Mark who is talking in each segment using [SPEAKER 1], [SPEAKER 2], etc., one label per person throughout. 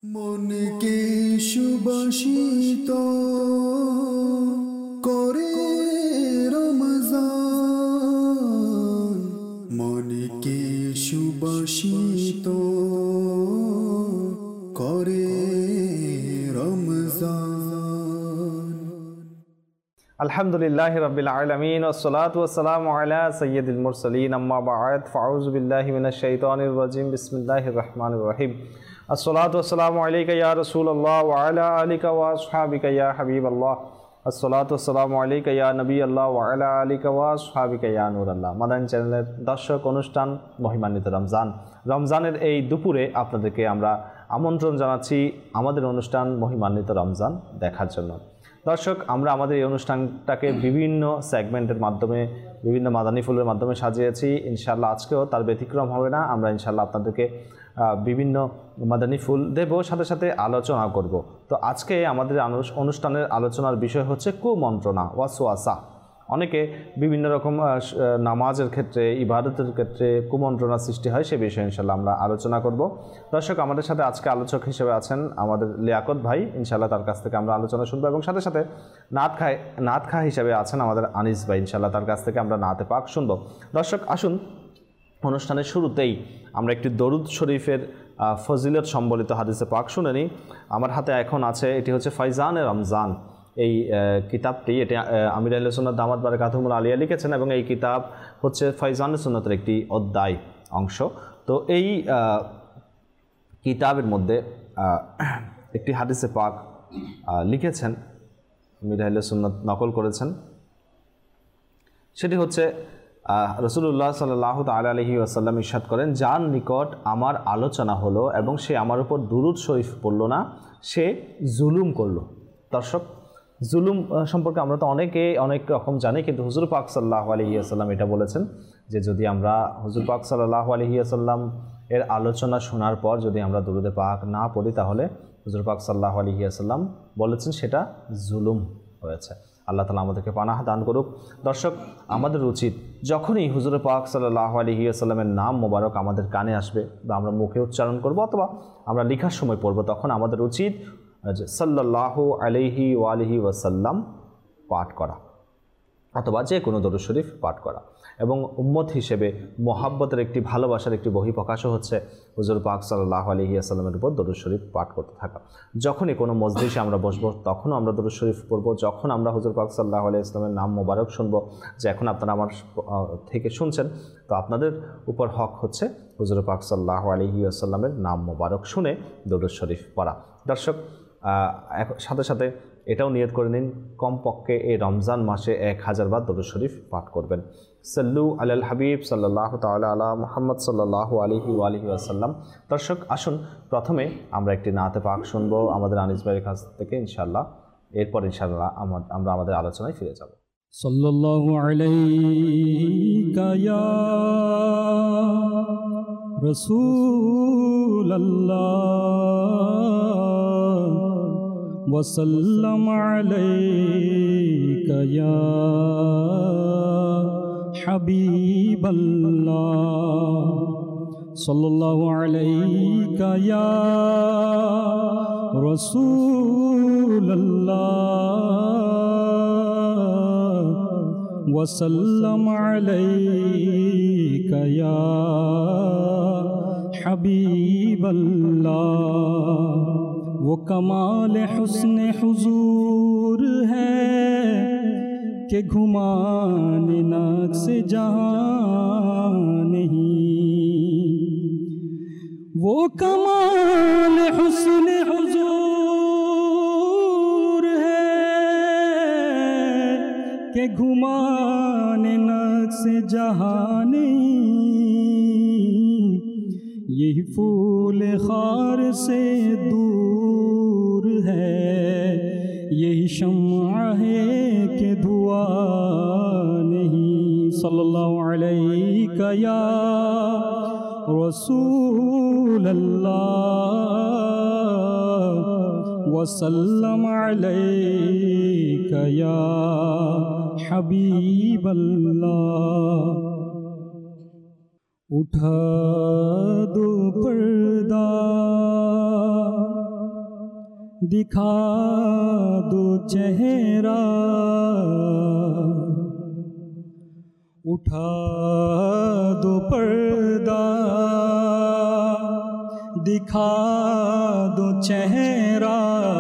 [SPEAKER 1] মনকে সুবাসিত করে রমজান, মনকে সুবাসিত করে রমজান।
[SPEAKER 2] আলহামদুলিল্লাহি রাব্বিল আলামিন ওয়াসসালাতু ওয়াসসালামু আলা সাইয়্যিদিল মুরসালিন আম্মা বা'দ ফাউযু বিল্লাহি মিনাশ শাইতানির রাজিম বিসমিল্লাহির রহমানির রহিম। আসসালাতু ওয়াসসালামু আলাইকা ইয়া রাসূলুল্লাহ ওয়া আলা আলিকা ওয়া আসহাবিকা ইয়া হাবিবাল্লাহ। আসসালাতু ওয়াসসালামু আলাইকা ইয়া নবিয়াল্লাহ ওয়া আলা আলিকা ওয়া আসহাবিকা ইয়া নূরাল্লাহ। মাদানী চ্যানেলের দর্শক, অনুষ্ঠান মহিমান্বিত রমজানের এই দুপুরে আপনাদেরকে আমরা আমন্ত্রণ জানাচ্ছি আমাদের অনুষ্ঠান মহিমান্বিত রমজান দেখার জন্য। দর্শক, আমরা আমাদের এই অনুষ্ঠানটাকে বিভিন্ন সেগমেন্টের মাধ্যমে, বিভিন্ন মাদানী ফুলের মাধ্যমে সাজিয়েছি। ইনশাআল্লাহ আজকেও তার ব্যতিক্রম হবে না। আমরা ইনশাআল্লাহ আপনাদেরকে বিভিন্ন মাদানী ফুল দেব, সাথে সাথে আলোচনা করব। তো আজকে আমাদের অনুষ্ঠানের আলোচনার বিষয় হচ্ছে কুমন্ত্রণা, ওয়াসওয়াসা। অনেকে বিভিন্ন রকম নামাজের ক্ষেত্রে, ইবাদতের ক্ষেত্রে কুমন্ত্রণা সৃষ্টি হয়, সে বিষয়ে ইনশাআল্লাহ আমরা আলোচনা করব। দর্শক, আমাদের সাথে আজকে আলোচক হিসেবে আছেন আমাদের লিয়াকত ভাই। ইনশাআল্লাহ তার কাছ থেকে আমরা আলোচনা শুনবো, এবং সাথে সাথে নাত খা হিসেবে আছেন আমাদের আনিস ভাই। ইনশাআল্লাহ তার কাছ থেকে আমরা নাতে পাক শুনবো। দর্শক, আসুন অনুষ্ঠানের শুরুতেই আমরা একটি দরুদ শরীফের ফজিলত সম্বলিত হাদিসে পাক শুনে নিই। আমার হাতে এখন আছে, এটি হচ্ছে ফাইজানে রমজান। এই কিতাবটি, এটি আমির আহলে সুন্নাত দামাত বারাকাতুহুমুল আলিয়া লিখেছেন, এবং এই কিতাব হচ্ছে ফাইজানে সুন্নাতের একটি অধ্যায় অংশ। তো এই কিতাবের মধ্যে একটি হাদিসে পাক লিখেছেন, আমির আহলে সুন্নাত নকল করেছেন। সেটি হচ্ছে রাসূলুল্লাহ সাল্লাল্লাহু তাআলা আলাইহি ওয়াসাল্লাম ইরশাদ করেন, যার নিকট আমার আলোচনা হলো এবং সে আমার উপর দুরূদ শরীফ পড়ল না, সে জুলুম করলো। দর্শক, জুলুম সম্পর্কে আমরা তো অনেক রকম জানি, কিন্তু হুজুর পাক সাল্লাল্লাহু আলাইহি ওয়াসাল্লাম এটা বলেছেন যে যদি আমরা হুজুর পাক সাল্লাল্লাহু আলাইহি ওয়াসাল্লাম এর আলোচনা শোনার পর যদি আমরা দুরূদে পাক না পড়ি, তাহলে হুজুর পাক সাল্লাল্লাহু আলাইহি ওয়াসাল্লাম বলেছেন সেটা জুলুম হয়েছে। আল্লাহ তাআলা আমাদেরকে পানাহ দান করুক। দর্শক, আমাদের উচিত যখনই হুজুর পাক সাল্লাল্লাহু আলাইহি ওয়াসাল্লামের নাম মোবারক আমাদের কানে আসবে, বা আমরা মুখে উচ্চারণ করব অথবা আমরা লেখার সময় পড়ব, তখন আমাদের উচিত সাল্লাল্লাহু আলাইহি ওয়ালিহি ওয়াসাল্লাম পাঠ করা, অথবা যে কোনো দরুদ শরীফ পাঠ করা। এবং উম্মত হিসেবে মোহাব্বতের একটি, ভালোবাসার একটি বহিঃপ্রকাশও হচ্ছে হুজুর পাক সাল্লাল্লাহু আলাইহি ওয়াসাল্লামের উপর দরুদ শরীফ পাঠ করতে থাকা। যখনই কোনো মজলিসে আমরা বসবো, তখনও আমরা দরুদ শরীফ পড়ব। যখন আমরা হুজুর পাক সাল্লাল্লাহু আলাইহি ওয়াসাল্লামের নাম মোবারক শুনবো, যে এখন আপনারা আমার থেকে শুনছেন, তো আপনাদের উপর হক হচ্ছে হুজুর পাক সাল্লাল্লাহু আলাইহি ওয়াসাল্লামের নাম মোবারক শুনে দরুদ শরীফ পড়া। দর্শক, সাথে সাথে এটাও নিয়ত করে নিন, কমপক্ষে এই রমজান মাসে 1000 বার দরুদ শরীফ পাঠ করবেন। সাল্লু আলাল হাবিব সাল্লাল্লাহু তাআলা আলা মুহাম্মদ সাল্লাল্লাহু আলাইহি ওয়ালিহি ওয়াসাল্লাম। দর্শক, আসুন প্রথমে আমরা একটি নাতে পাক শুনবো আমাদের আনিস ভাইয়ের কাছ থেকে ইনশাআল্লাহ। এরপর ইনশাআল্লাহ আমরা আমাদের আলোচনায় ফিরে যাব।
[SPEAKER 3] সাল্লাল্লাহু আলাইকা ইয়া রাসূলুল্লাহ وسلم عليك يا حبيب الله صلى الله عليك يا رسول الله وسلم عليك يا حبيب الله। वो कमाल हुस्न हुजूर है कि घुमाने नाक से जहां नहीं। वो कमाल हुस्न हुजूर है कि घुमाने नाक से जहां नहीं। यही फूल खार से दूर है, यही शम्आ है कि धुआं नहीं। सल्लल्लाहु अलैका या रसूल अल्लाह वसल्लम अलैका या हबीब अल्लाह। उठा दो पर्दा دکھا دو چہرہ، اٹھا دو پردہ، دکھا دو چہرہ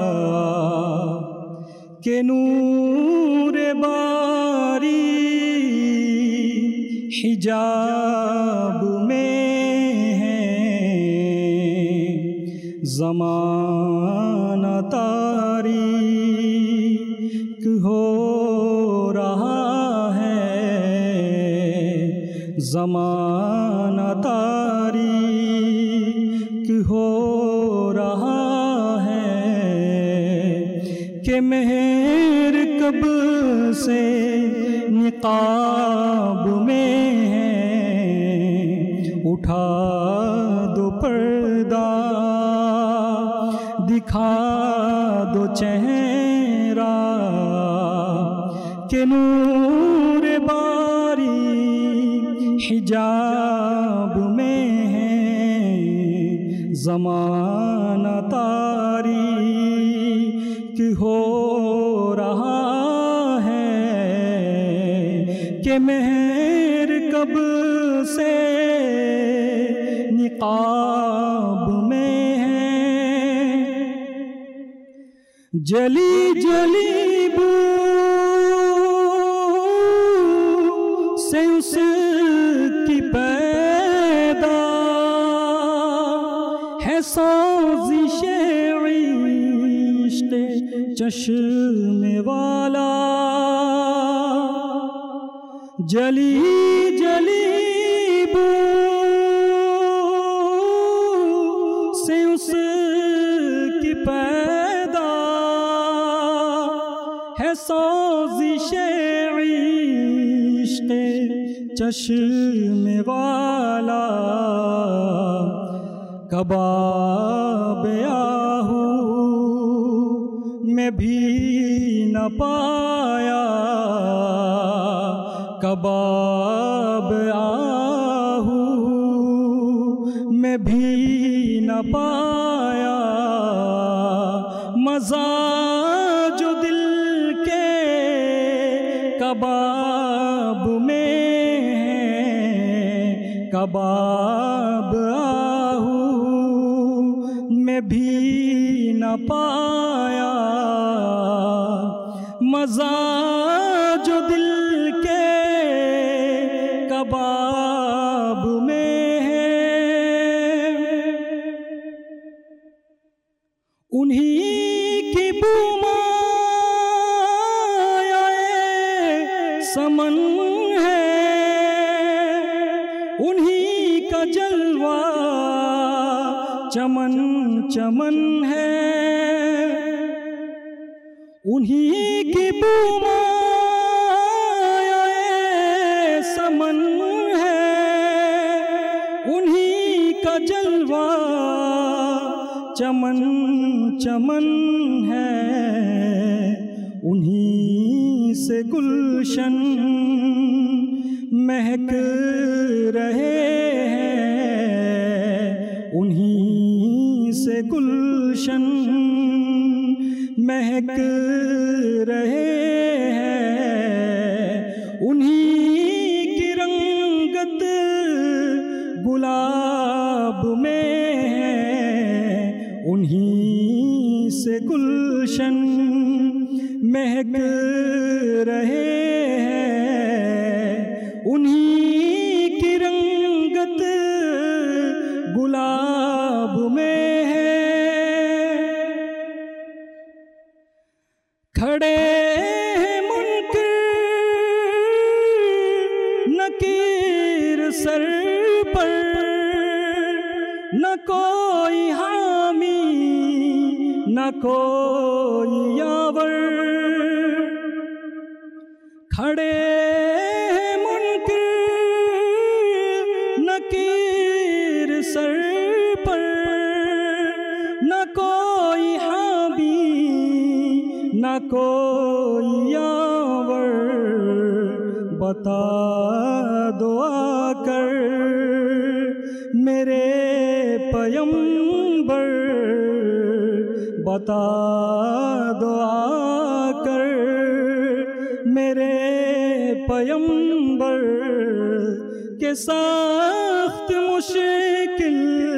[SPEAKER 3] کہ نور باری حجاب میں ہے، زمانہ تاریک ہو رہا ہے، زمانہ تاریک ہو رہا ہے کہ مہر کب سے نقاب میں ہے، اٹھا دو پردہ، دکھا دو چہرہ کہ نور باری حجاب میں ہے، زمانہ تاریک ہو رہا ہے کہ مہر کب سے نقاب میں ہے، جلی جلی بو سے اس کی پیدا ہے سازش عشق چشم والا، جلی جلی بو سے اس کی پیدا ہے سازش عشق چشم والا، کباب آہو میں بھی نہ پایا، کباب آہو میں بھی نہ پایا، مزہ جو دل کے کباب میں ہے، کباب آہو میں بھی نہ پایا، مزہ جو دل کے کباب میں ہے، انہی کی بومائے سمن ہے، انہی کا جلوہ چمن چمن ہے، انہی کی بومائے سمن ہے، انہی کا جلوہ چمن چمن ہے، انہی سے گلشن مہک رہے ہیں، انہی سے گلشن مہک رہے ہیں، انہی کی رنگت گلاب میں ہے، انہی سے گلشن مہک رہے ہیں، انہی کی رنگت گلاب میں ہے، کھڑے ہیں منکر نکیر سر پر، نہ کوئی حامی نہ کوئی یاور، کھڑے ہیں منکر نکیر سر پر، نہ کوئی حامی نہ کوئی یاور، بتا دو آ کر میرے پیمبر، بتا دو آ کر میرے پیمبر کے سخت مشکل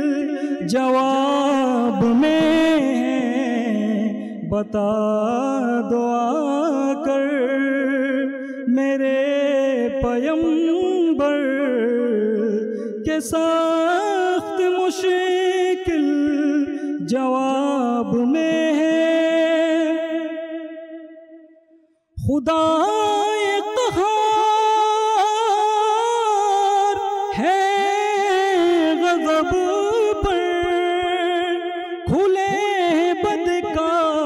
[SPEAKER 3] جواب میں ہے، بتا دو آ کر میرے پیمبر کے سخت مشکل جواب میں ہے۔ خدا قہار ہے غضب پر کھلے بدکاریوں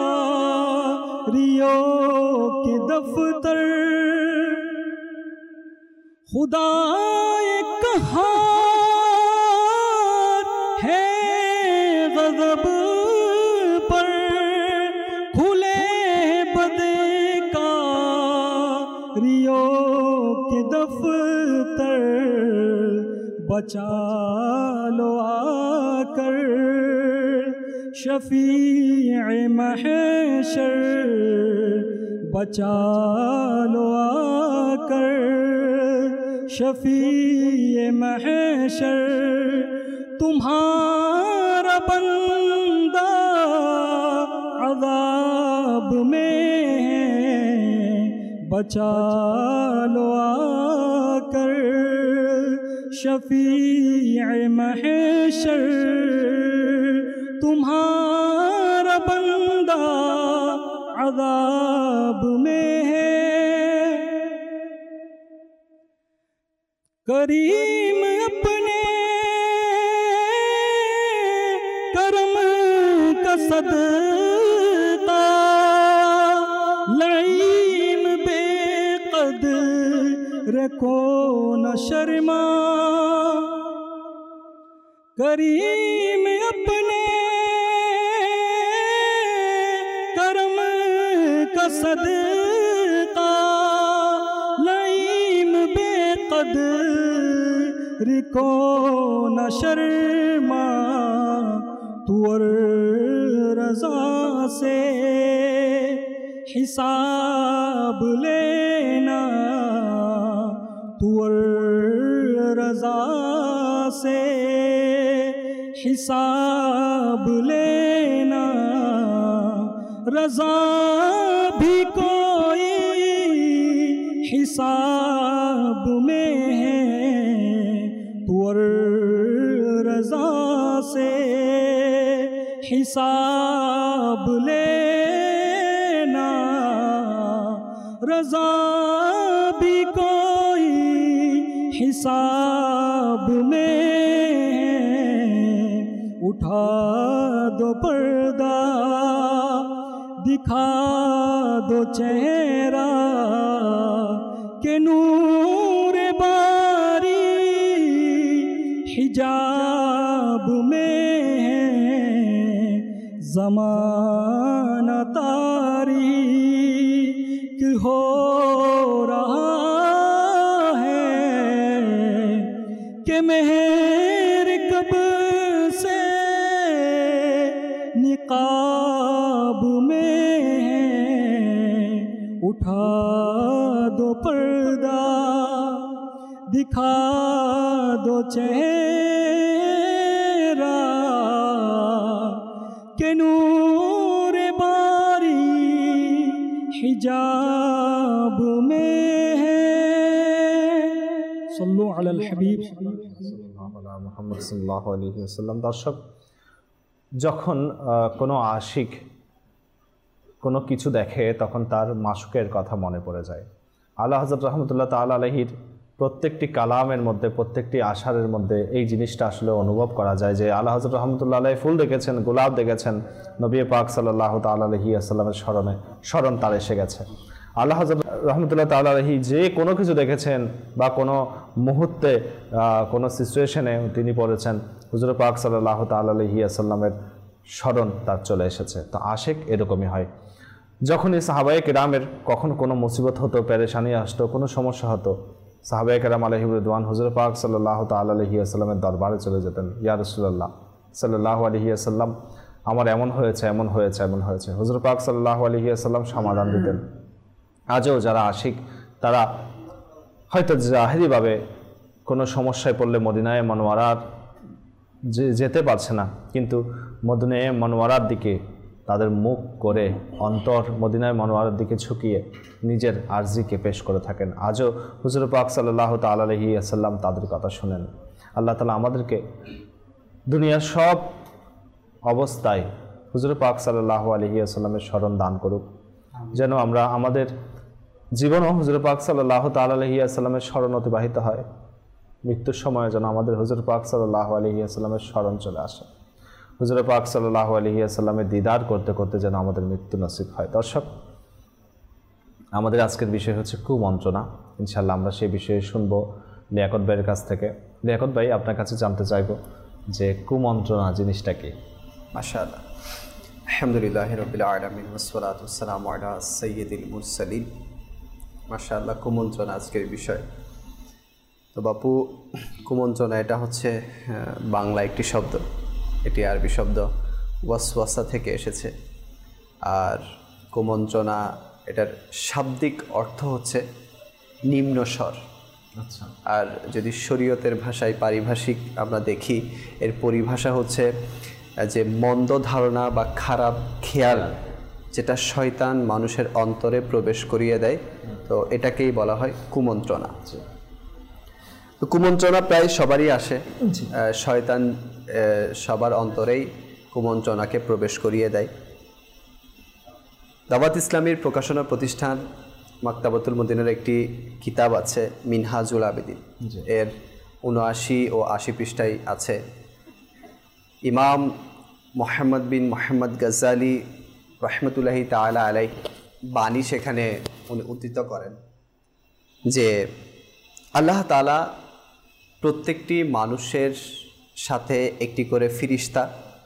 [SPEAKER 3] کے دفتر، خدا قہار ہے غضب پر کھلے بدکاریوں کے دفتر، بچا لو آ کر شفیع محشر، بچا لو آ کر شفیع محشر، تمہارا بندہ عذاب میں ہے، بچا لو آ کر شفیع محشر، تمہارا بندہ عذاب میں ہے۔ کریم اپنے کرم کا صدقہ لعیم بے قدر کو نہ شرما، کریم اپنے کرم کا صدقہ لعیم بے قدر کو نہ شرما، تو اور رضا سے حساب لینا، تو اور رضا سے حساب لینا، رضا بھی کوئی حساب میں ہے، تو اور رضا سے حساب لینا، رضا بھی کوئی حساب میں ہے۔ اٹھا دو پردہ دکھا دو چہرہ کہ نور باری حجاب میں ہے، زمانہ تاریک ہو رہا ہے کہ مہر کب سے نقاب میں ہے۔ اٹھا دو پردہ دکھا دو چہرہ کہ نور باری حجاب میں ہے۔ صلو علی الحبیب
[SPEAKER 2] محمد صلی اللہ علیہ وسلم۔ দর্শক, যখন কোনো আশিক কোনো কিছু দেখে তখন তার মাশুকের কথা মনে পড়ে যায়। আলা হযরত রহমতুল্লাহ তাআলা আলাইহির প্রত্যেকটি কালামের মধ্যে, প্রত্যেকটি আশারের মধ্যে এই জিনিসটা আসলে অনুভব করা যায় যে আলা হযরত রহমতুল্লাহ আলাইহি ফুল দেখেছেন, গোলাপ দেখেছেন, নবী পাক সাল্লাল্লাহু তাআলা আলাইহি ওয়াসাল্লামের স্মরণ তার এসে গেছে। আলা হযরত রহমতুল্লাহ তাআলা আলাইহি যে কোনো কিছু দেখেছেন বা কোনো মুহূর্তে কোনো সিচুয়েশনে তিনি পড়েছেন, হুজুর পাক সাল্লাল্লাহু তাআলা আলাইহি ওয়াসাল্লামের স্মরণ তার চলে এসেছে। তো আশিক এরকমই হয়। যখনই সাহাবায়ে কেরামের কখনো কোনো মুসিবত হতো, পেরেশানি আসতো, কোনো সমস্যা হতো, সাহাবায়ে কেরাম আলাইহিম রিদওয়ান হুজুর পাক সাল্লাল্লাহু তাআলা আলাইহি ওয়াসাল্লামের দরবারে চলে যেতেন। ইয়া রাসূলুল্লাহ সাল্লাল্লাহু আলাইহি ওয়াসাল্লাম, আমার এমন হয়েছে, এমন হয়েছে, এমন হয়েছে। হুজুর পাক সাল্লাল্লাহু আলাইহি ওয়াসাল্লাম সমাধান দিতেন। আজও যারা আশিক তারা হয়তো জাহেরিভাবে কোনো সমস্যায় পড়লে মদিনায়ে মনোয়ারার যেতে পারছে না, কিন্তু মদিনায়ে মনোয়ারার দিকে তাদের মুখ করে অন্তর মদিনায়ে মনোয়ারার দিকে ঝুঁকিয়ে নিজের আরজিকে পেশ করে থাকেন। আজও হুজুর পাক সাল্লাল্লাহু তাআলা আলাইহি ওয়াসাল্লাম তাদের কথা শুনেন। আল্লাহ তাআলা আমাদেরকে দুনিয়ার সব অবস্থায় হুজুর পাক সাল্লাল্লাহু আলাইহি ওয়াসাল্লামের স্মরণ দান করুক, যেন আমরা আমাদের জীবনও হুজুর পাক সাল্লাল্লাহু তাআলা আলাইহি ওয়াসাল্লামের স্মরণ অতিবাহিত হয়। মৃত্যুর সময় যেন আমাদের হুজুর পাক সাল্লাল্লাহু আলাইহি ওয়াসাল্লামের স্মরণ চলে আসে। হুজুর পাক সাল্লাল্লাহু আলাইহি ওয়াসাল্লামের দিদার করতে করতে যেন আমাদের মৃত্যু নসিব হয়। দর্শক, আমাদের আজকের বিষয় হচ্ছে কুমন্ত্রণা। ইনশাআল্লাহ আমরা সেই বিষয়ে শুনবো লিয়াকত ভাইয়ের কাছ থেকে। লিয়াকত ভাই, আপনার কাছে জানতে চাইব যে কুমন্ত্রণা জিনিসটা কি?
[SPEAKER 4] মাশাআল্লাহ, আলহামদুলিল্লাহি রাব্বিল আলামিন ওয়াসসালাতু ওয়াসসালামু আলা সাইয়্যিদিল মুরসালিন। মাশাআল্লাহ, কুমন্ত্রণা আজকের বিষয়। তো বাপু, কুমন্ত্রণা এটা হচ্ছে বাংলা একটি শব্দ, এটি আরবি শব্দ ওয়াসওয়াসা থেকে এসেছে। আর কুমন্ত্রণা এটার শাব্দিক অর্থ হচ্ছে নিম্ন স্বর।
[SPEAKER 2] আচ্ছা।
[SPEAKER 4] আর যদি শরীয়তের ভাষায় পারিভাষিক আমরা দেখি, এর পরিভাষা হচ্ছে যে মন্দ ধারণা বা খারাপ খেয়াল যেটা শয়তান মানুষের অন্তরে প্রবেশ করিয়ে দেয়, তো এটাকেই বলা হয় কুমন্ত্রণা। তো কুমন্ত্রণা প্রায় সবারই আসে, শয়তান সবার অন্তরেই কুমন্ত্রণাকে প্রবেশ করিয়ে দেয়। দাওয়াত ইসলামীর প্রকাশনা প্রতিষ্ঠান মাকতাবাতুল মদিনার একটি কিতাব আছে মিনহাজুল আবেদিন, এর ৭৯ ও ৮০ পৃষ্ঠায় আছে। ইমাম মোহাম্মদ বিন মোহাম্মদ গজ্জালি রহমতুল্লাহি তাআলা আলাইহি বাণী সেখানে উনি উদ্ধৃত করেন যে আল্লাহ তাআলা প্রত্যেকটি মানুষের সাথে একটি করে ফিরিস্তা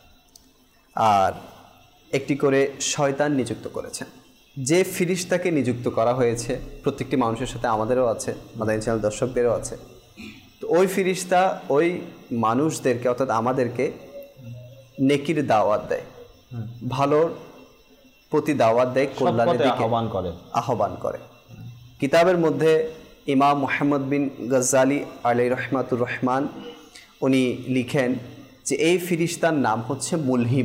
[SPEAKER 4] আর একটি করে শয়তান নিযুক্ত করেছেন। যে ফিরিস্তাকে নিযুক্ত করা হয়েছে প্রত্যেকটি মানুষের সাথে আমাদেরও আছে, মাদানী চ্যানেল দর্শকদেরও আছে। তো ওই ফিরিস্তা ওই মানুষদেরকে অর্থাৎ আমাদেরকে নেকির দাওয়াত দেয়, ভালোর প্রতি দাওয়াত দেয়, কল্যাণের দিকে আহ্বান করে। কিতাবের মধ্যে ইমাম মোহাম্মদ বিন গজ্জালি আলাইহি রহমাতুর রহমান উনি লিখেন যে এই ফিরিস্তার নাম হচ্ছে মুলহিম।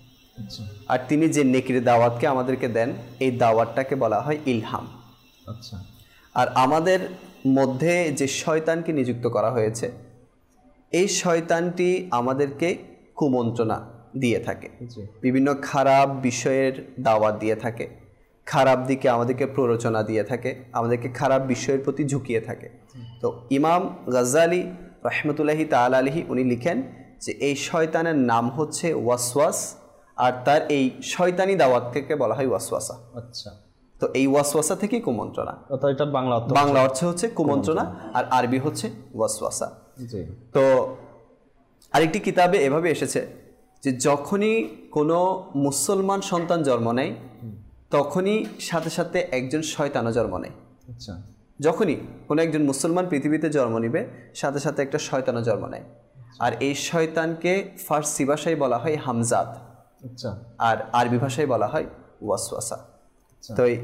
[SPEAKER 4] আর তিনি যে নেকির দাওয়াতকে আমাদেরকে দেন, এই দাওয়াতটাকে বলা হয় ইলহাম।
[SPEAKER 2] আচ্ছা।
[SPEAKER 4] আর আমাদের মধ্যে যে শয়তানকে নিযুক্ত করা হয়েছে, এই শয়তানটি আমাদেরকে কুমন্ত্রণা দিয়ে থাকে, বিভিন্ন খারাপ বিষয়ের দাওয়াত দিয়ে থাকে, খারাপ দিকে আমাদেরকে প্ররোচনা দিয়ে থাকে, আমাদেরকে খারাপ বিষয়ের প্রতি ঝুঁকিয়ে থাকে। তো ইমাম গজ্জালি রহমতুল্লাহি তাআলা আলাইহি উনি লিখেন যে এই শয়তানের নাম হচ্ছে ওয়াসওয়াস, আর তার এই শয়তানি দাওয়াতকে বলা হয় ওয়াসওয়াসা।
[SPEAKER 2] আচ্ছা।
[SPEAKER 4] তো এই ওয়াসওয়াসা থেকে কুমন্ত্রণা,
[SPEAKER 2] এটার
[SPEAKER 4] বাংলা অর্থ হচ্ছে কুমন্ত্রণা, আর আরবি হচ্ছে ওয়াসওয়াসা। তো আরেকটি কিতাবে এভাবে এসেছে যে যখনই কোনো মুসলমান সন্তান জন্ম নেয়, তখনই সাথে সাথে একজন শয়তানও জন্ম নেয়।
[SPEAKER 2] আচ্ছা।
[SPEAKER 4] যখনই কোনো একজন মুসলমান পৃথিবীতে জন্ম নিবে, সাথে সাথে একটা শয়তানও জন্ম নেয়। আর এই শয়তানকে ফার্সি ভাষায় বলা হয় হামজাত।
[SPEAKER 2] আচ্ছা।
[SPEAKER 4] আর আরবি ভাষায় বলা হয় ওয়াসওয়াসা। তো এই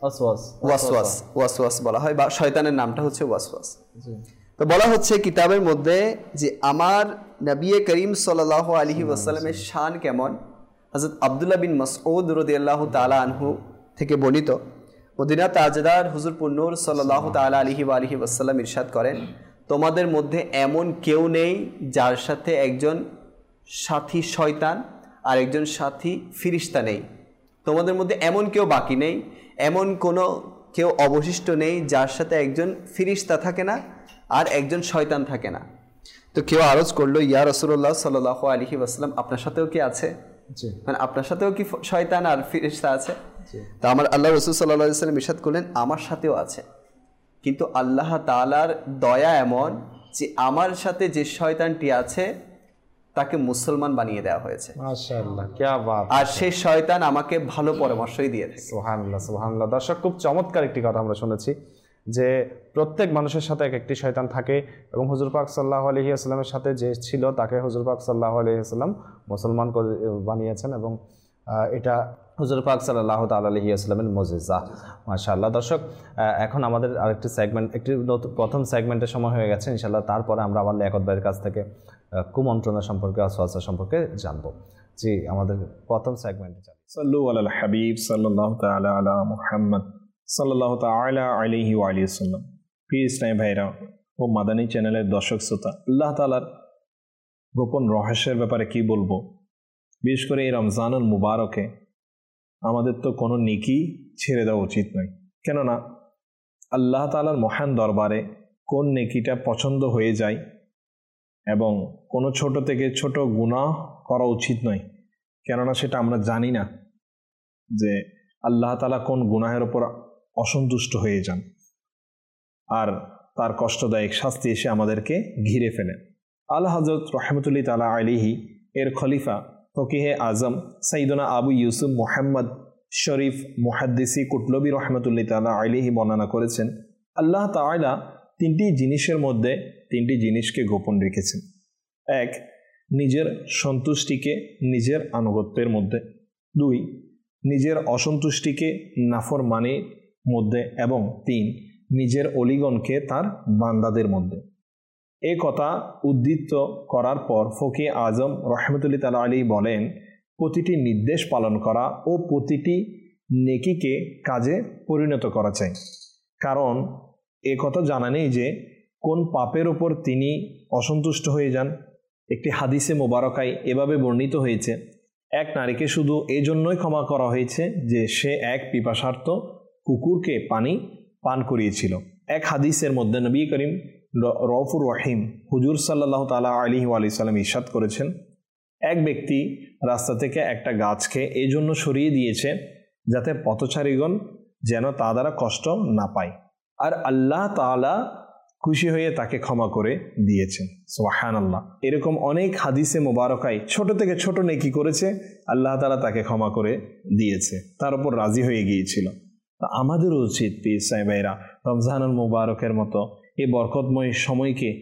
[SPEAKER 4] ওয়াসওয়াস বলা হয়, বা শয়তানের নামটা হচ্ছে ওয়াসওয়াস। তো বলা হচ্ছে কিতাবের মধ্যে যে আমার নবী করিম সাল্লাল্লাহু আলাইহি ওয়াসাল্লামের শান কেমন। হযরত আব্দুল্লাহ বিন মাসউদ রাদিয়াল্লাহু তাআলা আনহু থেকে বর্ণিত, মদিনা তাজদার হুজুর পুন্নূর সাল্লাল্লাহু তাআলা আলাইহি ওয়া আলিহি ওয়াসাল্লাম ইরশাদ করেন, তোমাদের মধ্যে এমন কেউ নেই যার সাথে একজন সাথী শয়তান আর একজন সাথী ফিরিস্তা নেই। তোমাদের মধ্যে এমন কেউ বাকি নেই, এমন কোনো কেউ অবশিষ্ট নেই যার সাথে একজন ফিরিস্তা থাকে না আর একজন শয়তান থাকে না। তো কেউ আরজ করলো, ইয়া রাসূলুল্লাহ সাল্লাল্লাহু আলাইহি ওয়াসাল্লাম, আপনার সাথেও কি আছে? মানে আপনার সাথেও কি শয়তান আর ফিরিস্তা আছে? তো আমার আল্লাহ রাসূল সাল্লাল্লাহু আলাইহি ওয়াসাল্লাম ইরশাদ করলেন, আমার সাথেও আছে, কিন্তু আল্লাহ তাআলার দয়া এমন যে আমার সাথে যে শয়তানটি আছে তাকে মুসলমান বানিয়ে দেওয়া হয়েছে।
[SPEAKER 2] মাশাআল্লাহ, কিয়া বাত।
[SPEAKER 4] আর সেই শয়তান আমাকে ভালো পরামর্শই দিয়ে থাকে।
[SPEAKER 2] সুবহানাল্লাহ, সুবহানাল্লাহ। দর্শক, খুব চমৎকার একটি কথা আমরা শুনেছি যে প্রত্যেক মানুষের সাথে এক একটি শয়তান থাকে এবং হুজুর পাক সাল্লাল্লাহু আলাইহি ওয়াসাল্লামের সাথে যে ছিল তাকে হুজুর পাক সাল্লাল্লাহু আলাইহি ওয়াসাল্লাম মুসলমান করে বানিয়েছেন এবং এটা হুজুর পাক সাল্লাল্লাহু তাআলা আলাইহি ওয়াসাল্লামের মুজিজা। মাশাআল্লাহ। দর্শক, এখন আমাদের আরেকটি সেগমেন্ট, একটি প্রথম সেগমেন্টের সময় হয়ে গেছে। ইনশাআল্লাহ তারপরে আমরা আমার লিয়াকত ভাইয়ের কাছ থেকে কুমন্ত্রণা সম্পর্কে, ওয়াসওয়াসা সম্পর্কে জানবো। জি, আমাদের প্রথম সেগমেন্টে যাই।
[SPEAKER 5] সাল্লু আলাল হাবিব সাল্লাল্লাহু তাআলা আলা মুহাম্মদ সাল্লাল্লাহু তাআলা আলাইহি ওয়া আলিহি ওয়াসাল্লাম। প্রিয় ইসলামী ভাইরা ও মাদানী চ্যানেলের দর্শক শ্রোতা, আল্লাহ তাআলার গোপন রহস্যের ব্যাপারে কি বলবো। বিশেষ করে এই রমজানুল মুবারকে আমাদের তো কোনো নেকি ছেড়ে দেওয়া উচিত নয়, কেননা আল্লাহ তাআলার মহান দরবারে কোন নেকিটা পছন্দ হয়ে যায় এবং কোনো ছোট থেকে ছোট গুনাহ করা উচিত নয়, কেননা সেটা আমরা জানি না যে আল্লাহ তাআলা কোন গুনাহের ওপর অসন্তুষ্ট হয়ে যান আর তার কষ্টদায়ক শাস্তি এসে আমাদেরকে ঘিরে ফেলে। আলা হযরত রাহমাতুল্লাহি তাআলা আলাইহি এর খলিফা ফকিহে আজম সাইয়্যিদুনা আবু ইউসুফ মুহাম্মদ শরীফ মুহাদ্দিসি কুটলবী রাহমাতুল্লাহি তাআলা আলাইহি বর্ণনা করেছেন, আল্লাহ তাআলা তিনটি জিনিসের মধ্যে তিনটি জিনিসকে গোপন রেখেছেন। এক, নিজের সন্তুষ্টিকে নিজের আনুগত্যের মধ্যে। দুই, নিজের অসন্তুষ্টিকে নাফরমানির মধ্যে। এবং তিন, নিজের অলিগণকে তার বান্দাদের মধ্যে। এ কথা উদ্ধৃত করার পর ফকিহ আজম রাহমাতুল্লাহি তাআলা আলাইহি বলেন, প্রতিটি নির্দেশ পালন করা ও প্রতিটি নেকিকে কাজে পরিণত করা চাই, কারণ এ কথা জানা নেই যে কোন পাপের ওপর তিনি অসন্তুষ্ট হয়ে যান। একটি হাদিসে মোবারকায় এভাবে বর্ণিত হয়েছে, এক নারীকে শুধু এই জন্যই ক্ষমা করা হয়েছে যে সে এক পিপাসার্ত কুকুরকে পানি পান করিয়েছিল। এক হাদিসের মধ্যে নবী করিম রউফুর রহিম হুজুর সাল্লাল্লাহু তাআলা আলাইহি ওয়া সাল্লাম ইরশাদ করেছেন, এক ব্যক্তি রাস্তা থেকে একটা গাছকে এই জন্য সরিয়ে দিয়েছে যাতে পথচারীগণ যেন তা দ্বারা কষ্ট না পায়, আর আল্লাহ তাআলা খুশি হয়ে তাকে ক্ষমা করে দিয়েছেন। সুবহানাল্লাহ। এরকম অনেক হাদিসে মোবারকায় ছোট থেকে ছোট নেকি করেছে, আল্লাহ তাআলা তাকে ক্ষমা করে দিয়েছে, তার উপর রাজি হয়ে গিয়েছিল। আমাদেরও উচিত প্রিয় ইসলামী ভাইরা রমজানুল মুবারকের মতো এই বরকতময় সময়কে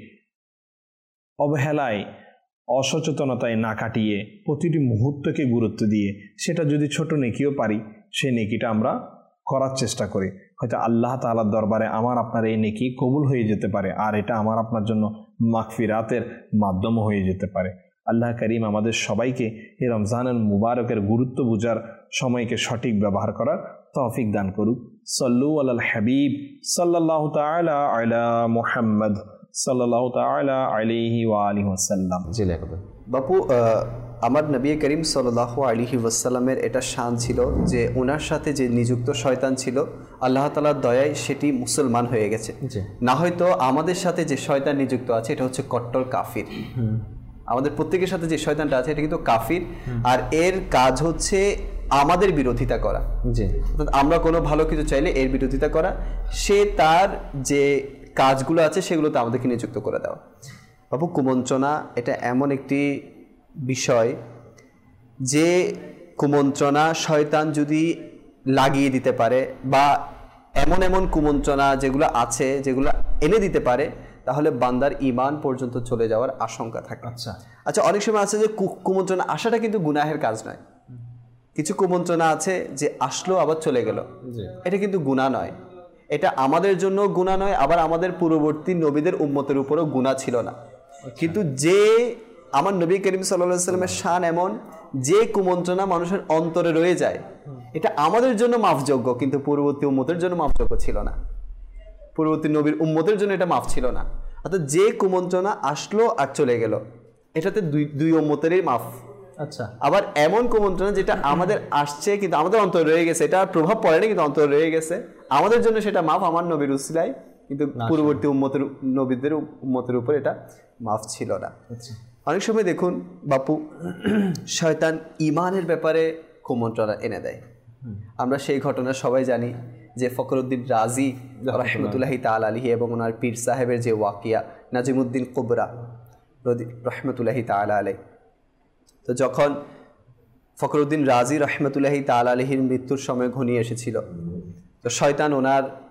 [SPEAKER 5] অবহেলায় অসচেতনতায় না কাটিয়ে প্রতিটি মুহূর্তকে গুরুত্ব দিয়ে সেটা যদি ছোট নেকিও পারি সেই নেকিটা আমরা করার চেষ্টা করি। হয়তো আল্লাহ তাআলার দরবারে আমার আপনার এই নেকি কবুল হয়ে যেতে পারে, আর এটা আমার আপনার জন্য মাগফিরাতের মাধ্যমও হয়ে যেতে পারে। আল্লাহ করিম আমাদের সবাইকে এই রমজানুল মুবারকের গুরুত্ব বুঝার সময়কে সঠিক ব্যবহার করার তৌফিক দান করুক। সাল্লু আলাল হাবিব সাল্লাল্লাহু তাআলা আলা মুহাম্মদ সাল্লাল্লাহু তাআলা আলাইহি ওয়া আলিহি ওয়াসাল্লাম।
[SPEAKER 2] জি লেখক
[SPEAKER 4] বাপু, আমার নবী করিম সাল্লাল্লাহু আলাইহি ওয়াসাল্লামের এটা শান ছিল যে ওনার সাথে যে নিযুক্ত শয়তান ছিল আল্লাহ তাআলার দয়ায় সেটি মুসলমান হয়ে গেছে। না হয়তো আমাদের সাথে যে শয়তান নিযুক্ত আছে এটা হচ্ছে কট্টর কাফির। আমাদের প্রত্যেকের সাথে যে শয়তানটা আছে এটা কিন্তু কাফির, আর এর কাজ হচ্ছে আমাদের বিরোধিতা করা। আমরা কোনো ভালো কিছু চাইলে এর বিরোধিতা করা, সে তার যে কাজগুলো আছে সেগুলোতে আমাদেরকে নিযুক্ত করে দেওয়া। বাবু, কুমন্ত্রণা এটা এমন একটি বিষয় যে কুমন্ত্রণা শয়তান যদি লাগিয়ে দিতে পারে বা এমন এমন কুমন্ত্রণা যেগুলো আছে যেগুলো এনে দিতে পারে, তাহলে বান্দার ঈমান পর্যন্ত চলে যাওয়ার আশঙ্কা থাকে। আচ্ছা, অনেক সময় আছে যে কুমন্ত্রণা আসাটা কিন্তু গুনাহের কাজ নয়। কিছু কুমন্ত্রণা আছে যে আসলো আবার চলে গেল, এটা কিন্তু গুনাহ নয়। এটা আমাদের জন্য গুনাহ নয়, আবার আমাদের পূর্ববর্তী নবীদের উম্মতের উপরও গুনাহ ছিল না। কিন্তু যে আমার নবী করিম সাল্লাল্লাহু আলাইহি ওয়াসাল্লামের শান এমন যে কুমন্ত্রণা মানুষের অন্তরে রয়ে যায়, এটা আমাদের জন্য মাফযোগ্য, কিন্তু পূর্ববর্তী উম্মতের জন্য মাফযোগ্য ছিল না। পূর্ববর্তী নবীর উম্মতের জন্য এটা মাফ ছিল না। অর্থাৎ যে কুমন্ত্রণা আসলো আর চলে গেল, এটাতে দুই উম্মতেরই মাফ। আচ্ছা, আবার এমন কুমন্ত্রণা যেটা আমাদের আসছে কিন্তু আমাদের অন্তরে রয়ে গেছে, এটা প্রভাব পড়েনি কিন্তু অন্তরে রয়ে গেছে, আমাদের জন্য সেটা মাফ আমার নবীর উসিলায়, কিন্তু পূর্ববর্তী নবীদের উম্মতের উপর এটা মাফ ছিল না। অনেক সময় দেখুন বাপু, শয়তান ঈমানের ব্যাপারে কুমন্ত্রণা এনে দেয়। আমরা সেই ঘটনা সবাই জানি যে ফখরুদ্দিন রাজি রহমতুল্লাহি তাআলা আলাইহি এবং ওনার পীর সাহেবের যে ওয়াকিয়া নাজিমুদ্দিন কুবরা রহমতুল্লাহি তাআলা আলাইহি, তো যখন ফখরুদ্দিন রাজি রহমতুল্লাহি তাআলা আলাইহির মৃত্যুর সময় ঘনিয়ে এসেছিল, তো শয়তান ওনার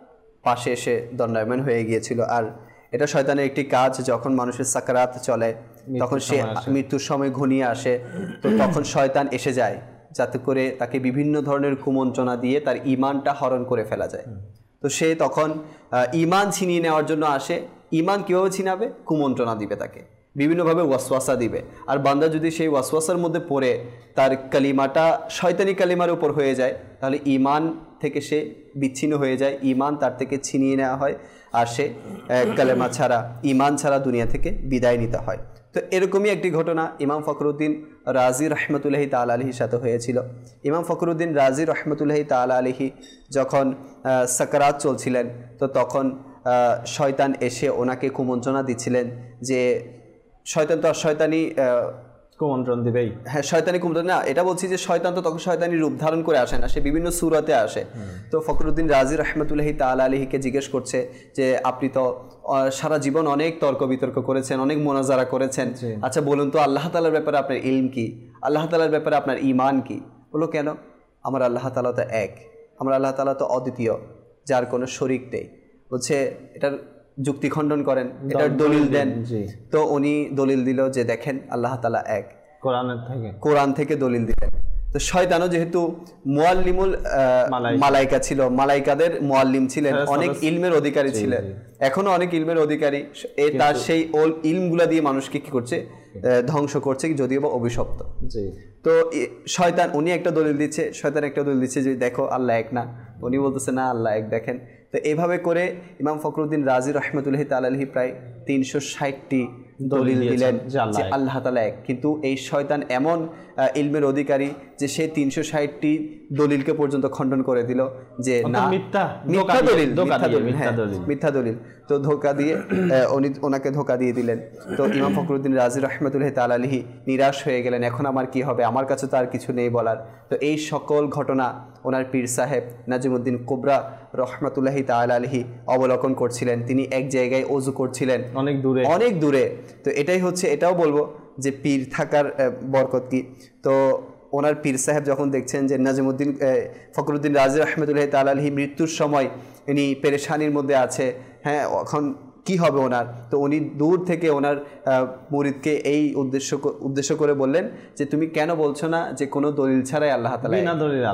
[SPEAKER 4] পাশে এসে দণ্ডায়মান হয়ে গিয়েছিল। আর এটা শয়তানের একটি কাজ, যখন মানুষের সাকরাত চলে তখন সে মৃত্যুর সময় ঘনিয়ে আসে, তো তখন শয়তান এসে যায় যাতে করে তাকে বিভিন্ন ধরনের কুমন্ত্রণা দিয়ে তার ঈমানটা হরণ করে ফেলা যায়। তো সে তখন ঈমান ছিনিয়ে নেওয়ার জন্য আসে। ঈমান কীভাবে ছিনাবে? কুমন্ত্রণা দিবে, তাকে বিভিন্নভাবে ওয়াসওয়াসা দিবে। আর বান্দা যদি সেই ওয়াসওয়াসার মধ্যে পড়ে তার কালিমাটা শয়তানি কালিমার উপর হয়ে যায়, তাহলে ঈমান থেকে সে বিচ্ছিন্ন হয়ে যায়, ঈমান তার থেকে ছিনিয়ে নেওয়া হয়, আর সে কালেমা ছাড়া, ঈমান ছাড়া দুনিয়া থেকে বিদায় নিতে হয়। তো এরকমই একটি ঘটনা ইমাম ফখরুদ্দিন রাজি রহমতুল্লাহি তাআলা আলাইহির সাথে হয়েছিল। ইমাম ফখরুদ্দিন রাজি রহমতুল্লাহি তাআলা আলাইহি যখন সাকরাত চলছিলেন, তো তখন শয়তান এসে ওনাকে কুমন্ত্রণা দিচ্ছিলেন যে, শয়তান তো শয়তানি
[SPEAKER 2] কুমন্ত্রণ দিবেই,
[SPEAKER 4] হ্যাঁ শয়তানি কুমন্ত্রণ না, এটা বলছি যে শয়তান তো তখন শয়তানি রূপ ধারণ করে আসে না, সে বিভিন্ন সূরাতে আসে। তো ফখরুদ্দিন রাজি রহমতুল্লাহি তাআলা আলাইহিকে জিজ্ঞেস করছে যে, আপনি তো সারা জীবন অনেক তর্ক বিতর্ক করেছেন, অনেক মোনাজারা করেছেন, আচ্ছা বলুন তো আল্লাহ তাআলার ব্যাপারে আপনার ইলম কি, আল্লাহ তাআলার ব্যাপারে আপনার ঈমান কি? বলো কেন? আমার আল্লাহ তাআলা তো এক, আমার আল্লাহ তাআলা তো অদ্বিতীয়, যার কোনো শরীক নেই। বলছে এটার যুক্তি খণ্ডন করেন, এটার দলিল দেন। তো উনি দলিল দিল যে দেখেন আল্লাহ তাআলা এক, কোরআন থেকে দলিল দিলেন। তো শয়তানও যেহেতু মুআল্লিমুল মালাইকা ছিল, মালাইকাদের মুআল্লিম ছিলেন, অনেক ইলমের অধিকারী ছিলেন, এখনো অনেক ইলমের অধিকারী, তার সেই ইলমগুলা দিয়ে মানুষকে কি করছে? ধ্বংস করছে, যদিও বা অভিশপ্ত। তো শয়তান উনি একটা দলিল দিচ্ছে, শয়তান একটা দলিল দিচ্ছে যে দেখো আল্লাহ এক না, উনি বলতেছে না আল্লাহ এক, দেখেন। তো এইভাবে করে ইমাম ফখরুদ্দিন রাজি রহমতুল্লাহি তাআলা আলাইহি প্রায় 360টি দলিল দিলেন যে আল্লাহ তাআলা এক। কিন্তু এই শয়তান এমন ইলমের অধিকারী যে সে 360টি দলিলকে পর্যন্ত খণ্ডন করে দিল যে না, মিথ্যা দলিল। তো ধোঁকা দিয়ে ওনাকে ধোঁকা দিয়ে দিলেন। তো ইমাম ফখরুদ্দিন রাজি রহমতুল্লাহি তাআলা আলাইহি নিরাশ হয়ে গেলেন, এখন আমার কি হবে, আমার কাছে তো আর কিছু নেই বলার। তো এই সকল ঘটনা ওনার পীর সাহেব নাজিমউদ্দিন কুবরা রহমতুল্লাহি তাআলা আলাইহি অবলোকন করছিলেন। তিনি এক জায়গায় ওযু করছিলেন, অনেক দূরে। তো এটাই হচ্ছে, এটাও বলবো যে পীর থাকার বরকত কি। তো ওনার পীর সাহেব যখন দেখছেন যে নাজিমউদ্দিন ফখরুদ্দিন রাজি রহমতুল্লাহি তাআলা আলাইহি মৃত্যুর সময় ইনি পেরেশানির মধ্যে আছে, হ্যাঁ এখন কি হবে ওনার, তো উনি দূর থেকে ওনার মুরিদকে এই উদ্দেশ্য করে বললেন যে তুমি কেন বলছো না যে কোনো দলিল ছাড়াই আল্লাহ তাআলা, বিনা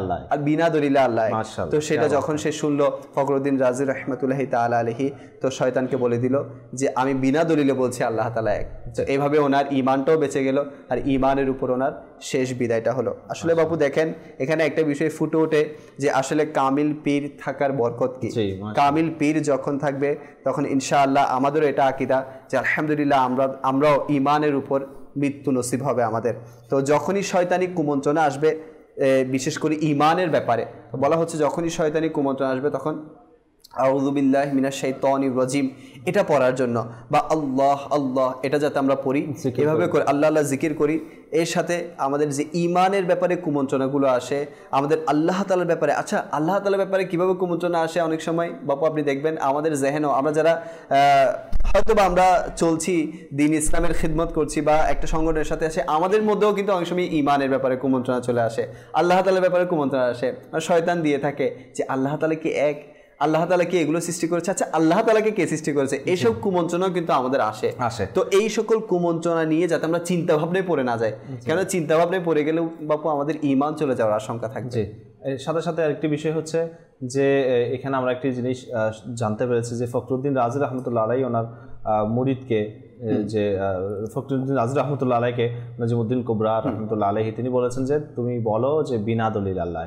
[SPEAKER 4] দলিলে আল্লাহ। তো সেটা যখন সে শুনলো ফখরুদ্দিন রাজি রহমতুল্লাহি তাআলা আলাইহি, তো শয়তানকে বলে দিল যে আমি বিনা দলিলে বলছি আল্লাহ তাআলা এক। তো এভাবে ওনার ঈমানটাও বেঁচে গেল, আর ঈমানের উপর ওনার শেষ বিদায়টা হলো। আসলে বাপু দেখেন এখানে একটা বিষয় ফুটে ওঠে যে আসলে কামিল পীর থাকার বরকত কি। কামিল পীর যখন থাকবে তখন ইনশাআল্লাহ আমাদেরও এটা আকীদা যে আলহামদুলিল্লাহ আমরাও ঈমানের উপর মৃত্যু নসিব হবে আমাদের। তো যখনই শয়তানি কুমন্ত্রণা আসবে, বিশেষ করে ঈমানের ব্যাপারে বলা হচ্ছে, যখনই শয়তানি কুমন্ত্রণা আসবে তখন আউযু বিল্লাহি মিনাশ শাইতানির রাজিম এটা পড়ার জন্য, বা আল্লাহ আল্লাহ এটা যাতে আমরা পড়ি, এভাবে করে আল্লাহ আল্লাহ জিকির করি। এর সাথে আমাদের যে ঈমানের ব্যাপারে কুমন্ত্রণাগুলো আসে, আমাদের আল্লাহ তাআলার ব্যাপারে, আচ্ছা আল্লাহ তাআলার ব্যাপারে কীভাবে কুমন্ত্রণা আসে অনেক সময় বাপু আপনি দেখবেন আমাদের জেহেনও, আমরা যারা হয়তো বা আমরা চলছি দিন ইসলামের খিদমত করছি বা একটা সংগঠনের সাথে আসে, আমাদের মধ্যেও কিন্তু অনেক সময় ঈমানের ব্যাপারে কুমন্ত্রণা চলে আসে, আল্লাহ তাআলার ব্যাপারে কুমন্ত্রণা আসে। শয়তান দিয়ে থাকে যে আল্লাহ তাআলা কি এক, আল্লাহ তাআলা কি এগুলো সৃষ্টি করেছে, আচ্ছা আল্লাহ তাআলাকে কে সৃষ্টি করেছে, এইসব কুমন্ত্রণাও কিন্তু আমাদের আসে। তো এই সকল কুমন্ত্রণা নিয়ে যাতে আমরা চিন্তা ভাবনায় পড়ে না যাই, কেন চিন্তা ভাবনায় পড়ে গেলেও বাপু আমাদের ঈমান চলে যাওয়ার আশঙ্কা থাকবে।
[SPEAKER 2] সাথে সাথে আরেকটি বিষয় হচ্ছে যে এখানে আমরা একটি জিনিস জানতে পেরেছি যে ফখরুদ্দিন রাজি রহমতুল্লাহ আলাইহি ওনার মুরিদকে, যে ফখরুদ্দিন রাজি রহমতুল্লাহ আলাইকে নাজিমউদ্দিন কুবরা রহমতুল্লাহ আলাইহি তিনি বলেছেন যে তুমি বলো যে বিনা দলিল আল্লাহ।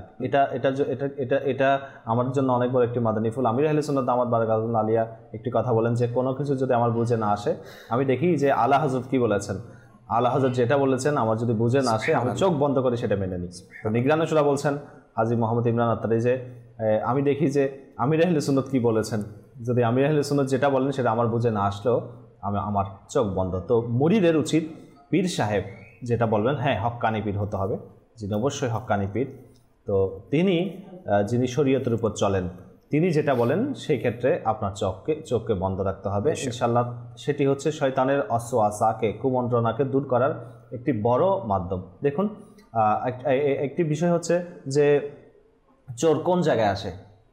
[SPEAKER 2] এটা আমার জন্য অনেক বড় একটি মাদানী ফুল। আমির আহলে সুন্নাত দামাত বারাকাতুহুল আলিয়া একটি কথা বলেন যে কোনো কিছু যদি আমার বুঝে না আসে, আমি দেখি যে আলা হযরত কি বলেছেন, আলা হযরত যেটা বলেছেন আমার যদি বুঝে না আসে আমি চোখ বন্ধ করে সেটা মেনে নিই। তো নিগরান শুরা বলছেন হাজী মোহাম্মদ ইমরান আত্তারি যে আমি দেখি যে আমির আহলে সুন্নাত কি বলেছেন, যদি আমির আহলে সুন্নাত যেটা বলেন সেটা আমার বুঝে না আসলেও আমার চোখ বন্ধ। তো মুরিদের উচিত পীর সাহেব যেটা বলবেন, হ্যাঁ হক্কানি পীর হতে হবে, যিনি অবশ্যই হক্কানি পীর। তো যিনি শরীয়তের উপর চলেন, তিনি যেটা বলেন সেই ক্ষেত্রে আপনার চোখকে বন্ধ রাখতে হবে ইনশাআল্লাহ। সেটি হচ্ছে শয়তানের ওয়াসওয়াসাকে, কুমন্ত্রণাকে দূর করার একটি বড় মাধ্যম। দেখুন একটি বিষয় হচ্ছে যে চোর কোন জায়গায় আসে,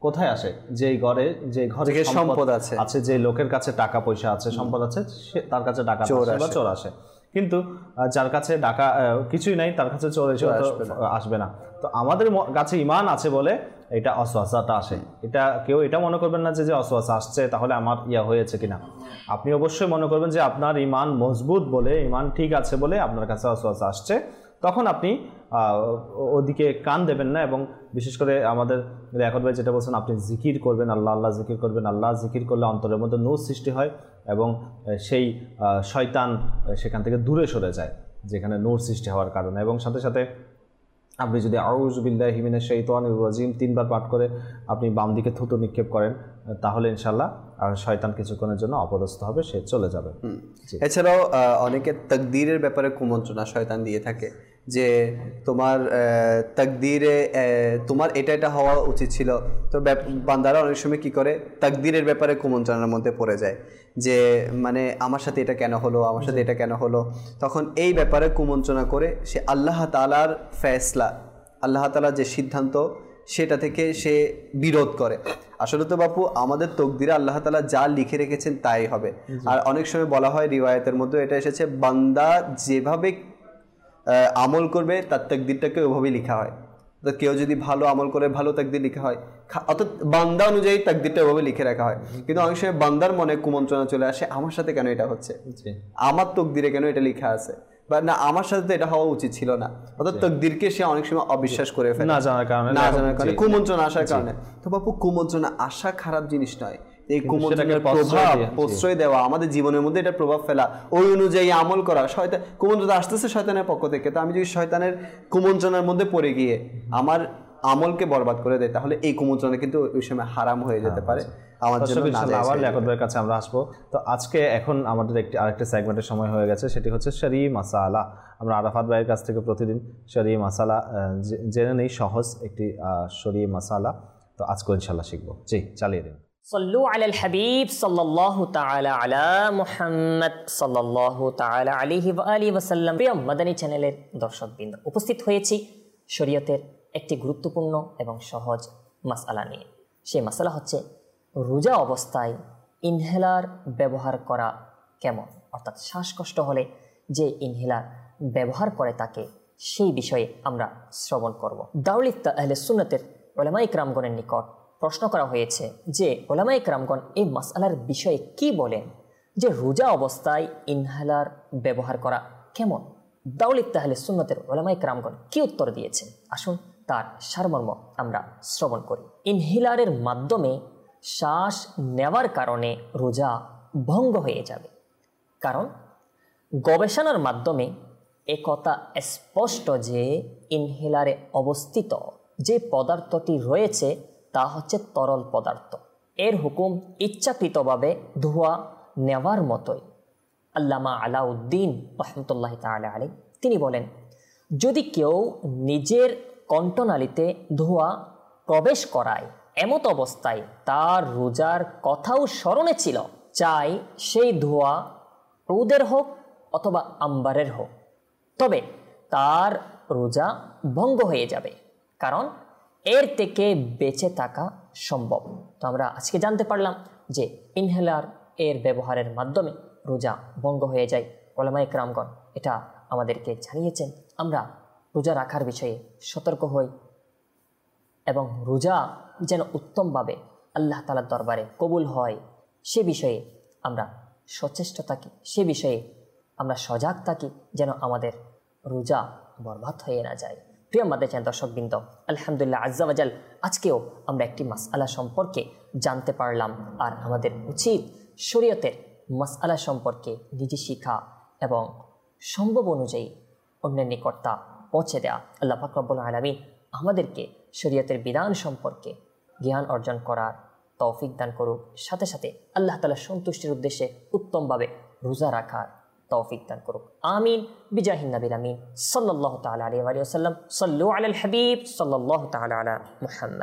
[SPEAKER 2] কোথায় আসে? যে ঘরে সম্পদ আছে, যে লোকের কাছে টাকা পয়সা আছে, সম্পদ আছে, তার কাছে ডাকাত আসে বা চোর আসে। কিন্তু যার কাছে ডাকা কিছুই নাই, তার কাছে চোর এসে আসবে না। তো আমাদের কাছে ঈমান আছে বলে এটা অসওয়াসাটা আসে। এটা কেউ এটা মনে করবেন না যে অসওয়াসা আসছে তাহলে আমার হয়েছে কিনা। আপনি অবশ্যই মনে করবেন যে আপনার ঈমান মজবুত বলে, ঈমান ঠিক আছে বলে আপনার কাছে অসওয়াসা আসছে। তখন আপনি ওদিকে কান দেবেন না। এবং বিশেষ করে আমাদের রেকর্ড ভাই যেটা বলছেন, আপনি জিকির করবেন, আল্লাহ আল্লাহ জিকির করবেন। আল্লাহ জিকির করলে অন্তরের মধ্যে নূর সৃষ্টি হয় এবং সেই শয়তান সেখান থেকে দূরে সরে যায়, যেখানে নূর সৃষ্টি হওয়ার কারণে। এবং সাথে সাথে আপনি যদি আউযু বিল্লাহি মিনাশ শাইতানির রাজিম 3 বার পাঠ করে আপনি বাম দিকে থুতু নিক্ষেপ করেন, তাহলে ইনশাআল্লাহ শয়তান কিছুক্ষণের জন্য অপদস্থ হবে, সে চলে যাবে।
[SPEAKER 4] এছাড়াও অনেকে তাকদীরের ব্যাপারে কুমন্ত্রণা শয়তান দিয়ে থাকে যে তোমার তাকদীরে তোমার এটা হওয়া উচিত ছিল। তো বান্দারা অনেক সময় কি করে, তাকদীরের ব্যাপারে কুমন্ত্রণার মধ্যে পড়ে যায় যে মানে আমার সাথে এটা কেন হলো, আমার সাথে এটা কেন হলো। তখন এই ব্যাপারে কুমন্ত্রণা করে সে আল্লাহ তাআলার ফয়সালা, আল্লাহ তাআলার যে সিদ্ধান্ত সেটা থেকে সে বিরোধ করে। আসলে তো বাপু আমাদের তকদিরে আল্লাহ তাআলা যা লিখে রেখেছেন তাই হবে। আর অনেক সময় বলা হয়, রিওয়ায়াতের মধ্যে এটা এসেছে, বান্দা যেভাবে আমল করবে তার তাকদিরটাকে ওইভাবেই লেখা হয়। তো কেউ যদি ভালো আমল করে ভালো তাকদির লেখা হয়, অর্থাৎ বান্দা অনুযায়ী তাকদিরটা ওইভাবে লিখে রাখা হয়। কিন্তু অনেক সময় বান্দার মনে কুমন্ত্রণা চলে আসে, আমার সাথে কেন এটা হচ্ছে, আমার তকদিরে কেন এটা লেখা আছে, বা না আমার সাথে তো এটা হওয়া উচিত ছিল না। অর্থাৎ তকদিরকে সে অনেক সময় অবিশ্বাস করে ফেলে, না জানার কারণে, কুমন্ত্রণা আসার কারণে। তো বাপু কুমন্ত্রণা আসা খারাপ জিনিস নয়, এই কুমন্ত্রণার প্রভাব প্রশ্রয় দেওয়া, আমাদের জীবনের মধ্যে এটা প্রভাব ফেলা, ওই অনুযায়ী আমল করা। শয়তান কুমন্ত্রণা আসতেছে শয়তানের পক্ষ থেকে, তো আমি যদি শয়তানের কুমন্ত্রণার মধ্যে পড়ে গিয়ে আমার আমলকে বরবাদ করে দেয়, তাহলে এই কুমন্ত্রণা কিন্তু ওই সময় হারাম হয়ে যেতে পারে আমার জন্য।
[SPEAKER 2] আবার লেখকদের কাছে আমরা আসবো। তো আজকে এখন আমাদের আরেকটা সেগমেন্টের সময় হয়ে গেছে, সেটি হচ্ছে শরঈ মাসালা। আমরা আরাফাত ভাইয়ের কাছ থেকে প্রতিদিন শরঈ মাসালা জেনে নেই, সহজ একটি শরঈ মাসালা। তো আজকে ইনশাআল্লাহ শিখবো। জি, চালিয়ে দিন।
[SPEAKER 6] সল্লু আলাল হাবিব সাল্লাল্লাহু তাআলা আলা মুহাম্মদ সাল্লাল্লাহু তাআলা আলাইহি ওয়া আলিহি ওয়াসাল্লাম। প্রিয় মাদানী চ্যানেলের দর্শকবৃন্দ, উপস্থিত হয়েছি শরীয়তের একটি গুরুত্বপূর্ণ এবং সহজ মাসআলা নিয়ে। সেই মাসআলা হচ্ছে রোজা অবস্থায় ইনহেলার ব্যবহার করা কেমন, অর্থাৎ শ্বাসকষ্ট হলে যে ইনহেলার ব্যবহার করে তাকে, সেই বিষয়ে আমরা শ্রবণ করব। দাওলিত আহলে সুন্নাতের উলামায়ে কিরামগণের নিকট প্রশ্ন করা হয়েছে যে উলামায়ে কিরামগণ এই মাসআলার বিষয়ে কি বলেন, যে রোজা অবস্থায় ইনহেলার ব্যবহার করা কেমন। দাওলিত আহলে সুন্নাতের উলামায়ে কিরামগণ কি উত্তর দিয়েছেন, আসুন তার সারমর্ম আমরা শ্রবণ করি। ইনহেলারের মাধ্যমে শ্বাস নেওয়ার কারণে রোজা ভঙ্গ হয়ে যাবে, কারণ গবেষণার মাধ্যমে একথা স্পষ্ট যে ইনহেলারে অবস্থিত যে পদার্থটি রয়েছে তা হচ্ছে তরল পদার্থ। এর হুকুম ইচ্ছাকৃতভাবে ধোঁয়া নেওয়ার মতোই। আল্লামা আলাউদ্দিন রহমতুল্লাহ তাআলা আলাইহি তিনি বলেন, যদি কেউ নিজের কণ্ঠনালীতে ধোঁয়া প্রবেশ করায় এমত অবস্থায় তার রোজার কথাও স্মরণে ছিল, চাই সেই ধোঁয়া উদের হোক অথবা আম্বারের হোক, তবে তার রোজা ভঙ্গ হয়ে যাবে, কারণ এর থেকে বেঁচে থাকা সম্ভব। তো আমরা আজকে জানতে পারলাম যে ইনহেলার এর ব্যবহারের মাধ্যমে রোজা ভঙ্গ হয়ে যায়। উলামায়ে কিরামগণ এটা আমাদেরকে জানিয়েছেন। আমরা রোজা রাখার বিষয়ে সতর্ক হই এবং রোজা যেন উত্তমভাবে আল্লাহ তাআলার দরবারে কবুল হয় সে বিষয়ে আমরা সচেষ্ট থাকি, সে বিষয়ে আমরা সজাগ থাকি, যেন আমাদের রোজা বরবাদ হয়ে না যায়। প্রিয় মাদানী চ্যানেল দর্শকবৃন্দ, আলহামদুলিল্লাহ আজ্জা ওয়া জাল আজকেও আমরা একটি মাসআলা সম্পর্কে জানতে পারলাম। আর আমাদের উচিত শরীয়তের মাসআলা সম্পর্কে নিজে শিখা এবং সম্ভব অনুযায়ী অন্যের নিকট তা পৌঁছে দেওয়া। আল্লাহ পাক রব্বুল আলামিন আমাদেরকে শরীয়তের বিধান সম্পর্কে জ্ঞান অর্জন করার তৌফিক দান করুক, সাথে সাথে আল্লাহ তাআলার সন্তুষ্টির উদ্দেশ্যে উত্তমভাবে রোজা রাখার তৌফিক দান করুক। আমিন বিজাহিন নবীল আমিন সাল্লাল্লাহু তাআলা আলাইহি ওয়া সাল্লাম। সাল্লু আলাল হাবিব সাল্লাল্লাহু তাআলা আলা মুহাম্মদ।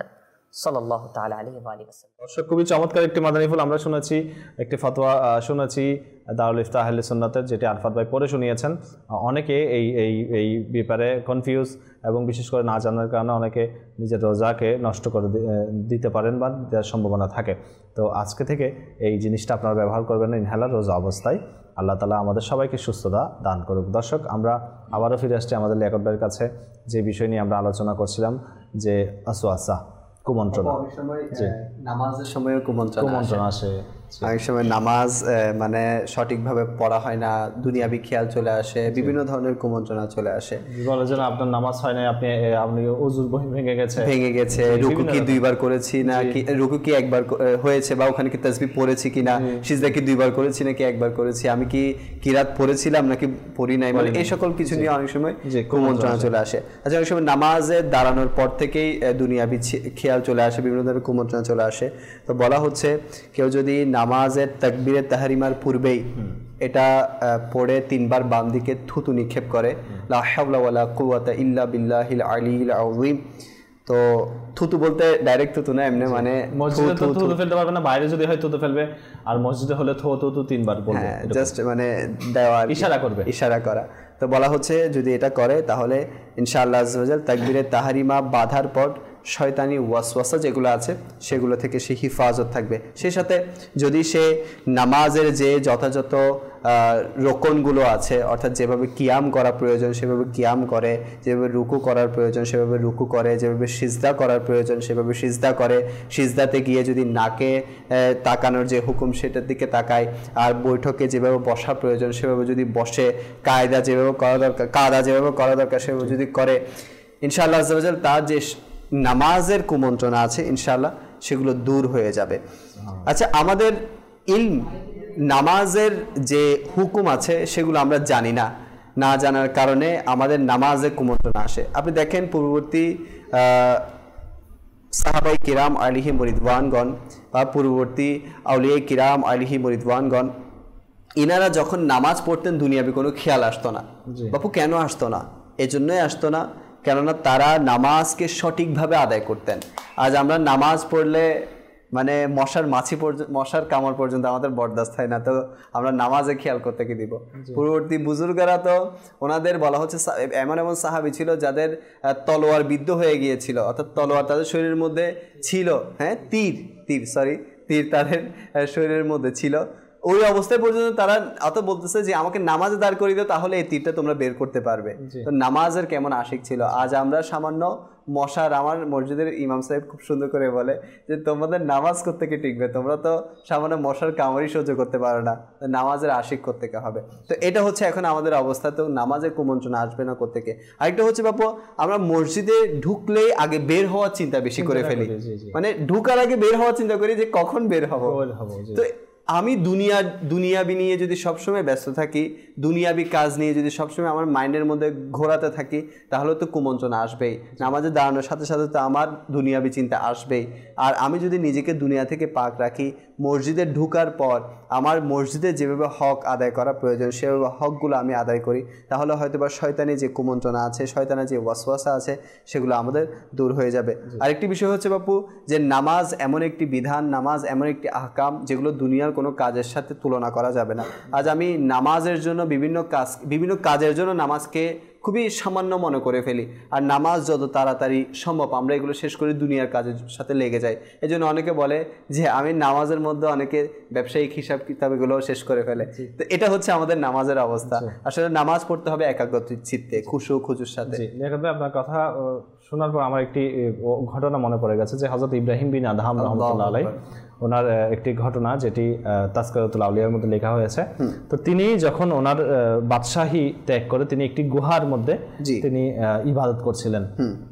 [SPEAKER 6] সাল্লাল্লাহু তাআলা আলাইহি ওয়া আলিহি ওয়াসাল্লাম।
[SPEAKER 2] দর্শক, খুবই চমৎকার একটি মাদানী ফুল আমরা শুনেছি, একটি ফতোয়া শুনেছি দারুল ইফতাহ আহলে সুন্নাতের, যেটি আরফাত ভাই পড়ে শুনিয়েছেন। অনেকে এই ব্যাপারে কনফিউজ এবং বিশেষ করে না জানার কারণে অনেকে নিজের রোজাকে নষ্ট করে দিতে পারেন বা দেওয়ার সম্ভাবনা থাকে। তো আজকে থেকে এই জিনিসটা আপনারা ব্যবহার করবেন না ইনহেলার রোজা অবস্থায়। আল্লাহ তাআলা আমাদের সবাইকে সুস্থতা দান করুক। দর্শক, আমরা আবারও ফিরে আসছি আমাদের লিয়াকত ভাইয়ের কাছে, যে বিষয় নিয়ে আমরা আলোচনা করছিলাম, যে ওয়াসওয়াসা, কুমন্ত্রণা।
[SPEAKER 4] নামাজের সময়ও কুমন্ত্রণা আসে। অনেক সময় নামাজ মানে সঠিকভাবে পড়া হয় না, দুনিয়াবি খেয়াল চলে আসে, বিভিন্ন ধরনের কুমন্ত্রণা চলে আসে।
[SPEAKER 2] বলে যেন আপনার নামাজ হয় না, আপনি ওযুর ভেঙে গেছে,
[SPEAKER 4] রুকু কি 2 বার করেছি না কি, রুকু কি 1 বার হয়েছে, বা ওখানে কি তাসবিহ পড়েছি কিনা, সিজদা কি 2 বার করেছি নাকি 1 বার করেছি, আমি কি কিরাত পড়েছিলাম নাকি পড়ি নাই, মানে এই সকল কিছু নিয়ে অনেক সময় কুমন্ত্রণা চলে আসে। আচ্ছা, অনেক সময় নামাজে দাঁড়ানোর পর থেকেই দুনিয়াবি খেয়াল চলে আসে, বিভিন্ন ধরনের কুমন্ত্রণা চলে আসে। তো বলা হচ্ছে, কেউ যদি নামাজের তাকবীরে তাহরিমার পূর্বেই এটা পড়ে 3 বার বাম দিকে থুতু নিক্ষেপ করে, লা হাওলা ওয়ালা কুওয়াতা ইল্লা বিল্লাহিল আলিয়্যিল আযীম। তো থুতু বলতে ডাইরেক্ট থুতু না, এমনি মানে
[SPEAKER 2] মসজিদে তো থুতু ফেলতে পারবে না, বাইরে যদি হয় থুতু ফেলবে, আর মসজিদে হলে থুতু 3 বার বলবে,
[SPEAKER 4] জাস্ট মানে দেওয়া, ইশারা করা। তো বলা হচ্ছে যদি এটা করে তাহলে ইনশাআল্লাহ আযজা ওয়া জাল তাকবীরে তাহরিমা বাঁধার পর শয়তানি ওয়াসওয়াসা যেগুলো আছে সেগুলো থেকে সে হিফাজত থাকবে। সেই সাথে যদি সে নামাজের যে যথাযথ রোকনগুলো আছে, অর্থাৎ যেভাবে কিয়াম করা প্রয়োজন সেভাবে কিয়াম করে, যেভাবে রুকু করার প্রয়োজন সেভাবে রুকু করে, যেভাবে সিজদা করার প্রয়োজন সেভাবে সিজদা করে, সিজদাতে গিয়ে যদি নাকে তাকানোর যে হুকুম সেটার দিকে তাকায়, আর বৈঠকে যেভাবে বসা প্রয়োজন সেভাবে যদি বসে, কায়দা যেভাবে করা দরকার সেভাবে যদি করে, ইনশাআল্লাহ আযজা ওয়া জাল তার যে নামাজের কুমন্ত্রণা আছে ইনশাআল্লাহ সেগুলো দূর হয়ে যাবে। আচ্ছা, আমাদের ইলম নামাজের যে হুকুম আছে সেগুলো আমরা জানি না, না জানার কারণে আমাদের নামাজের কুমন্ত্রণা আসে। আপনি দেখেন পূর্ববর্তী সাহাবাই কিরাম আলাইহিম রিদওয়ানগণ বা পূর্ববর্তী আউলিয়া কিরাম আলাইহিম রিদওয়ানগণ, ইনারা যখন নামাজ পড়তেন দুনিয়াবি কোনো খেয়াল আসতো না। বাপু কেন আসতো না? এজন্যই আসতো না কেননা তারা নামাজকে সঠিকভাবে আদায় করতেন। আজ আমরা নামাজ পড়লে মানে মশার কামড় পর্যন্ত আমাদের বরদাস্ত হয় না, তো আমরা নামাজে খেয়াল করতে কি দিব? পূর্ববর্তী বুজুর্গরা তো ওনাদের বলা হচ্ছে এমন এমন সাহাবী ছিল যাদের তলোয়ার বিদ্ধ হয়ে গিয়েছিল, অর্থাৎ তলোয়ার তাদের শরীরের মধ্যে ছিল, তীর তাদের শরীরের মধ্যে ছিল। ওই অবস্থায় পর্যন্ত তারা অত বলতেছে যে আমাকে নামাজে দাঁড় করিয়ে দাও, তাহলে এই তীরটা তোমরা বের করতে পারবে। তো নামাজের কেমন আশিক ছিল। আজ আমরা সামান্য মশার, আমার মসজিদের ইমাম সাহেব খুব সুন্দর করে বলে যে তোমাদের নামাজ করতে কি টিকবে, তোমরা তো সামান্য মশার কামড়ই সহ্য করতে পারো না, নামাজের আশিক করতে হবে। তো এটা হচ্ছে এখন আমাদের অবস্থা। তো নামাজের কুমন্ত্রণা আসবে না কোত্থেকে। আরেকটা হচ্ছে বাপু, আমরা মসজিদে ঢুকলেই আগে বের হওয়ার চিন্তা বেশি করে ফেলি, মানে ঢুকার আগে বের হওয়ার চিন্তা করি যে কখন বের হবো। তো আমি দুনিয়াবি নিয়ে যদি সবসময় ব্যস্ত থাকি, দুনিয়াবি কাজ নিয়ে যদি সবসময় আমার মাইন্ডের মধ্যে ঘোরাতে থাকি, তাহলে তো কুমন্ত্রণা আসবেই। নামাজে দাঁড়ানোর সাথে সাথে তো আমার দুনিয়াবি চিন্তা আসবেই। আর আমি যদি নিজেকে দুনিয়া থেকে পাক রাখি, মসজিদে ঢুকার পর আমার মসজিদে যেভাবে হক আদায় করা প্রয়োজন সেভাবে হকগুলো আমি আদায় করি, তাহলে হয়তো বা শয়তানি যে কুমন্ত্রণা আছে, শয়তানের যে ওয়াসওয়াসা আছে সেগুলো আমাদের দূর হয়ে যাবে। আরেকটি বিষয় হচ্ছে বাপু, যে নামাজ এমন একটি বিধান, নামাজ এমন একটি আহকাম যেগুলো দুনিয়ার কোনো কাজের সাথে তুলনা করা যাবে না। আজ আমি নামাজের জন্য বিভিন্ন কাজের জন্য নামাজকে খুবই সামান্য মনে করে ফেলি, আর নামাজ যত তাড়াতাড়ি সম্ভব আমরা এগুলো শেষ করে দুনিয়ার কাজের সাথে লেগে যাই। এই জন্য অনেকে বলে যে আমি নামাজের মধ্যে অনেকে ব্যবসায়িক হিসাব কিতাব এগুলো শেষ করে ফেলে। তো এটা হচ্ছে আমাদের নামাজের অবস্থা। আসলে নামাজ পড়তে হবে একাগ্র চিত্তে, খুজুর সাথে।
[SPEAKER 2] আপনার কথা শোনার পর আমার একটি ঘটনা মনে পড়ে গেছে, যে হযরত ইব্রাহিম বিন আদহাম রাহমাতুল্লাহ আলাইহি, ওনার একটি ঘটনা যেটি তাজকিরাতুল আউলিয়ার মধ্যে লেখা হয়েছে। তো তিনি যখন ওনার বাদশাহী ত্যাগ করে তিনি একটি গুহার মধ্যে তিনি ইবাদত করছিলেন।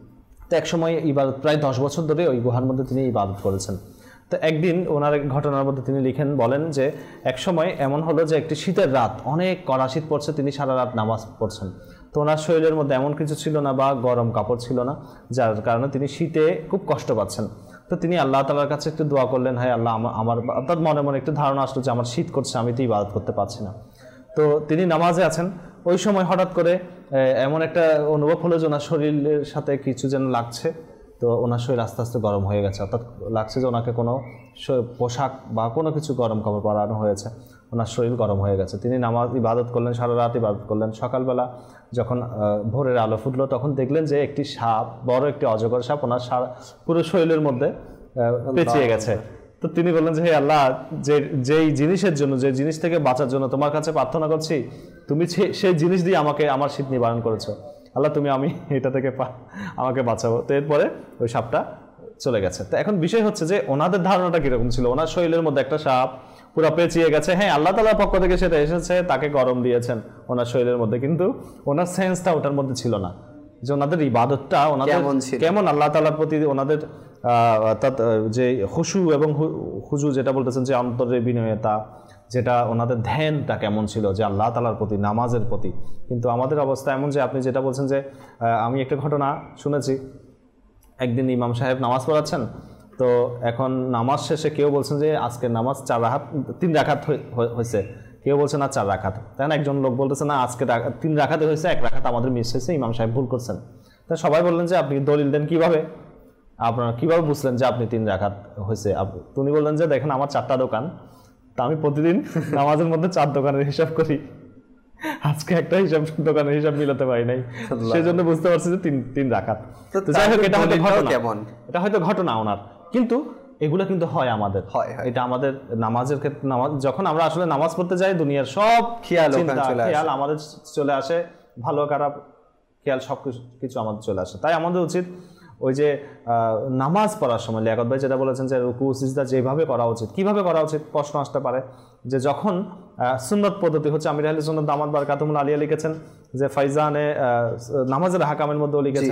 [SPEAKER 2] তো একসময় ইবাদত প্রায় 10 বছর ধরে ওই গুহার মধ্যে তিনি ইবাদত করেছেন। তো একদিন ওনার ঘটনার মধ্যে তিনি বলেন যে এক সময় এমন হলো যে একটি শীতের রাত, অনেক কড়া শীত পড়ছে, তিনি সারা রাত নামাজ পড়ছেন। তো ওনার শরীরের মধ্যে এমন কিছু ছিল না বা গরম কাপড় ছিল না, যার কারণে তিনি শীতে খুব কষ্ট পাচ্ছেন। তো তিনি আল্লাহ তাআলার কাছে একটু দোয়া করলেন, হায় আল্লাহ, আমার অর্থাৎ মনে মনে একটু ধারণা আসলো যে আমার শীত করছে, আমি তো ইবাদত করতে পারছি না। তো তিনি নামাজে আছেন, ওই সময় হঠাৎ করে এমন একটা অনুভব হলো যে ওনার শরীরের সাথে কিছু যেন লাগছে। তো ওনার শরীর আস্তে আস্তে গরম হয়ে গেছে, অর্থাৎ লাগছে যে ওনাকে কোনো পোশাক বা কোনো কিছু গরম কাপড় পরানো হয়েছে, ওনার শরীর গরম হয়ে গেছে। তিনি নামাজ ইবাদত করলেন, সারা রাত ইবাদত করলেন। সকালবেলা যখন ভোরের আলো ফুটলো তখন দেখলেন যে একটি সাপ, বড় একটি অজগর সাপ ওনার পুরো শরীরের মধ্যে পেঁচিয়ে গেছে। তো তিনি বললেন যে হে আল্লাহ, যেই জিনিসের জন্য, যে জিনিস থেকে বাঁচার জন্য তোমার কাছে প্রার্থনা করছি, তুমি সেই জিনিস দিয়ে আমাকে আমার শীত নিবারণ করেছো। আল্লাহ আমি এটা থেকে আমাকে বাঁচাবো। তো এরপরে ওই সাপটা চলে গেছে। তো এখন বিষয় হচ্ছে যে ওনাদের ধারণাটা কীরকম ছিল, ওনার শরীরের মধ্যে একটা সাপ পুরো পেঁচিয়ে গেছে, হ্যাঁ আল্লাহ তাআলার পক্ষ থেকে সেটা এসেছে, তাকে গরম দিয়েছেন ওনার শরীরের মধ্যে, কিন্তু ওনার সেন্সটা ওটার মধ্যে ছিল না যে ওনাদের ইবাদতটা ওনাদের কেমন আল্লাহ তাআলার প্রতি ওনাদের অর্থাৎ যে খুশু এবং খুজু যেটা বলতেছেন যে অন্তরের বিনয়তা, যেটা ওনাদের ধ্যানটা কেমন ছিল যে আল্লাহ তাআলার প্রতি, নামাজের প্রতি। কিন্তু আমাদের অবস্থা এমন যে আপনি যেটা বলছেন যে আমি একটা ঘটনা শুনেছি, একদিন ইমাম সাহেব নামাজ পড়াচ্ছেন, তো এখন নামাজ শেষে কেউ বলছেন যে আজকের নামাজ 3 রাকাত হয়েছে, কেউ বলছে না 4 রাকাত। তাই না, একজন লোক বলতেছে না আজকে 3 রাকাতে হয়েছে, 1 রাকাত আমাদের মিস হয়েছে, ইমাম সাহেব ভুল করছেন। তা সবাই বললেন যে আপনি দলিল দেন কিভাবে, আপনারা কিভাবে বুঝলেন যে আপনি 3 রাকাত হয়েছে। তিনি বললেন যে দেখেন আমার 4টা দোকান, তা আমি প্রতিদিন নামাজের মধ্যে 4 দোকানের হিসাব করি, আজকে একটা দোকানের হিসাব মিলাতে পারি নাই, সেই জন্য বুঝতে পারছি যে 3 রাকাত। যাই হোক, এটা হয়তো ঘটনা ওনার, কিন্তু এগুলো কিন্তু হয় আমাদের, এটা আমাদের নামাজের ক্ষেত্রে। যখন আমরা আসলে নামাজ পড়তে যাই, দুনিয়ার সব খেয়াল আমাদের চলে আসে, ভালো খারাপ খেয়াল সব কিছু আমাদের চলে আসে। তাই আমাদের উচিত ওই যে নামাজ পড়ার সময় লিয়াকত ভাই যেটা বলেছেন যে রুকু সিজদা যেভাবে করা উচিত, কিভাবে করা উচিত প্রশ্ন আসতে পারে, যে যখন সুন্নত পদ্ধতি হচ্ছে, আমির আহলে সুন্নাত দামাত বারকাতুহুল আলিয়া লিখেছেন যে ফাইজানে নামাজের হাকামের মধ্যেও লিখেছেন।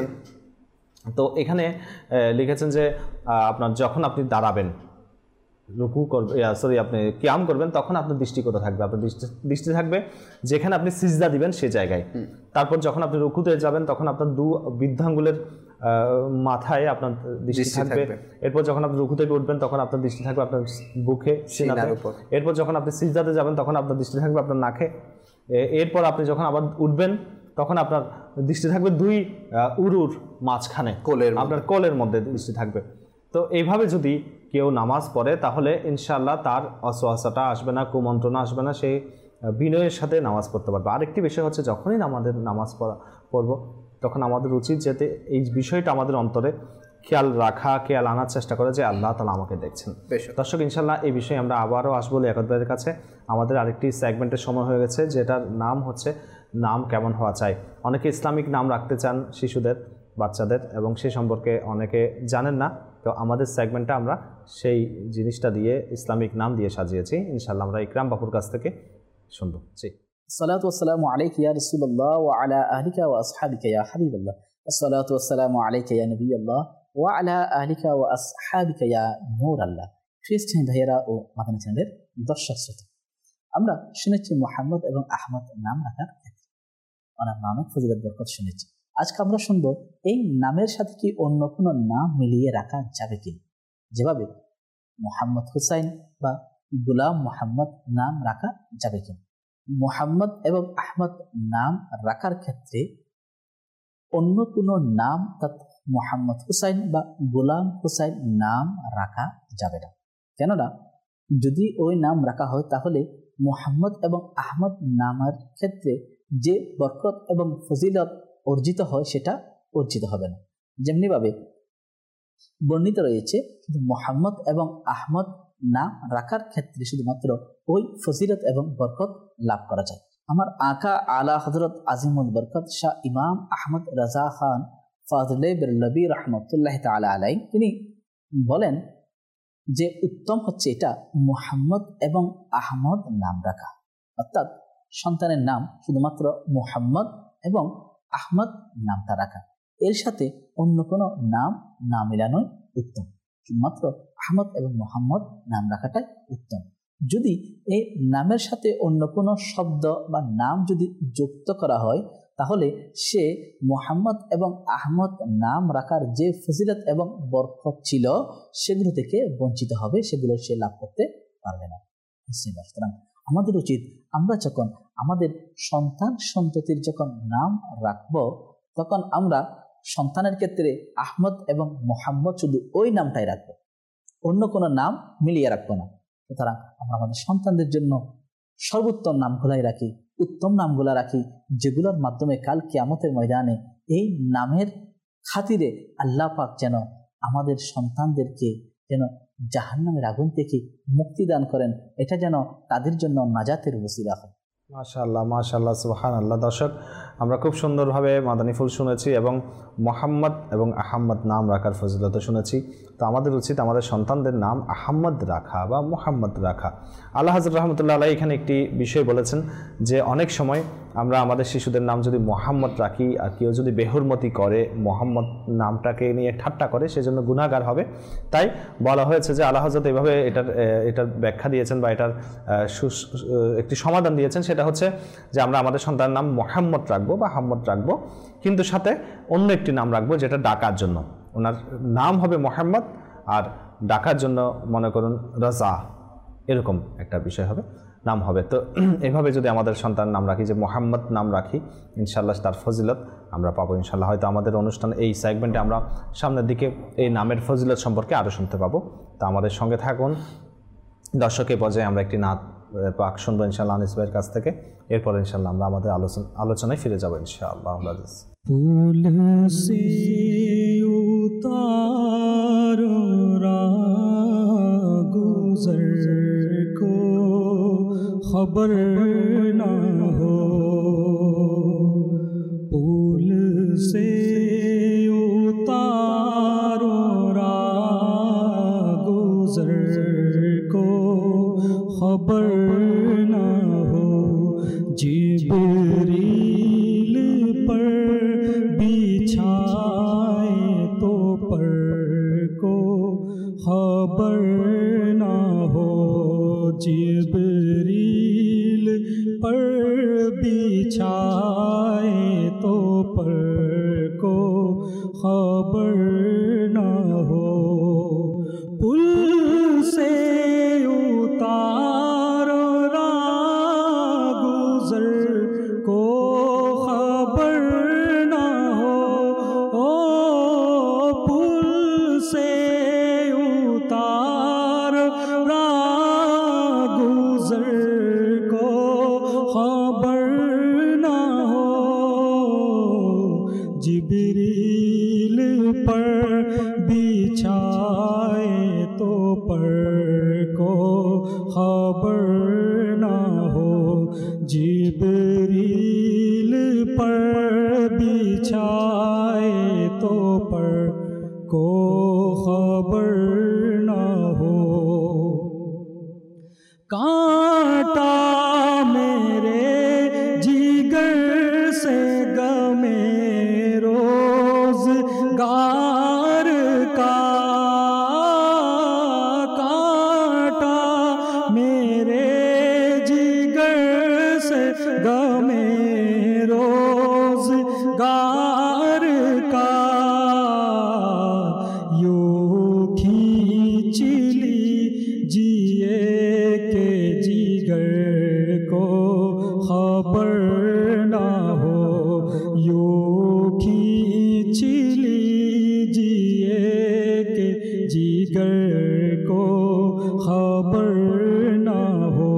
[SPEAKER 2] তো এখানে লিখেছেন যে আপনার যখন আপনি দাঁড়াবেন, রুকু করবেন, আপনি কিয়াম করবেন, তখন আপনার দৃষ্টি কোথায় থাকবে, আপনার দৃষ্টি থাকবে যেখানে আপনি সিজদা দিবেন সেই জায়গায়। তারপর যখন আপনি রুকুতে যাবেন তখন আপনার 2 বৃদ্ধাঙ্গুলের মাথায় আপনার দৃষ্টি থাকবে। এরপর যখন আপনি রুকু থেকে উঠবেন তখন আপনার দৃষ্টি থাকবে আপনার বুকে, সিনার উপর। এরপর যখন আপনি সিজদাতে যাবেন তখন আপনার দৃষ্টি থাকবে আপনার নাকে। এরপর আপনি যখন আবার উঠবেন তখন আপনার দৃষ্টি থাকবে 2 উরুর মাঝখানে, আপনার কোলের মধ্যে দৃষ্টি থাকবে। তো এইভাবে যদি কেউ নামাজ পড়ে তাহলে ইনশাআল্লাহ তার অসওয়াসাটা আসবে না, কুমন্ত্রণা আসবে না, সে বিনয়ের সাথে নামাজ পড়তে পারবে। আরেকটি বিষয় হচ্ছে যখনই আমাদের নামাজ পড়ব তখন আমাদের উচিত যাতে এই বিষয়টা আমাদের অন্তরে খেয়াল আনার চেষ্টা করে যে আল্লাহ তাআলা আমাকে দেখছেন। দর্শক, ইনশাআল্লাহ এই বিষয়ে আমরা আবারও আসবো লিয়াকত ভাইয়ের কাছে। আমাদের আরেকটি সেগমেন্টের সময় হয়ে গেছে, যেটার নাম হচ্ছে নাম কেমন হওয়া চাই। অনেকে ইসলামিক নাম রাখতে চান শিশুদের, বাচ্চাদের, এবং সে সম্পর্কে অনেকে জানেন না। তো আমাদের সেগমেন্টটা আমরা সেই জিনিসটা দিয়ে, ইসলামিক নাম দিয়ে সাজিয়েছি। ইনশাআল্লাহ আমরা ইকরাম বাপুর কাছ থেকে শুনবো। জি।
[SPEAKER 7] الصلاة والسلام عليك يا رسول الله وعلى أهلك وأصحابك يا حبيب الله. الصلاة والسلام عليك يا نبي الله وعلى أهلك وأصحابك يا نور الله. খ্রিস্টান ভাইয়েরা ও মাদানী চ্যানেলের দর্শক শ্রোতা, আমরা শুনেছি মুহাম্মদ এবং আহমদ নাম রাখার ক্ষেত্রে ওনার নামে ফজিলত বরকত শুনেছি। আজকে আমরা শুনবো এই নামের সাথে কি অন্য কোনো নাম মিলিয়ে রাখা যাবে কি, যেভাবে মুহাম্মদ হুসাইন বা গুলাম মুহাম্মদ নাম রাখা যাবে কি। মুহাম্মদ এবং আহমদ নাম রাখার ক্ষেত্রে অন্য কোনো নাম, মুহাম্মদ হুসাইন বা গোলাম হুসাইন নাম রাখা যাবে না। কেননা যদি ওই নাম রাখা হয় তাহলে মুহাম্মদ এবং আহমদ নামের ক্ষেত্রে যে বরকত এবং ফজিলত অর্জিত হয় সেটা অর্জিত হবে না। যেমনিভাবে বর্ণিত রয়েছে কিন্তু মুহাম্মদ এবং আহমদ নাম রাখার ক্ষেত্রে শুধুমাত্র ওই ফজিলত এবং বরকত লাভ করা যায়। আমার আকা আলা হযরত আজিমুল বরকত শাহ ইমাম আহমদ রাজা খান ফাজলে বেরলবী রহমতুল্লাহ তাআলা আলাইহি তিনি বলেন যে উত্তম হচ্ছে এটা মুহাম্মদ এবং আহমদ নাম রাখা, অর্থাৎ সন্তানের নাম শুধুমাত্র মুহাম্মদ এবং আহমদ নামটা রাখা, এর সাথে অন্য কোনো নাম না মিলানোই উত্তম। শুধুমাত্র আহমদ এবং মুহাম্মদ নাম রাখাটাই উত্তম। যদি এই নামের সাথে অন্য কোনো শব্দ বা নাম যদি যুক্ত করা হয় তাহলে সে মুহাম্মদ এবং আহমদ নাম রাখার যে ফজিলত এবং বরকত ছিল সেগুলো থেকে বঞ্চিত হবে, সেগুলো সে লাভ করতে পারবে না। সুতরাং আমাদের উচিত আমরা যখন আমাদের সন্তান সন্ততির যখন নাম রাখব তখন আমরা সন্তানের ক্ষেত্রে আহমদ এবং মোহাম্মদ শুধু ওই নামটাই রাখবো, অন্য কোনো নাম মিলিয়ে রাখবো না। সুতরাং আমরা আমাদের সন্তানদের জন্য সর্বোত্তম নামগুলাই রাখি, উত্তম নামগুলা রাখি, যেগুলোর মাধ্যমে কাল কিয়ামতের ময়দানে এই নামের খাতিরে আল্লাহ পাক যেন আমাদের সন্তানদেরকে যেন জাহান্নামের আগুন থেকে মুক্তি দান করেন, এটা যেন তাদের জন্য নাজাতের ওসিলা হয়।
[SPEAKER 2] মাশাআল্লাহ, মাশাআল্লাহ, সুবহানাল্লাহ। দর্শক, আমরা খুব সুন্দরভাবে মাদানী ফুল শুনেছি এবং মোহাম্মদ এবং আহম্মদ নাম রাখার ফজিলত শুনেছি। তো আমাদের উচিত আমাদের সন্তানদের নাম আহম্মদ রাখা বা মোহাম্মদ রাখা। আল্লাহ হযরত রাহমাতুল্লাহ আলাইহি এখানে একটি বিষয় বলেছেন যে অনেক সময় আমরা আমাদের শিশুদের নাম যদি মোহাম্মদ রাখি আর কেউ যদি বেহুরমতি করে, মোহাম্মদ নামটাকে নিয়ে ঠাট্টা করে, সেজন্য গুনাহগার হবে। তাই বলা হয়েছে যে আল্লাহ হযরত এইভাবে এটার ব্যাখ্যা দিয়েছেন বা এটার একটি সমাধান দিয়েছেন, সেটা হচ্ছে যে আমরা আমাদের সন্তানের নাম মোহাম্মদ রাখবো বা আহম্মদ রাখবো, কিন্তু সাথে অন্য একটি নাম রাখবো যেটা ডাকার জন্য। ওনার নাম হবে মোহাম্মদ আর ডাকার জন্য মনে করুন রাজা, এরকম একটা বিষয় হবে, নাম হবে। তো এভাবে যদি আমাদের সন্তান নাম রাখি, যে মোহাম্মদ নাম রাখি, ইনশাআল্লাহ তার ফজিলত আমরা পাবো ইনশাআল্লাহ। হয়তো আমাদের অনুষ্ঠান এই সেগমেন্টে আমরা সামনের দিকে এই নামের ফজিলত সম্পর্কে আরও শুনতে পাবো। তা আমাদের সঙ্গে থাকুন। দর্শকের পর্যায়ে আমরা একটি নাত পাক শুনবো ইনশাআল্লাহ আনিস ভাইয়ের কাছ থেকে। এরপর ইনশাআল্লাহ আমরা আমাদের আলোচনায় ফিরে যাবো ইনশাআল্লাহ।
[SPEAKER 3] फूल से उतारो गुज़र को खबर ना हो, फूल से उतारो गुज़र को खबर ना हो, जिब्रील पर बिछाए तो पर को खबर ना हो, जिब्रील पर बिछाए तो पर को खबर ना हो, पुल से उतारो गुज़र को खबर ना हो, ओ पुल से उतारो गुज़र को खबर ना हो, जिब्रील पर बिछाए तो पर को खबर ना हो, जिब्रील पर बिछाए तो पर को खबर ना हो, कांटा मेरे जिगर से गमे रोज़गार का, कांटा मेरे जिगर से गमे रोज़गार का, यूं खींच लीजिए के जिगर को खबर ना हो, यूं खींच लीजिए के जिगर को खबर ना हो,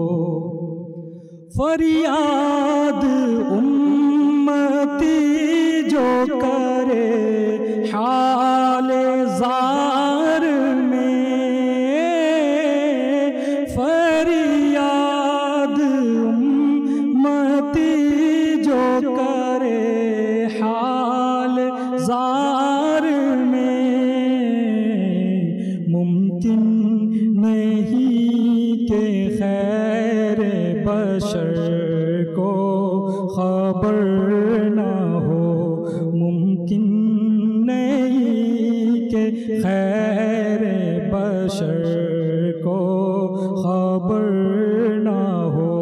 [SPEAKER 3] फरियाद उम्मती जो करे हाल ज़ार में, फरियाद उम्मती जो करे हाल ज़ार में, मुमकिन नहीं के खैर बशर को खबर ना हो, मुमकिन नहीं के खैर बशर को खबर ना हो,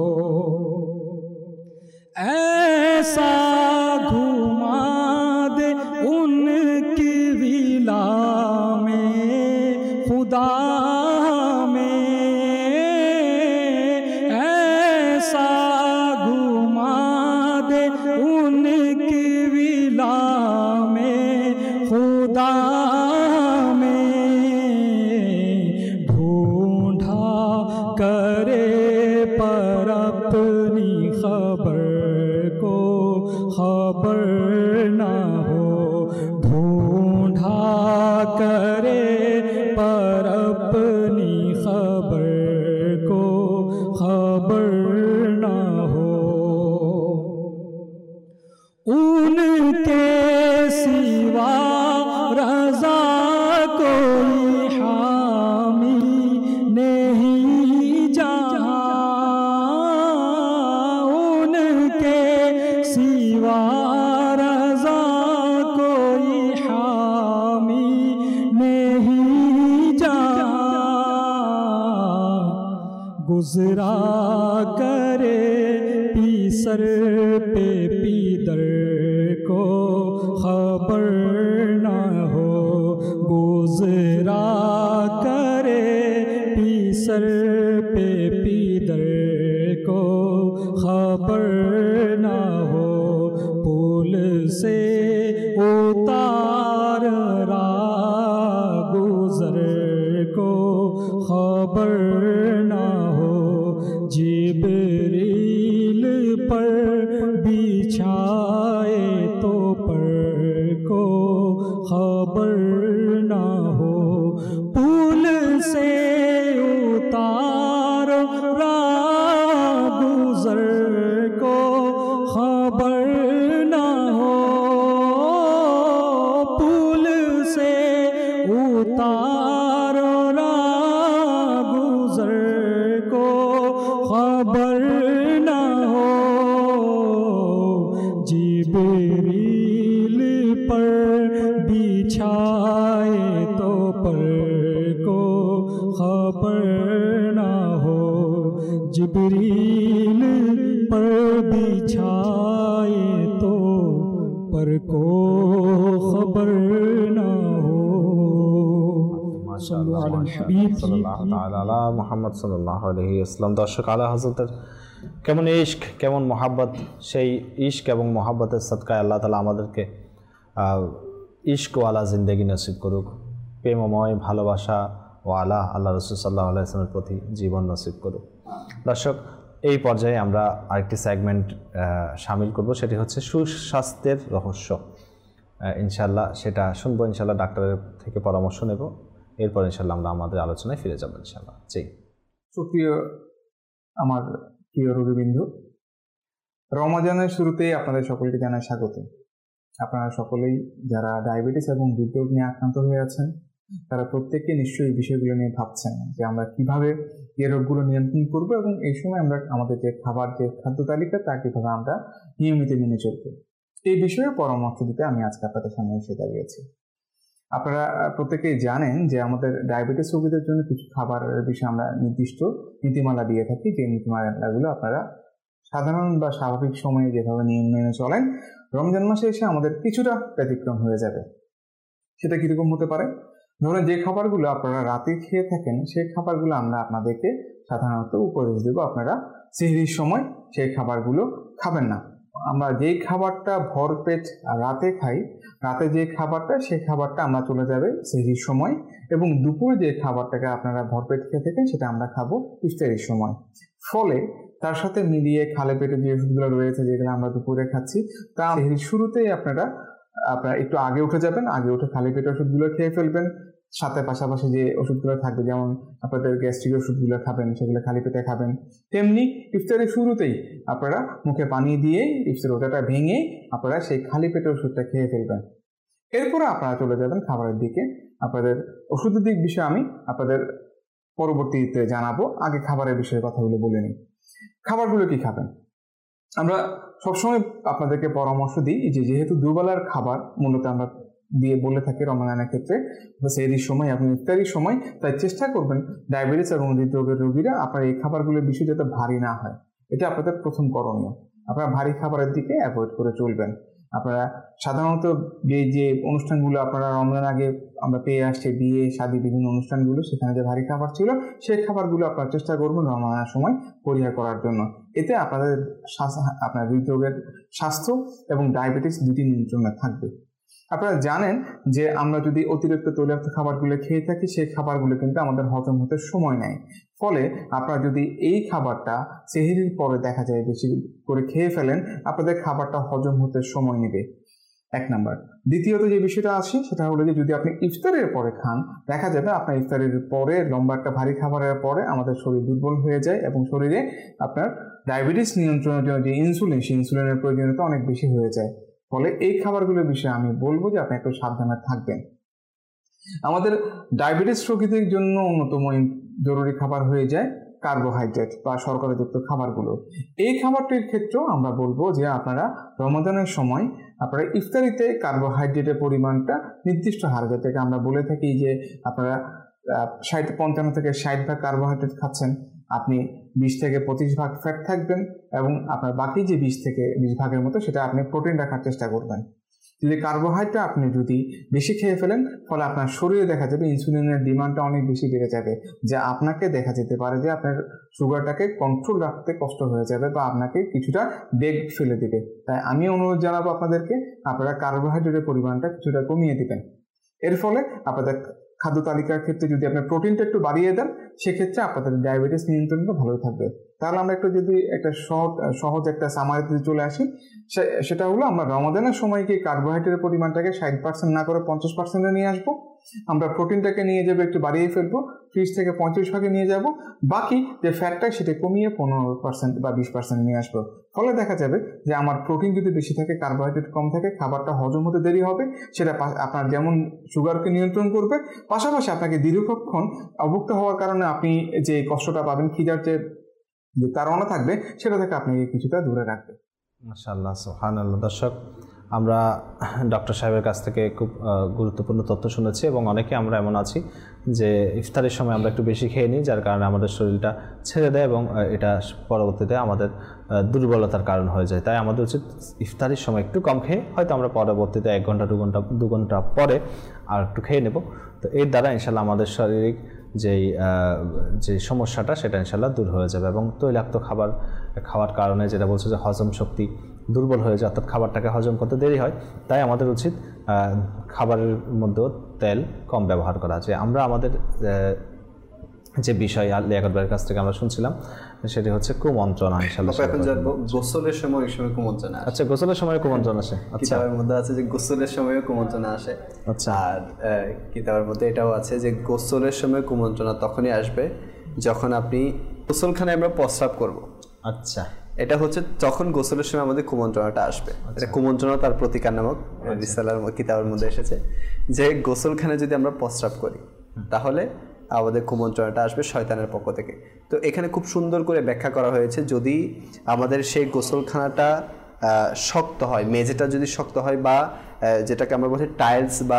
[SPEAKER 3] ऐसा घुमा दे उनकी विला में खुदा में, ऐसा घुमा दे उनकी विला करे पर अपनी खबर को खबर ना हो। उनके सिवा रज़ा कोई हामी नहीं जहाँ, उनके सिवा रज़ा कोई हामी नहीं जहाँ। गुज़रा करे पीसर पे पीदर को खबर ना हो, गुज़रा करे पीसर पे पीदर को खबर ना हो। पुल से उतार रहा गुज़र को खबर ना हो। जिब्रील पर बिछाए तो पर को खबर ना हो। पुल से उतार गुज़र को खबर ना हो। पुल से उतार गुज़र को खबर ना हो। जिब्रील पर बिछाए तो पर को खबर ना हो। जिब्रील पर बिछाए तो पर को खबर ना हो।
[SPEAKER 2] মোহাম্মদ সাল্লাল্লাহু আলাইহি ওয়াসাল্লাম। দর্শক, আলা হযরতের কেমন ইশক, কেমন মোহাব্বত, সেই ইশক এবং মোহাব্বতের সদকায় আল্লাহ তাআলা আমাদেরকে ইশকওয়ালা জিন্দেগি নসিব করুক, প্রেমময় ভালোবাসা ওয়ালা আল্লাহ রাসূল সাল্লাল্লাহু আলাইহি ওয়াসাল্লামের প্রতি জীবন নসিব করুক। দর্শক, এই পর্যায়ে আমরা আরেকটি সেগমেন্ট শামিল করব, সেটি হচ্ছে সুস্বাস্থ্যের রহস্য। ইনশাআল্লাহ সেটা শুনবো, ইনশাআল্লাহ ডাক্তারের থেকে পরামর্শ নেব, এরপর ইনশাআল্লাহ আমরা আমাদের আলোচনায় ফিরে যাব ইনশাআল্লাহ। জি,
[SPEAKER 8] সুপ্রিয় আমার প্রিয় রোগীবৃন্দ, রমজানের শুরুতেই আপনাদের সকলকে জানাই স্বাগত। আপনারা সকলেই যারা ডায়াবেটিস এবং হৃদরোগ নিয়ে আক্রান্ত হয়ে আছেন, তারা প্রত্যেকে নিশ্চয়ই এই বিষয়গুলো নিয়ে ভাবছেন যে আমরা কিভাবে এই রোগগুলো নিয়ন্ত্রণ করব এবং এই সময় আমরা আমাদের যে খাদ্য তালিকা তা কিভাবে আমরা নিয়মিত মেনে চলবো, এই বিষয়ে পরামর্শ দিতে আমি আজকে আপনাদের সামনে এসে দাঁড়িয়েছি। আপনারা প্রত্যেকেই জানেন যে আমাদের ডায়াবেটিস রোগীদের জন্য কিছু খাবারের বিষয়ে আমরা নির্দিষ্ট নীতিমালা দিয়ে থাকি, যে নীতিমালাগুলো আপনারা সাধারণ বা স্বাভাবিক সময়ে যেভাবে নিয়ম মেনে চলেন, রমজান মাসে এসে আমাদের কিছুটা ব্যতিক্রম হয়ে যাবে। সেটা কিরকম হতে পারে? ধরুন, যে খাবারগুলো আপনারা রাতে খেয়ে থাকেন সেই খাবারগুলো আমরা আপনাদেরকে সাধারণত উপদেশ দেব আপনারা সেহরির সময় সেই খাবারগুলো খাবেন না। আমরা যেই খাবারটা ভরপেট রাতে খাই, রাতে যে খাবারটা সেই খাবারটা আমরা চলে যাবে সেহরির সময়, এবং দুপুরে যে খাবারটাকে আপনারা ভরপেট খেয়ে থাকেন সেটা আমরা খাবো ইফতারির সময়। ফলে তার সাথে মিলিয়ে খালি পেটে যে ওষুধগুলো রয়েছে যেগুলো আমরা দুপুরে খাচ্ছি, তা সেহরির শুরুতেই আপনারা একটু আগে উঠে যাবেন, আগে উঠে খালি পেটে ওষুধগুলো খেয়ে ফেলবেন। সাথে পাশাপাশি যে ওষুধগুলো থাকবে, যেমন আপনাদের গ্যাস্ট্রিক ওষুধগুলো খাবেন, সেগুলো খালি পেটে খাবেন। তেমনি ইফতারের শুরুতেই আপনারা মুখে পানি দিয়ে ইফতার ওটাটা ভেঙে আপনারা সেই খালি পেটে ওষুধটা খেয়ে ফেলবেন। এরপরে আপনারা চলে যাবেন খাবারের দিকে। আপনাদের ওষুধের দিক বিষয়ে আমি আপনাদের পরবর্তীতে জানাবো, আগে খাবারের বিষয়ে কথাগুলো বলে নিই। খাবারগুলো কি খাবেন? আমরা সবসময় আপনাদেরকে পরামর্শ দিই যে যেহেতু দুবেলার খাবার মূলত আমরা দিয়ে বলে থাকি রমজানের ক্ষেত্রে, সেহরির সময় এবং ইফতারির সময়, তাই চেষ্টা করবেন ডায়াবেটিস এবং হৃদরোগের রোগীরা আপনার এই খাবারগুলোর বিষয় যাতে ভারী না হয়, এটা আপনাদের প্রথম করণীয়। আপনারা ভারী খাবারের দিকে অ্যাভয়েড করে চলবেন। আপনারা সাধারণত যে অনুষ্ঠানগুলো আপনারা রমজান আগে আমরা পেয়ে আসছি, বিয়ে শাদী বিভিন্ন অনুষ্ঠানগুলো, সেখানে যে ভারী খাবার ছিল সেই খাবারগুলো আপনারা চেষ্টা করবেন রমজানের সময় পরিহার করার জন্য। এতে আপনার হৃদরোগের স্বাস্থ্য এবং ডায়াবেটিস দুটি নিয়ন্ত্রণে থাকবে। আপনারা জানেন যে আমরা যদি অতিরিক্ত তৈলাক্ত খাবারগুলো খেয়ে থাকি, সেই খাবারগুলো কিন্তু আমাদের হজম হতে সময় নেয়। ফলে আপনারা যদি এই খাবারটা সেহরির পরে দেখা যায় বেশি করে খেয়ে ফেলেন, আপনাদের খাবারটা হজম হতে সময় নেবে। এক নাম্বার। দ্বিতীয়ত যে বিষয়টা আসে সেটা হলো যে যদি আপনি ইফতারের পরে খান, দেখা যাবে আপনার ইফতারের পরে লম্বা একটা ভারী খাবারের পরে আমাদের শরীর দুর্বল হয়ে যায় এবং শরীরে আপনার ডায়াবেটিস নিয়ন্ত্রণের জন্য যে ইনসুলিন, সেই ইনসুলিনের প্রয়োজনীয়তা অনেক বেশি হয়ে যায়। ফলে এই খাবারগুলোর বিষয়ে আমি বলবো যে আপনি একটু সাবধানে থাকবেন। আমাদের ডায়াবেটিস রোগীদের জন্য অন্যতম জরুরি খাবার হয়ে যায় কার্বোহাইড্রেট বা শর্করাযুক্ত খাবারগুলো। এই খাবারটির ক্ষেত্রেও আমরা বলবো যে আপনারা রমাদানের সময় আপনারা ইফতারিতে কার্বোহাইড্রেটের পরিমাণটা নির্দিষ্ট হার, যেটাকে আমরা বলে থাকি যে আপনারা 55 থেকে 60 ভাগ কার্বোহাইড্রেট খাচ্ছেন, আপনি 20 থেকে 25 ভাগ ফ্যাট থাকবেন এবং আপনার বাকি যে 20 থেকে 20 ভাগের মতো সেটা আপনি প্রোটিন রাখার চেষ্টা করবেন। যদি কার্বোহাইড্রেট আপনি যদি বেশি খেয়ে ফেলেন, ফলে আপনার শরীরে দেখা যাবে ইনসুলিনের ডিমান্ডটা অনেক বেশি বেড়ে যাবে, যা আপনাকে দেখা যেতে পারে যে আপনার সুগারটাকে কন্ট্রোল রাখতে কষ্ট হয়ে যাবে বা আপনাকে কিছুটা বেগ ফেলে দিবে। তাই আমি অনুরোধ জানাবো আপনাদেরকে, আপনারা কার্বোহাইড্রেটের পরিমাণটা কিছুটা কমিয়ে দিবেন। এর ফলে আপনাদের খাদ্য তালিকার ক্ষেত্রে যদি আপনি প্রোটিনটা একটু বাড়িয়ে দেন, সেক্ষেত্রে আপনাদের ডায়াবেটিস নিয়ন্ত্রণটা ভালোই থাকবে। তাহলে আমরা একটু যদি একটা সহজ একটা সামারিতে চলে আসি, সেটা হলো আমরা রমাদানের সময় কি কার্বোহাইড্রেটের পরিমাণটাকে 60% না করে 50% নিয়ে আসবো, আমরা প্রোটিনটাকে নিয়ে যাবো একটু বাড়িয়ে ফেলবো, 30 থেকে 35 ভাগে নিয়ে যাব, বাকি যে ফ্যাটটা সেটা কমিয়ে 15% বা 20% নিয়ে আসবো। ফলে দেখা যাবে যে আমার প্রোটিন যদি বেশি থাকে, কার্বোহাইড্রেট কম থাকে, খাবারটা হজম হতে দেরি হবে, সেটা আপনার যেমন সুগারকে নিয়ন্ত্রণ করবে, পাশাপাশি আপনাকে দীর্ঘক্ষণ অভুক্ত হওয়ার কারণে আপনি যে কষ্টটা পাবেন, খিদার যে তাড়না থাকবে, সেটা থেকে আপনাকে কিছুটা দূরে রাখবে।
[SPEAKER 2] মাশাআল্লাহ, সুবহানাল্লাহ। দর্শক, আমরা ডক্টর সাহেবের কাছ থেকে খুব গুরুত্বপূর্ণ তথ্য শুনেছি এবং অনেকে আমরা এমন আছি যে ইফতারের সময় আমরা একটু বেশি খেয়ে নিই, যার কারণে আমাদের শরীরটা ছেড়ে দেয় এবং এটা পরবর্তীতে আমাদের দুর্বলতার কারণ হয়ে যায়। তাই আমাদের উচিত ইফতারের সময় একটু কম খেয়ে, হয়তো আমরা পরবর্তীতে 1 ঘন্টা 2 ঘন্টা পরে আর একটু খেয়ে নেব। তো এর দ্বারা ইনশাল্লাহ আমাদের শারীরিক যে সমস্যাটা সেটা ইনশাল্লাহ দূর হয়ে যাবে। এবং তৈলাক্ত খাবার খাওয়ার কারণে যেটা বলছে যে হজম শক্তি দুর্বল হয়ে যায়, অর্থাৎ খাবারটাকে হজম করতে দেরি হয়। তাই আমাদের উচিত খাবারের মধ্যেও তেল কম ব্যবহার করা। যে আমরা আমাদের যে বিষয় লিয়াকত ভাইয়ের কাছ থেকে আমরা শুনছিলাম, সেটি হচ্ছে কুমন্ত্রণা। ইনশাআল্লাহ
[SPEAKER 4] এখন জানবো গোসলের সময় অনেক সময় কুমন্ত্রণা আসে।
[SPEAKER 2] আচ্ছা, গোসলের সময় কুমন্ত্রণা আসে।
[SPEAKER 4] কিতাবের মধ্যে আছে যে গোসলের সময়ও কুমন্ত্রণা আসে।
[SPEAKER 2] আচ্ছা,
[SPEAKER 4] আর কিতাবের মধ্যে এটাও আছে যে গোসলের সময় কুমন্ত্রণা তখনই আসবে যখন আপনি গোসলখানায় আমরা প্রস্রাব করব।
[SPEAKER 2] আচ্ছা,
[SPEAKER 4] এটা হচ্ছে তখন গোসলের সময় আমাদের কুমন্ত্রণাটা আসবে। এটা কুমন্ত্রণা তার প্রতিকার নামক রিসালার কিতাবের মধ্যে এসেছে যে গোসলখানায় যদি আমরা প্রস্রাব করি তাহলে আমাদের কুমন্ত্রণাটা আসবে শয়তানের পক্ষ থেকে। তো এখানে খুব সুন্দর করে ব্যাখ্যা করা হয়েছে, যদি আমাদের সেই গোসলখানাটা শক্ত হয়, মেঝেটা যদি শক্ত হয় বা যেটাকে আমরা বলছি টাইলস বা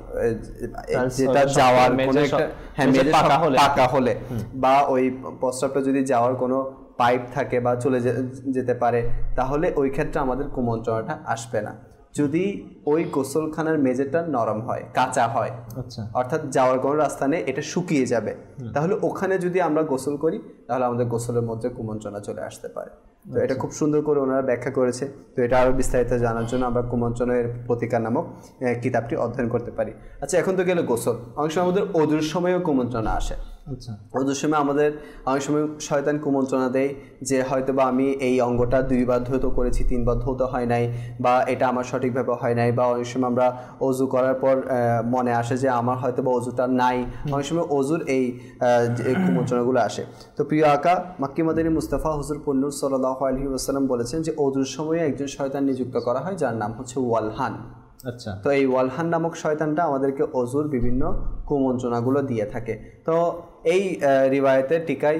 [SPEAKER 4] যেটা যাওয়ার কোনো একটা পাকা হলে বা ওই প্রস্রাবটা যদি যাওয়ার কোনো পাইপ থাকে বা চলে যেতে পারে, তাহলে ওই ক্ষেত্রে আমাদের কুমন্ত্রণাটা আসবে না। যদি ওই গোসলখানার মেঝেটা নরম হয়, কাঁচা হয়,
[SPEAKER 2] আচ্ছা,
[SPEAKER 4] অর্থাৎ যাওয়ার কোনো রাস্তা নেই, এটা শুকিয়ে যাবে, তাহলে ওখানে যদি আমরা গোসল করি তাহলে আমাদের গোসলের মধ্যে কুমন্ত্রণা চলে আসতে পারে। তো এটা খুব সুন্দর করে ওনারা ব্যাখ্যা করেছে। তো এটা আরও বিস্তারিত জানার জন্য আমরা কুমন্ত্রণের প্রতিকার নামক কিতাবটি অধ্যয়ন করতে পারি। আচ্ছা, এখন তো গেলে গোসল, অনেক সময় আমাদের ওযুর সময়ও কুমন্ত্রণা আসে।
[SPEAKER 2] আচ্ছা,
[SPEAKER 4] ওযুর সময় আমাদের অনেক সময় শয়তান কুমন্ত্রণা দেয় যে হয়তো বা আমি এই অঙ্গটা 2 বার ধৌত করেছি, 3 বার ধৌত হয় নাই, বা এটা আমার সঠিকভাবে হয় নাই, বা অনেক সময় আমরা ওযু করার পর মনে আসে যে আমার হয়তো বা ওযুটা নাই। অনেক সময় ওযুর এই কুমন্ত্রণাগুলো আসে। তো প্রিয় আকা মাক্কি মাদানী মুস্তাফা হুজুর পুন্নুর সাল্লাল্লাহু আলাইহি ওয়াসাল্লাম বলেছেন যে ওযুর সময়ে একজন শয়তান নিযুক্ত করা হয়, যার নাম হচ্ছে ওয়ালহান।
[SPEAKER 2] আচ্ছা,
[SPEAKER 4] তো এই ওয়ালহান নামক শয়তানটা আমাদেরকে ওযুর বিভিন্ন কুমন্ত্রণাগুলো দিয়ে থাকে। তো এই রিওয়ায়াতের টিকায়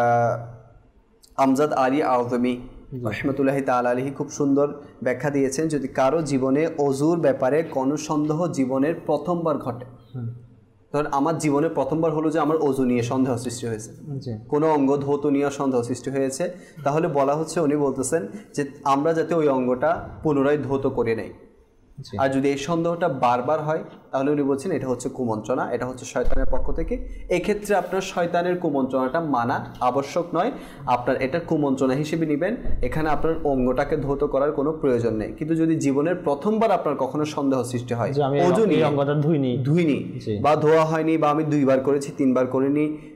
[SPEAKER 4] আমজাদ আলী আযমি রাহমাতুল্লাহি তাআলা আলাইহি খুব সুন্দর ব্যাখ্যা দিয়েছেন, যদি কারো জীবনে ওযুর ব্যাপারে কোনো সন্দেহ জীবনের প্রথমবার ঘটে, ধরেন আমার জীবনে প্রথমবার হলো যে আমার ওযু নিয়ে সন্দেহ সৃষ্টি হয়েছে, কোনো অঙ্গ ধৌত নিয়ে সন্দেহ সৃষ্টি হয়েছে, তাহলে বলা হচ্ছে, উনি বলতেছেন যে আমরা যাতে ওই অঙ্গটা পুনরায় ধৌত করে নেই। আর যদি এই সন্দেহটা বারবার হয় তাহলে উনি বলছেন এটা হচ্ছে কুমন্ত্রণা, এটা হচ্ছে শয়তানের পক্ষ থেকে। এক্ষেত্রে আপনার শয়তানের কুমন্ত্রণাটা মানা আবশ্যক নয়, আপনার এটা কুমন্ত্রণা হিসেবে নেবেন, এখানে আপনার অঙ্গটাকে ধৌত করার কোনো প্রয়োজন নেই। কিন্তু যদি জীবনের প্রথমবার আপনার কখনো সন্দেহ সৃষ্টি হয়, ওযু নিয়ে অঙ্গটা ধুইনি বা ধোয়া হয়নি, বা আমি 2 বার করেছি 3 বার করিনি,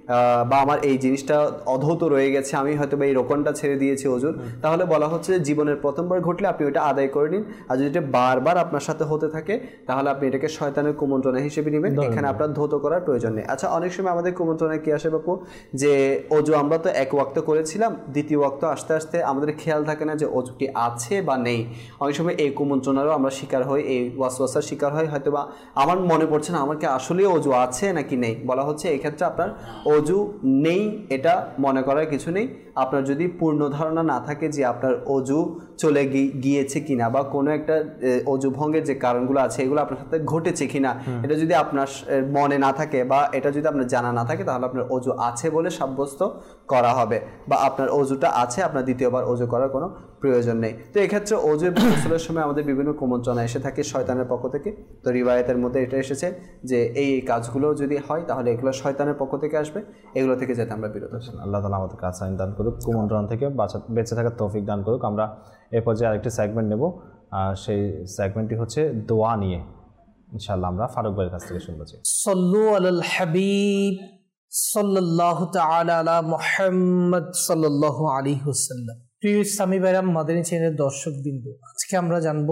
[SPEAKER 4] বা আমার এই জিনিসটা অধৌত রয়ে গেছে, আমি হয়তো বা এই রোকনটা ছেড়ে দিয়েছি ওযুর, তাহলে বলা হচ্ছে যে জীবনের প্রথমবার ঘটলে আপনি ওইটা আদায় করে নিন। আর যদি এটা বারবার আপনার সাথে হতে থাকে তাহলে আপনি এটাকে শয়তানের কুমন্ত্রণা হিসেবে নেবেন, এখানে আপনার ধৌত করার প্রয়োজন নেই। আচ্ছা, অনেক সময় আমাদের কুমন্ত্রণায় কি আসে বাপু, যে ওযু আমরা তো এক ওয়াক্ত করেছিলাম, দ্বিতীয় ওয়াক্ত আসতে আসতে আমাদের খেয়াল থাকে না যে ওযু কি আছে বা নেই। অনেক সময় এই কুমন্ত্রণারও আমরা শিকার হই, এই ওয়াসওয়াসার শিকার হই, হয়তো বা আমার মনে পড়ছে না আমার কি আসলে ওযু আছে নাকি নেই। বলা হচ্ছে এই ক্ষেত্রে আপনার ওযু নেই এটা মনে করার কিছু নেই। আপনার যদি পূর্ণ ধারণা না থাকে যে আপনার ওযু চলে গিয়েছে কিনা বা কোনো একটা ওযু ভঙ্গের যে কারণগুলো আছে এগুলো আপনার সাথে ঘটেছে কিনা, এটা যদি আপনার মনে না থাকে বা এটা যদি আপনার জানা না থাকে, তাহলে আপনার ওযু আছে বলে সাব্যস্ত করা হবে, বা আপনার ওযুটা আছে, আপনার দ্বিতীয়বার ওযু করার কোনো প্রয়োজন নেই। তো এক্ষেত্রে ওযু গোসলের সময় আমাদের বিভিন্ন কুমন্ত্রণা এসে থাকে শয়তানের পক্ষ থেকে। তো রিওয়ায়াতের মধ্যে এটা এসেছে যে এই কাজগুলো যদি হয় তাহলে এগুলো শয়তানের পক্ষ থেকে আসবে, এগুলো থেকে যাতে আমরা বিরত থাকি।
[SPEAKER 2] আল্লাহ তাআলা আমাদেরকে আসান দান করুক, কুমন্ত্রণা থেকে বেঁচে থাকার তৌফিক দান করুক। আমরা এই পর্যায়ে আরেকটি সেগমেন্ট নেব, সেই সেগমেন্টটি হচ্ছে দোয়া নিয়ে। ইনশাআল্লাহ আমরা ফারুক ভাইয়ের কাছ থেকে শুনবো।
[SPEAKER 9] সল্লু আলাল হাবিব সাল্লাল্লাহু তাআলা আলা মুহাম্মদ সাল্লাল্লাহু আলাইহি ওয়াসাল্লাম। প্রিয় ইসলামী ভাইরা, মাদানী চ্যানেলের দর্শকবৃন্দ, আজকে আমরা জানব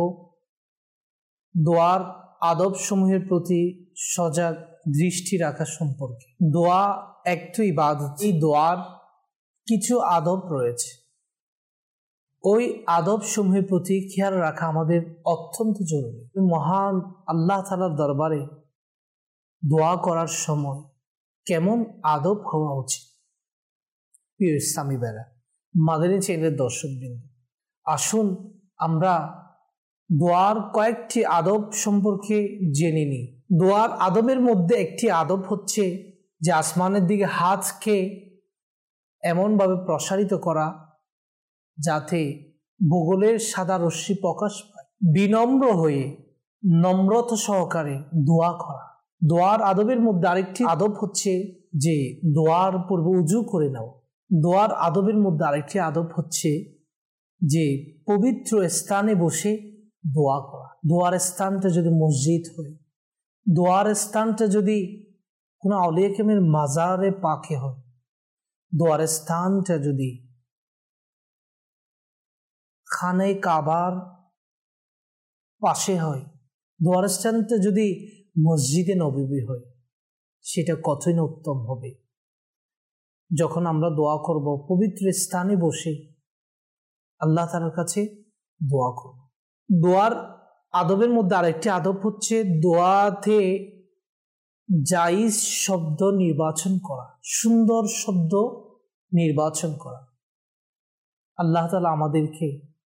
[SPEAKER 9] দোয়ার আদব সমূহের প্রতি সজাগ দৃষ্টি রাখা সম্পর্কে। দোয়া একটু ইবাদত, এই দোয়ার কিছু আদব রয়েছে, ওই আদব সমূহের প্রতি খেয়াল রাখা আমাদের অত্যন্ত জরুরি। মহান আল্লাহ তাআলার দরবারে দোয়া করার সময় কেমন আদব হওয়া উচিত। প্রিয় ইসলামী ভাইরা, মাদানী চ্যানেলের দর্শকবৃন্দ, আসুন আমরা দোয়ার কয়েকটি আদব সম্পর্কে জেনে নিই। দোয়ার আদবের মধ্যে একটি আদব হচ্ছে যে আসমানের দিকে হাতকে এমনভাবে প্রসারিত করা যাতে ভূগোলের সাদা রশ্মি প্রকাশ পায়। বিনম্র হয়ে নম্রতা সহকারে দোয়া করা। দোয়ার আদবের মধ্যে আরেকটি আদব হচ্ছে যে দোয়ার পূর্বে উজু করে নেওয়া। দোয়ার আদবের মধ্যে আরেকটি আদব হচ্ছে যে পবিত্র স্থানে বসে দোয়া করা। দোয়ার স্থানটা যদি মসজিদ হয়, দোয়ার স্থানটা যদি কোনো আউলিয়া কেরামের মাজারে পাকে হয়, দোয়ার স্থানটা যদি খানে কাবার পাশে হয়, দোয়ার স্থানটা যদি মসজিদে নববী হয়, সেটা কতই না উত্তম হবে। যখন আমরা দোয়া করব পবিত্র স্থানে বসে আল্লাহ তাআলার কাছে দোয়া করব। দোয়ার আদবের মধ্যে আরেকটি আদব হচ্ছে দোয়াতে জায়েজ শব্দ নির্বাচন করা, সুন্দর শব্দ নির্বাচন করা। আল্লাহ তাআলা আমাদেরকে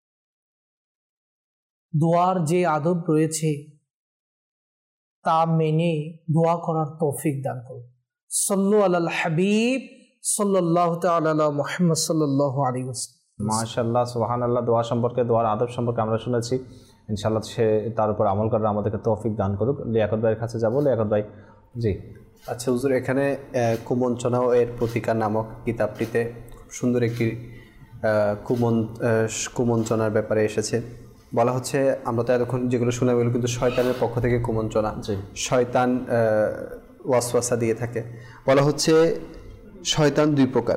[SPEAKER 9] দোয়ার যে আদব রয়েছে তা মেনে দোয়া করার তৌফিক দান করুন। সল্লু আলাল হাবিব সাল্লাল্লাহু তাআলা আলা মুহাম্মদ সাল্লাল্লাহু আলাইহি ওয়াসাল্লাম।
[SPEAKER 2] মাশাআল্লাহ, সুবহানাল্লাহ। দোয়া সম্পর্কে, দোয়ার আদব সম্পর্কে আমরা শুনেছি। ইনশাআল্লাহ সে তার উপর আমল করার আমাদেরকে তৌফিক দান করুক। লিয়াকত ভাইয়ের কাছে যাব। লিয়াকত ভাই, জি।
[SPEAKER 4] আচ্ছা হুজুর, এখানে কুমন্ত্রণা ও এর প্রতিকার নামক কিতাবটিতে খুব সুন্দর একটি কুমন্ত্রণার ব্যাপারে এসেছে। বলা হচ্ছে আমরা তো এতক্ষণ যেগুলো শুনে গেলো কিন্তু শয়তানের পক্ষ থেকে কুমন্ত্রণা, শয়তান ওয়াসওয়াসা দিয়ে থাকে। বলা হচ্ছে শয়তান দুই প্রকার,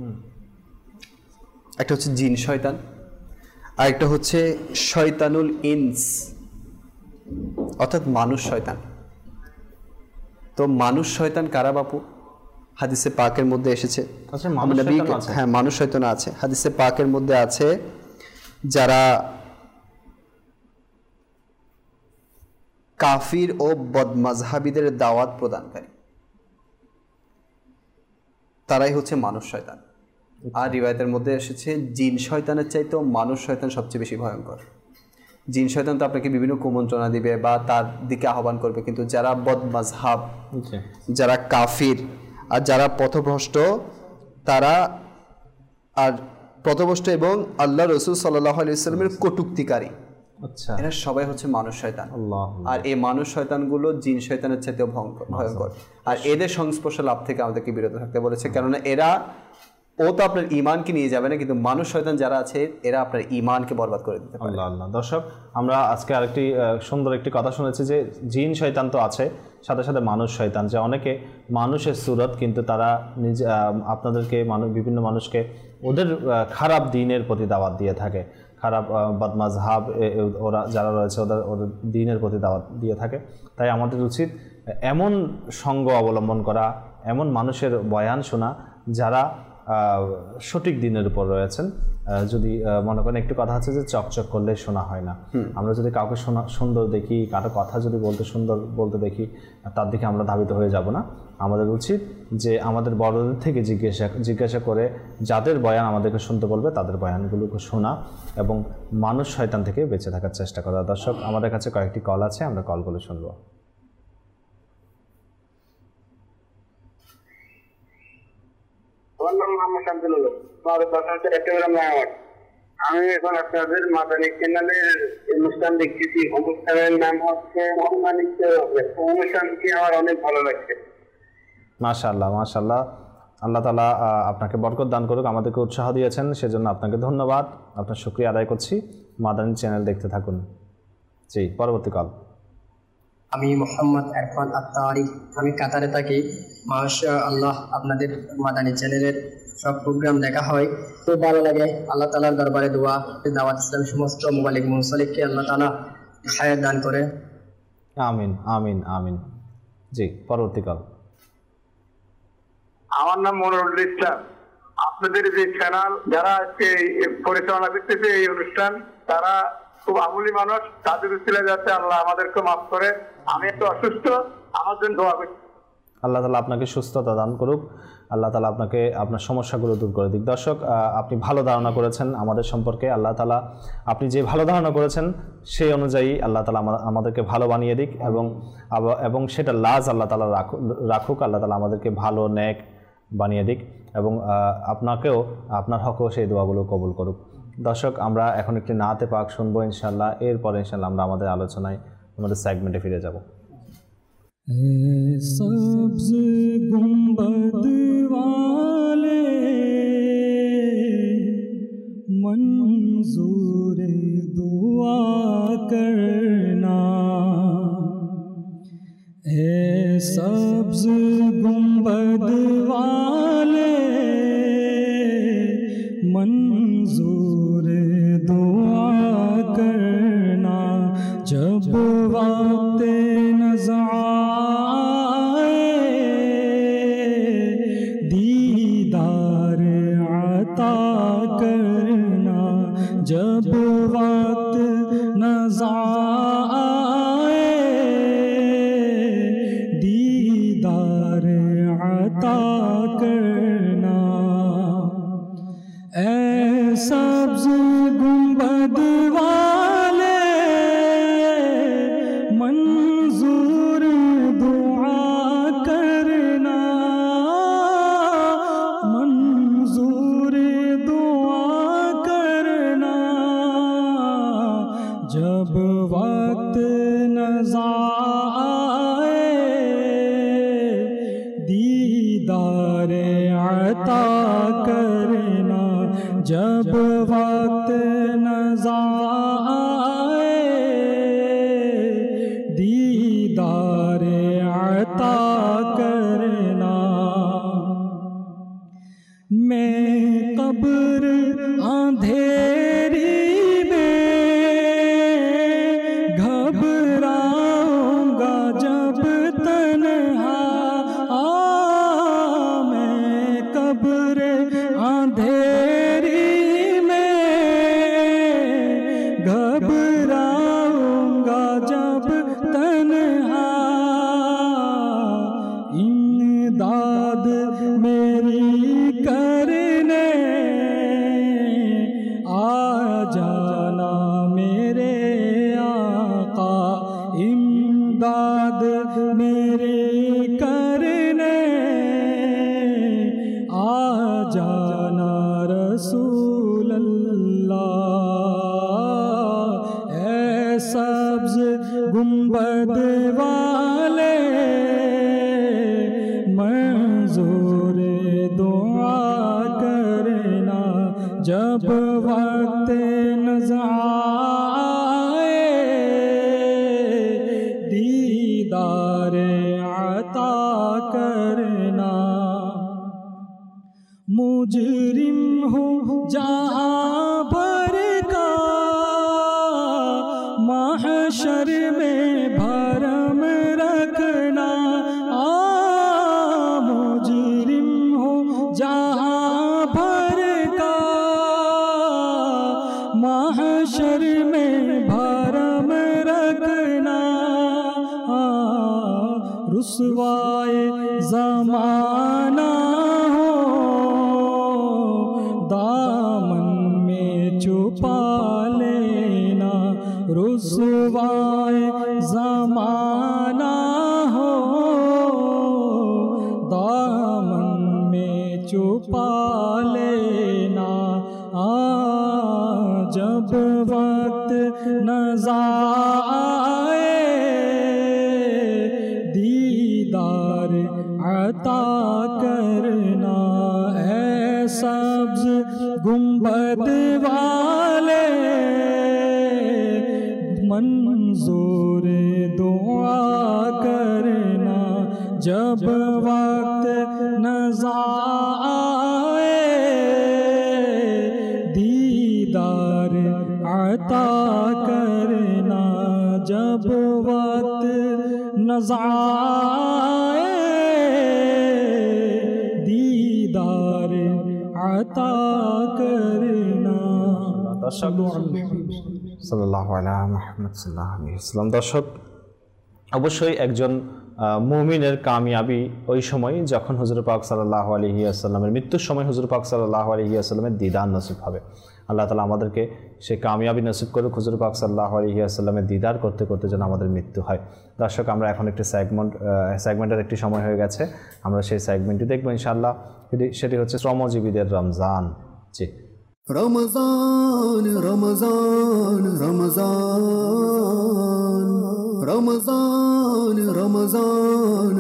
[SPEAKER 4] একটা হচ্ছে জিন শয়তান, আরেকটা হচ্ছে শয়তানুল ইনস অর্থাৎ মানুষ শয়তান। তো মানুষ শয়তান কারা বাপু? হাদিসে পাকের মধ্যে এসেছে। হ্যাঁ, মানুষ শয়তান আছে। হাদিসে পাকের মধ্যে আছে যারা কাফির ও বদমাযহাবীদের দাওয়াত প্রদানকারী, তারাই হচ্ছে মানুষ শয়তান। আর রিওয়ায়াতের মধ্যে এসেছে জিন শয়তানের চাইতেও মানুষ শয়তান সবচেয়ে বেশি ভয়ঙ্কর। জিন শয়তান তো আপনাকে বিভিন্ন কুমন্ত্রণা দিবে বা তার দিকে আহ্বান করবে, কিন্তু যারা বদমাযহাব, যারা কাফির আর যারা পথভ্রষ্ট, তারা আর পথভ্রষ্ট এবং আল্লাহ রাসূল সাল্লাল্লাহু আলাইহি ওয়াসাল্লামের কটূক্তিকারী, আচ্ছা, এরা সবাই হচ্ছে মানুষ শয়তান। আর এই মানুষ শয়তানগুলো জিন শয়তানের চাইতেও ভয়ঙ্কর। আর এদের সংস্পর্শ লাভ থেকে আমাদেরকে বিরত থাকতে বলেছে, কেননা এরা ও তো আপনার ঈমানকে নিয়ে যাবে না, কিন্তু মানুষ শয়তান যারা আছে এরা আপনার ঈমানকে বরবাদ করে দিতে পারে।
[SPEAKER 2] আল্লাহ আল্লাহ। দর্শক, আমরা আজকে আরেকটি সুন্দর একটি কথা শুনেছি যে জিন শয়তান তো আছে, সাথে সাথে মানুষ শয়তান, যে অনেকে মানুষের সুরত কিন্তু তারা নিজে আপনাদেরকে বিভিন্ন মানুষকে ওদের খারাপ দিনের প্রতি দাওয়াত দিয়ে থাকে, খারাপ বদমাজহাব ওরা যারা রয়েছে ওদের দিনের প্রতি দাওয়াত দিয়ে থাকে। তাই আমাদের উচিত এমন সঙ্গ অবলম্বন করা, এমন মানুষের বয়ান শোনা যারা সঠিক দিনের উপর রয়েছেন। যদি মনে করেন একটু কথা আছে যে চকচক করলে শোনা হয় না, আমরা যদি কাউকে সুন্দর দেখি, কারো কথা যদি সুন্দর বলতে দেখি, তার দিকে আমরা ধাবিত হয়ে যাব না। আমাদের উচিত যে আমাদের বড়দের থেকে জিজ্ঞাসা করে যাদের বয়ান আমাদেরকে শুনতে বলবে তাদের বয়ানগুলোকে শোনা এবং মানুষ শয়তান থেকে বেঁচে থাকার চেষ্টা করা। দর্শক, আমাদের কাছে কয়েকটি কল আছে, আমরা কলগুলো শুনবো।
[SPEAKER 10] আমি এখন আপনাদের মাদানী চ্যানেলের অনুষ্ঠান দেখতেছি, অনুষ্ঠানের নাম হচ্ছে অনুষ্ঠানটি আমার অনেক ভালো লাগছে।
[SPEAKER 2] মাশাআল্লাহ মাশাআল্লাহ, আল্লাহ তাআলা আপনাকে বরকত দান করুক। আমাদেরকে উৎসাহ দিয়েছেন সেজন্য আপনাকে ধন্যবাদ, আপনার শুকরিয়া আদায় করছি। মাদানী চ্যানেল দেখতে থাকুন। জি, পরবর্তী কল।
[SPEAKER 11] আমি মোহাম্মদ আরফান আত্তারি, আমি কাতারে থাকি। মাশাআল্লাহ, আপনাদের মাদানী চ্যানেলের সব প্রোগ্রাম দেখা হয়, খুব ভালো লাগে। আল্লাহ তাআলার দরবারে দোয়া, দাওয়াত ইসলাম সমস্ত মুবাল্লিগ মুনসালিককে আল্লাহ তাআলা হায়াত দান করে।
[SPEAKER 2] আমিন আমিন আমিন। জি, পরবর্তী কল।
[SPEAKER 10] আমার নাম মনিরুল ইসলাম। আপনাদের যে চ্যানেল যারা আজকে পরিচালনা করতেছে এই অনুষ্ঠান, তারা খুব আমূলী মানুষ, তাদের উসিলায় যাতে আল্লাহ আমাদেরকে মাফ করে। আমি একটু অসুস্থ, আমার জন্য দোয়া করছি।
[SPEAKER 2] আল্লাহ তাআলা আপনাকে সুস্থতা দান করুক, আল্লাহ তাআলা আপনাকে আপনার সমস্যাগুলো দূর করে দিক। দর্শক, আপনি ভালো ধারণা করেছেন আমাদের সম্পর্কে। আল্লাহ তাআলা আপনি যে ভালো ধারণা করেছেন সেই অনুযায়ী আল্লাহ তাআলা আমাদেরকে ভালো বানিয়ে দিক এবং সেটা লাজ আল্লাহ তাআলা রাখুক। আল্লাহ তাআলা আমাদেরকে ভালো নেক বানিয়ে দিক এবং আপনাকেও আপনার হকেও সেই দোয়াগুলো কবুল করুক। দর্শক, আমরা এখন একটি নাতে পাক শুনবো ইনশাআল্লাহ। এরপরে ইনশাআল্লাহ আমরা আমাদের আলোচনায় আমাদের সেগমেন্টে ফিরে যাব।
[SPEAKER 3] সবজ গুম্বদ वाले मंजूर दुआ करना, ए सब्ज गुंबद वाले मंजूर दुआ करना, जब वक्त नज़ा जब वक्त नज़ा आए दीदार अता करना, ऐ सब्ज़ गुंबद वाले मंजूर दुआ करना, मंजूर दुआ करना, जब वक्त नज़ा आए दीदार अता करना, जब वक्त नज़ा आए दीदार अता करना। मैं कब्र अंधेरी घबराऊंगा जब तन्हा, मैं कब्र अंधेरी में घबराऊंगा जब तन्हा, इमदाद मेरी करने आ जाना मेरे आका, इमदाद मेरे करने आ जाना रसूल अल्लाह। ऐ सब्ज़ गुंबद वाले मंजूर दुआ जब वक्त नज़र आए दीदार अता करना। मुजरिम हूँ जहाँ भर का महशर में भरम रखना। मुजरिम हूँ जहाँ भर का महशर में भरम रखना। रुसवाए ज़माना दामन में छुपा लेना। रुसवाए ज़माना हो दामन में छुपा लेना। जब वक्त नज़र आए दीदार अता करना। ऐ सब्ज़ गुंबद वाले मंजूर दुआ करना। जब वक्त नज़र आए दीदार अता करना। जब वक्त नज़र आए दीदार अता करना।
[SPEAKER 2] সাল্লাল্লাহু আলা মুহাম্মদ সাল্লাল্লাহু আলাইহি ওয়াসাল্লাম। দর্শক, অবশ্যই একজন মুমিনের কামিয়াবি ওই সময় যখন হুজুর পাক সাল্লাল্লাহু আলাইহি ওয়াসাল্লামের মৃত্যুর সময় হুজুর পাক সাল্লাল্লাহু আলাইহি ওয়াসাল্লামের দিদার নসিব হবে। আল্লাহ তাআলা আমাদেরকে সেই কামিয়াবি নসিব করুক। হুজুর পাক সাল্লাল্লাহু আলাইহি ওয়াসাল্লামের দিদার করতে করতে যেন আমাদের মৃত্যু হয়। দর্শক, আমরা এখন একটি সেগমেন্টের একটি সময় হয়ে গেছে, আমরা সেই সেগমেন্টটি দেখবো ইনশাআল্লাহ। সেটি হচ্ছে শ্রমজীবীদের রমজান। জি,
[SPEAKER 1] রমজান রমজান রমজান রমজান রমজান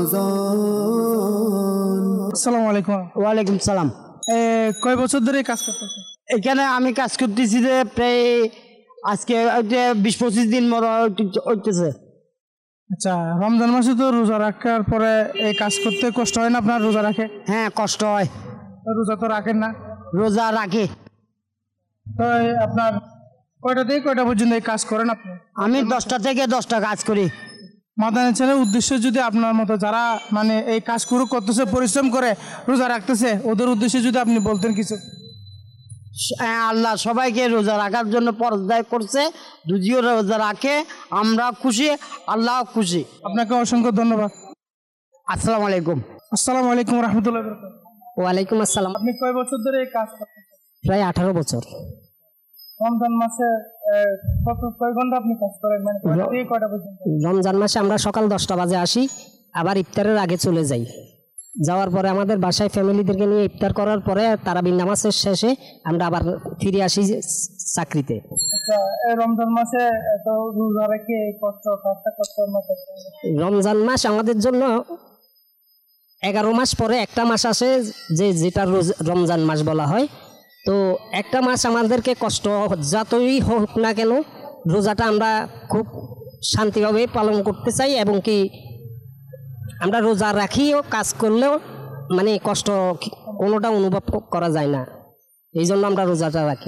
[SPEAKER 1] রমজান।
[SPEAKER 9] আসসালামু আলাইকুম।
[SPEAKER 12] ওয়ালাইকুম সালাম।
[SPEAKER 9] কয় বছর ধরে কাজ করতেছেন
[SPEAKER 12] এখানে? আমি কাজ করতেছি যে প্রায় আজকে 20-25 দিন মতো হইতেছে।
[SPEAKER 9] আচ্ছা, রমজান মাসে তো রোজা রাখার পরে এই কাজ করতে কষ্ট হয় না আপনার? রোজা রাখে?
[SPEAKER 12] হ্যাঁ, কষ্ট হয়।
[SPEAKER 9] রোজা তো রাখেন না?
[SPEAKER 12] রোজা রাখে।
[SPEAKER 9] তো আপনার কয়টা থেকে কয়টা পর্যন্ত এই কাজ করেন আপনি?
[SPEAKER 12] আমি 10টা থেকে 10টা কাজ করি।
[SPEAKER 9] মাদানী চ্যানেলের উদ্দেশ্য যদি আপনার মতো যারা মানে এই কাজ করতেছে, পরিশ্রম করে রোজা রাখতেছে, ওদের উদ্দেশ্যে যদি আপনি বলতেন কিছু।
[SPEAKER 12] আল্লাহ সবাইকে রোজা রাখার জন্য পর্যায় করছে, যদিও রোজা রাখে, আমরা খুশি, আল্লাহ খুশি।
[SPEAKER 9] আপনাকে অসংখ্য ধন্যবাদ।
[SPEAKER 12] আসসালামু আলাইকুম।
[SPEAKER 9] আসসালামু আলাইকুম রহমতুল্লাহ।
[SPEAKER 12] ওয়ালাইকুম আসসালাম।
[SPEAKER 9] আপনি কয় বছর ধরে এই কাজ করতেছেন?
[SPEAKER 12] প্রায় 18 বছর।
[SPEAKER 9] রমজান মাসে কয় ঘন্টা আপনি কাজ করেন? মানে কয়টা থেকে কয়টা পর্যন্ত?
[SPEAKER 12] রমজান মাসে আমরা সকাল 10টা বাজে আসি, আবার ইফতারের আগে চলে যাই। যাওয়ার পরে আমাদের বাসায় ফ্যামিলিদেরকে নিয়ে ইফতার করার পরে তারাবির নামাজের শেষে আমরা আবার ফিরে আসি চাকরিতে।
[SPEAKER 9] আচ্ছা, রমজান মাসে তো রোজা রেখে কষ্ট কাজটা করতে না?
[SPEAKER 12] রমজান মাস আমাদের জন্য 11 মাস পরে একটা মাস আসে যেটা রমজান মাস বলা হয়। তো একটা মাস আমাদেরকে কষ্ট যতই হোক না কেন রোজাটা আমরা খুব শান্তিভাবে পালন করতে চাই, এবং কি আমরা রোজা রাখিও কাজ করলেও মানে কষ্ট কোনোটা অনুভব করা যায় না, এই জন্য আমরা রোজাটা রাখি।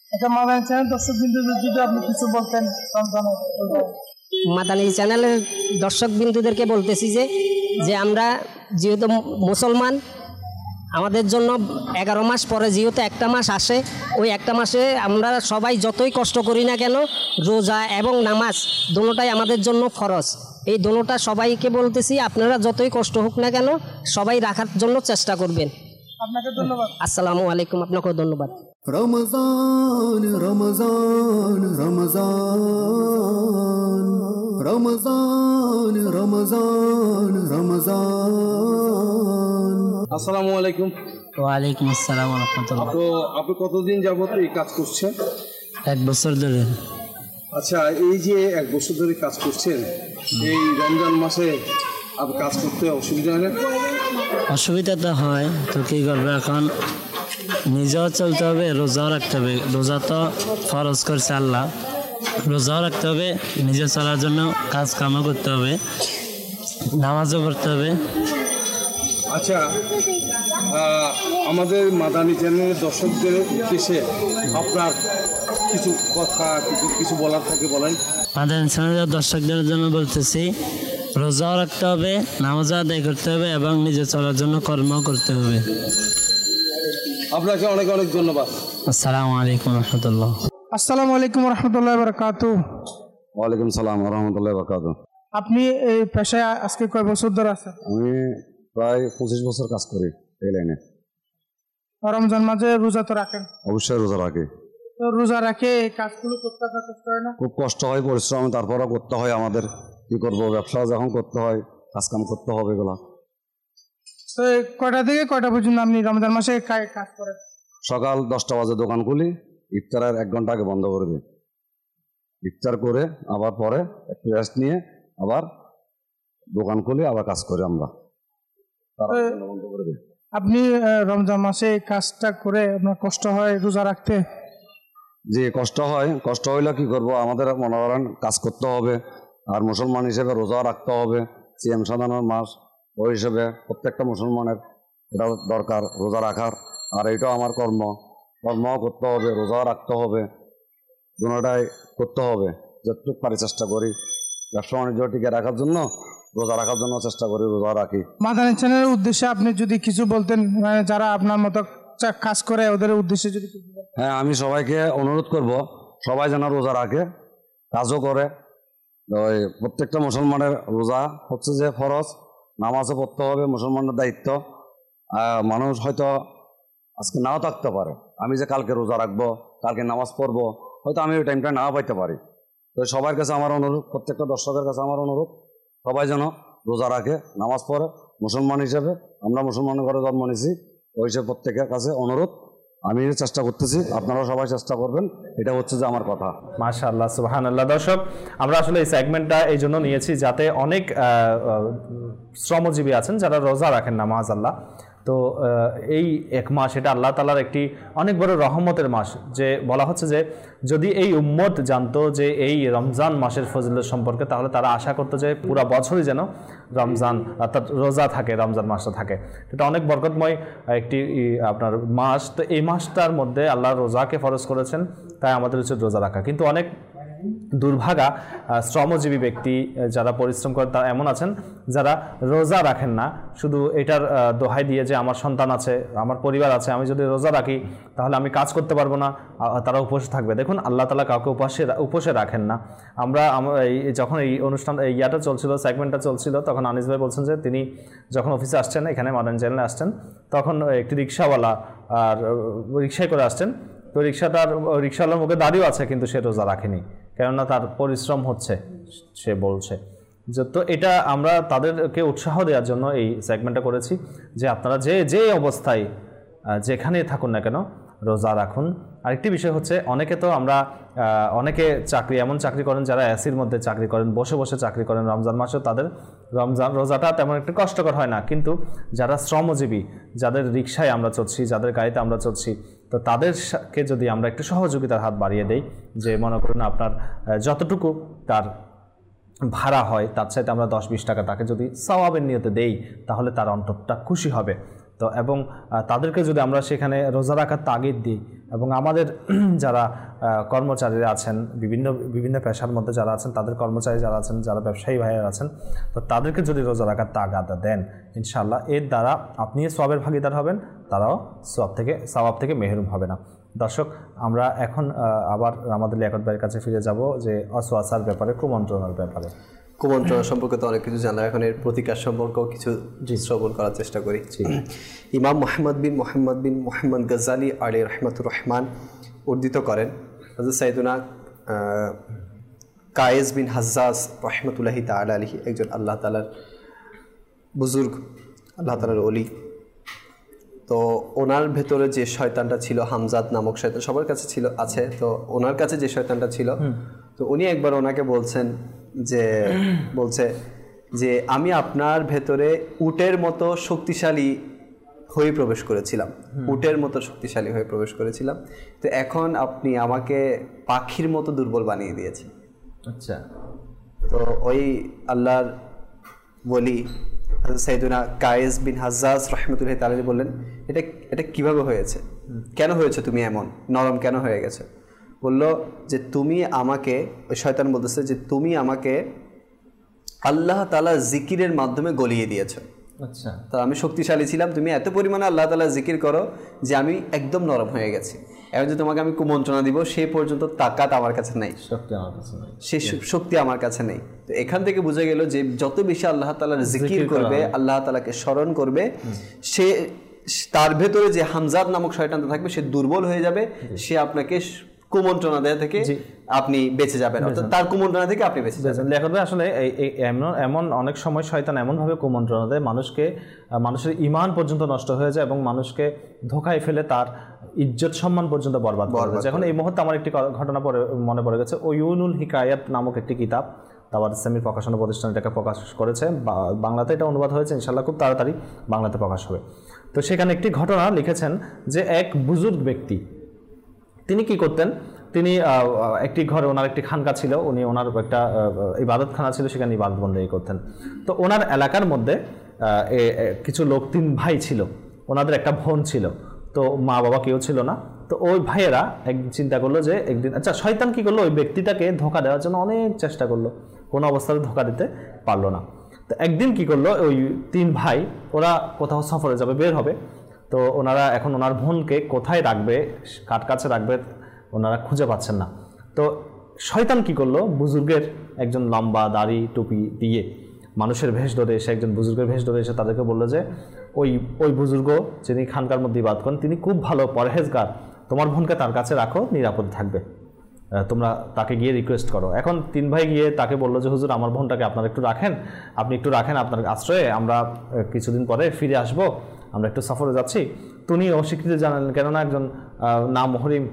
[SPEAKER 12] মাদানী চ্যানেলের দর্শক বিন্দুদেরকে বলতেছি যে আমরা যেহেতু মুসলমান, আমাদের জন্য 11 মাস পরে যেহেতু একটা মাস আসে, ওই একটা মাসে আমরা সবাই যতই কষ্ট করি না কেন রোজা এবং নামাজ দুটোটাই আমাদের জন্য ফরজ। এই দুটোটা সবাইকে বলতেছি, আপনারা যতই কষ্ট হোক না কেন সবাই রাখার জন্য চেষ্টা করবেন।
[SPEAKER 9] আপনাকে ধন্যবাদ।
[SPEAKER 12] আসসালামু আলাইকুম। আপনাকেও ধন্যবাদ।
[SPEAKER 1] রমজান রমজান রমজান রমজান রমজান রমজান।
[SPEAKER 13] আসসালামু আলাইকুম।
[SPEAKER 12] ওয়ালাইকুম আসসালাম ওয়া রাহমাতুল্লাহ।
[SPEAKER 13] তো আপনি কতদিন যাবত এই কাজ করছেন?
[SPEAKER 12] 1 বছর ধরে।
[SPEAKER 13] আচ্ছা, এই যে 1 বছর ধরে কাজ করছেন, এই রমজান মাসে আপনি কাজ করতে অসুবিধা হয় না?
[SPEAKER 12] অসুবিধা তো হয়, তো কী করবে এখন,
[SPEAKER 14] নিজেও চলতে হবে, রোজাও রাখতে হবে। রোজা তো ফরজ করছে আল্লাহ, রোজাও রাখতে হবে, নিজে চলার জন্য কাজ কামও করতে হবে, নামাজও পড়তে হবে।
[SPEAKER 13] আচ্ছা, আমাদের মাদানী চ্যানেলের দর্শকদের উদ্দেশ্যে আপনার কিছু কথা, কিছু বলার থাকে বলেন।
[SPEAKER 14] মাদানী চ্যানেলের দর্শকদের জন্য বলতেছি, রোজাও রাখতে হবে, নামাজও আদায় করতে হবে এবং নিজে চলার জন্য কর্মও করতে হবে।
[SPEAKER 13] আপনাকে অনেক অনেক ধন্যবাদ।
[SPEAKER 14] আসসালামু আলাইকুম রহমতুল্লাহ।
[SPEAKER 9] আসসালামু আলাইকুম রহমতুল্লাহ বারাকাতু।
[SPEAKER 15] ওয়ালাইকুম সালাম রহমতুল্লাহ বারাকাতু।
[SPEAKER 9] আপনি এই পেশায় আজকে কয় বছর ধরে আছেন?
[SPEAKER 15] আমি প্রায় 25 বছর কাজ করি এই লাইনে।
[SPEAKER 9] রমজান মাঝে রোজা তো রাখেন?
[SPEAKER 15] অবশ্যই রোজা রাখি।
[SPEAKER 9] তো রোজা রাখে এই কাজগুলো করতে আপনার কষ্ট হয় না?
[SPEAKER 15] খুব কষ্ট হয়, পরিশ্রম তারপরেও করতে হয় আমাদের। কি করব, ব্যবসা যখন করতে হয় কাজ কাম করতে হবে এগুলা।
[SPEAKER 9] তো কয়টা থেকে কয়টা পর্যন্ত আপনি রমজান মাসে কাজ করেন?
[SPEAKER 15] সকাল 10টা বাজে দোকান খুলি, ইফতারের 1 ঘন্টা আগে বন্ধ করে দিই। ইফতার করে আবার পরে একটু রেস্ট নিয়ে আবার দোকান খুলি, আবার কাজ করি আমরা। বন্ধ করে দিই।
[SPEAKER 9] আপনি রমজান মাসে কাজটা করে আপনার কষ্ট হয় রোজা রাখতে?
[SPEAKER 15] যে কষ্ট হয়, কষ্ট হইলে কি করব, আমাদের মনে করেন কাজ করতে হবে, আর মুসলমান হিসেবে রোজা রাখতে হবে। সিয়াম সাধারণ মাস, ওই হিসেবে প্রত্যেকটা মুসলমানের এটা দরকার রোজা রাখার। আর এইটাও আমার কর্মও করতে হবে, রোজা রাখতে হবে, দুটোটাই করতে হবে। যতটুকু পারি চেষ্টা করি ব্যবসা বাণিজ্য টিকে রাখার জন্য, রোজা রাখার জন্য চেষ্টা করি, রোজা রাখি।
[SPEAKER 9] মাদানী চ্যানেলের উদ্দেশ্যে আপনি যদি কিছু বলতেন, মানে যারা আপনার মতো কাজ করে ওদের উদ্দেশ্যে যদি কিছু বলতেন।
[SPEAKER 15] হ্যাঁ, আমি সবাইকে অনুরোধ করব, সবাই যেন রোজা রাখে, কাজও করে। ওই প্রত্যেকটা মুসলমানের রোজা হচ্ছে যে ফরজ, নামাজও পড়তে হবে, মুসলমানের দায়িত্ব। মানুষ হয়তো আজকে নাও থাকতে পারে, আমি যে কালকে রোজা রাখবো, কালকে নামাজ পড়বো, হয়তো আমি ওই টাইমটা নাও পাইতে পারি। তো সবার কাছে আমার অনুরোধ, প্রত্যেকটা দর্শকের কাছে আমার অনুরোধ, সবাই যেন রোজা রাখে, নামাজ পড়ে। মুসলমান হিসেবে আমরা মুসলমান ঘরে জন্ম নিয়েছি, ওই হিসেবে প্রত্যেকের কাছে অনুরোধ। আমি চেষ্টা করতেছি, আপনারাও সবাই চেষ্টা করবেন, এটা হচ্ছে যে আমার কথা।
[SPEAKER 2] মাশাআল্লাহ, সুবহানাল্লাহ। দর্শক, আমরা আসলে এই সেগমেন্টটা এই জন্য নিয়েছি যাতে অনেক শ্রমজীবী আছেন যারা রোজা রাখেন না, মাআযাল্লাহ। তো এই 1 মাস এটা আল্লাহ তাআলার একটি অনেক বড় রহমতের মাস। যে বলা হচ্ছে যে যদি এই উম্মত জানতো যে এই রমজান মাসের ফজিলত সম্পর্কে, তাহলে তারা আশা করতো যে পুরো বছরই যেন রমজান অর্থাৎ রোজা থাকে, রমজান মাসটা থাকে। এটা অনেক বরকতময় একটি আপনার মাস। তো এই মাসটার মধ্যে আল্লাহ রোজাকে ফরজ করেছেন, তাই আমাদের উচিত রোজা রাখা। কিন্তু অনেক দুর্ভাগা শ্রমজীবী ব্যক্তি যারা পরিশ্রম করেন তারা এমন আছেন যারা রোজা রাখেন না, শুধু এটার দোহাই দিয়ে যে আমার সন্তান আছে, আমার পরিবার আছে, আমি যদি রোজা রাখি তাহলে আমি কাজ করতে পারবো না, তারা উপোসে থাকবে। দেখুন, আল্লাহ তাআলা কাউকে উপোসে রাখেন না। আমরা যখন এই অনুষ্ঠান ইয়াটা চলছিল, সেগমেন্টটা চলছিল, তখন আনিস ভাই বলছেন যে তিনি যখন অফিসে আসছেন, এখানে মাদানী চ্যানেলে আসছেন, তখন একটি রিক্সাওয়ালা আর রিক্সায় করে আসছেন। তো রিক্সাওয়ালার মুখে দাঁড়িয়েও আছে, কিন্তু সে রোজা রাখেনি, কেননা তার পরিশ্রম হচ্ছে, সে বলছে। তো এটা আমরা তাদেরকে উৎসাহ দেওয়ার জন্য এই সেগমেন্টটা করেছি যে আপনারা যে অবস্থায় যেখানে থাকুন না কেন রোজা রাখুন। আরেকটি বিষয় হচ্ছে, অনেকে এমন চাকরি করেন যারা এসির মধ্যে চাকরি করেন, বসে বসে চাকরি করেন। রমজান মাসেও তাদের রোজাটা তেমন একটু কষ্টকর হয় না, কিন্তু যারা শ্রমজীবী, যাদের রিক্সায় আমরা চলছি, যাদের গাড়িতে আমরা চলছি, তো তাদেরকে যদি আমরা একটু সহযোগিতার হাত বাড়িয়ে দেই, যে মনে করুন আপনার যতটুকু তার ভাড়া হয় তার চাইতে আমরা 10-20 টাকা তাকে যদি সওয়াবের নিয়তে দেই, তাহলে তার অন্তরটা খুশি হবে। তো এবং তাদেরকে যদি আমরা সেখানে রোজা রাখার তাগিদ দিই, এবং আমাদের যারা কর্মচারীরা আছেন, বিভিন্ন পেশার মধ্যে যারা আছেন, তাদের কর্মচারী যারা আছেন, যারা ব্যবসায়ী ভাইয়েরা আছেন, তো তাদেরকে যদি রোজা রাখার তাগাদ দেন, ইনশাআল্লাহ এর দ্বারা আপনিও সওয়াবের ভাগিদার হবেন, তারাও সওয়াব থেকে মেহরুম হবে না। দর্শক, আমরা এখন আবার আমাদের লিয়াকত ভাইয়ের কাছে ফিরে যাব, যে অসওয়াসার ব্যাপারে, কুমন্ত্রণার ব্যাপারে।
[SPEAKER 4] কুমন্ত্রণা সম্পর্কে তো অনেক কিছু জানা, এখন এর প্রতিকার সম্পর্কেও কিছু শ্রবণ করার চেষ্টা করি। ইমাম মুহাম্মদ বিন মুহাম্মদ গাজ্জালি আলাইহি রাহমাতুর রহমান উদ্ধৃত করেন, হযরত সাইয়্যিদুনা কায়েস বিন হাজ্জাজ রাহমাতুল্লাহি তাআলা আলাইহি একজন আল্লাহ তাআলার বুজুর্গ, আল্লাহ তাআলার ওলি। তো ওনার ভেতরে যে শয়তানটা ছিল, হামজাদ নামক শয়তান, সবার কাছে আছে। তো ওনার কাছে যে শয়তানটা ছিল, তো উনি একবার ওনাকে বলছে যে আমি আপনার ভেতরে উটের মতো শক্তিশালী হয়ে প্রবেশ করেছিলাম, উটের মতো শক্তিশালী হয়ে প্রবেশ করেছিলাম, তো এখন আপনি আমাকে পাখির মতো দুর্বল বানিয়ে দিয়েছেন।
[SPEAKER 2] আচ্ছা,
[SPEAKER 4] তো ওই আল্লাহর বলি সাইয়্যিদুনা কায়েস বিন হাজ্জাজ রাহমাতুল্লাহি তাআলা বললেন, এটা কিভাবে হয়েছে, কেন হয়েছে, তুমি এমন নরম কেন হয়ে গেছে? বলল যে তুমি আমাকে, ওই শয়তান বলতেছে যে তুমি আমাকে আল্লাহ তাআলা জিকিরের মাধ্যমে গলিয়ে দিয়েছো।
[SPEAKER 2] আচ্ছা,
[SPEAKER 4] তো আমি শক্তিশালী ছিলাম, তুমি এত পরিমাণে আল্লাহ তাআলা জিকির করো যে আমি একদম নরম হয়ে গেছি। এখন যে তোমাকে আমি কুমন্ত্রণা দিব সেই পর্যন্ত তাকাত আমার কাছে নাই, সেই শক্তি আমার কাছে নেই। তো এখান থেকে বোঝা গেল যে যত বেশি আল্লাহ তাআলার জিকির করবে, আল্লাহ তাআলাকে স্মরণ করবে, সে তার ভেতরে যে হামজাদ নামক শয়তানটা থাকবে সে দুর্বল হয়ে যাবে, সে আপনাকে কুমন্ত্রণা দেয়া থেকে আপনি বেঁচে যাবেন, অর্থাৎ তার কুমন্ত্রণা থেকে আপনি বেঁচে যাবেন।
[SPEAKER 2] লেখক ভাই আসলে এমন অনেক সময় শয়তান এমনভাবে কুমন্ত্রণা দেয় মানুষের ঈমান পর্যন্ত নষ্ট হয়ে যায় এবং মানুষকে ধোঁকায় ফেলে তার ইজ্জত সম্মান পর্যন্ত বরবাদ করে দেয়। এখন এই মুহূর্তে আমার একটি ঘটনা মনে পড়ে গেছে। ওয়ুনুল হিকায়াত নামক একটি কিতাব তাওয়ার ইসলামী প্রকাশনা প্রতিষ্ঠান এটাকে প্রকাশ করেছে, বাংলাতে এটা অনুবাদ হয়েছে, ইনশাআল্লাহ খুব তাড়াতাড়ি বাংলাতে প্রকাশ হবে। তো সেখানে একটি ঘটনা লিখেছেন যে এক বুজুর্গ ব্যক্তি, তিনি কি করতেন, তিনি একটি ঘরে, ওনার একটি খানকা ছিল, উনি ওনার একটা ইবাদতখানা ছিল, সেখানে ইবাদত বন্দেগী করতেন। তো ওনার এলাকার মধ্যে কিছু লোক, 3 ভাই ছিল, ওনাদের একটা বোন ছিল, তো মা বাবা কেউ ছিল না। তো ওই ভাইয়েরা একদিন চিন্তা করলো যে একদিন, আচ্ছা শয়তান কি করলো, ওই ব্যক্তিটাকে ধোঁকা দেওয়ার জন্য অনেক চেষ্টা করলো, কোনো অবস্থাতে ধোঁকা দিতে পারলো না। তো একদিন কি করলো, ওই 3 ভাই ওরা কোথাও সফরে যাবে, বের হবে, তো ওনারা এখন ওনার বোনকে কোথায় রাখবে, কার কাছে রাখবে ওনারা খুঁজে পাচ্ছেন না। তো শয়তান কি করলো, বুজুর্গের একজন লম্বা দাড়ি টুপি দিয়ে মানুষের ভেষ ধরে এসে, একজন বুজুর্গের ভেষ ধরে এসে তাদেরকে বললো যে ওই বুজুর্গ যিনি খানকার মধ্যে ইবাদত করেন তিনি খুব ভালো পরহেজগার, তোমার বোনকে তার কাছে রাখো, নিরাপদ থাকবে, তোমরা তাকে গিয়ে রিকোয়েস্ট করো। এখন 3 ভাই গিয়ে তাকে বললো যে হুজুর আমার বোনটাকে আপনারা একটু রাখেন, আপনি একটু রাখেন আপনার আশ্রয়ে, আমরা কিছুদিন পরে ফিরে আসব, আমরা একটু সফরে যাচ্ছি। তিনি অস্বীকৃতি জানালেন, কেননা একজন নামহরিম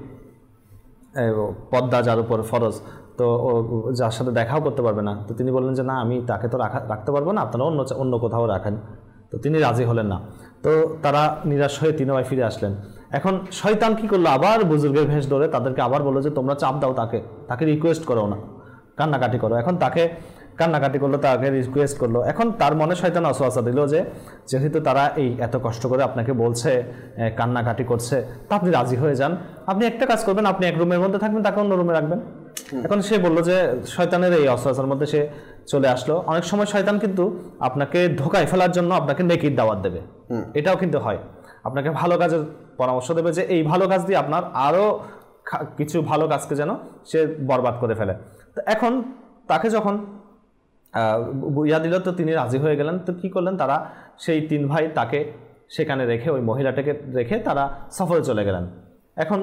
[SPEAKER 2] পদ্মা যার উপর ফরজ, তো যার সাথে দেখাও করতে পারবে না। তো তিনি বললেন যে না, আমি তাকে তো রাখতে পারবো না, আপনারা অন্য কোথাও রাখেন। তো তিনি রাজি হলেন না। তো তারা নিরাশ হয়ে 3 ভাই ফিরে আসলেন। এখন শয়তান কি করলো, আবার বুজুর্গের ভেষ ধরে তাদেরকে আবার বললো যে তোমরা চাপ দাও, তাকে রিকোয়েস্ট করো না, কান্নাকাটি করো। এখন তাকে কান্নাকাটি করলো, তাকে রিকোয়েস্ট করলো। এখন তার মনে শয়তান ওয়াসওয়াসা দিল যে যেহেতু তারা এই এত কষ্ট করে আপনাকে বলছে, কান্নাকাটি করছে, তা আপনি রাজি হয়ে যান, আপনি একটা কাজ করবেন, আপনি এক রুমের মধ্যে থাকবেন, তাকে অন্য রুমে রাখবেন। এখন সে বললো যে শয়তানের এই ওয়াসওয়াসার মধ্যে সে চলে আসলো। অনেক সময় শয়তান কিন্তু আপনাকে ধোঁকায় ফেলার জন্য আপনাকে নেকির দাওয়াত দেবে, এটাও কিন্তু হয়, আপনাকে ভালো কাজের পরামর্শ দেবে যে এই ভালো কাজ দিয়ে আপনার আরও কিছু ভালো কাজকে যেন সে বরবাদ করে ফেলে। তো এখন তাকে যখন ইয়া দিল, তো তিনি রাজি হয়ে গেলেন। তো কী করলেন, তারা সেই 3 ভাই তাকে সেখানে রেখে, ওই মহিলাটাকে রেখে তারা সফরে চলে গেলেন। এখন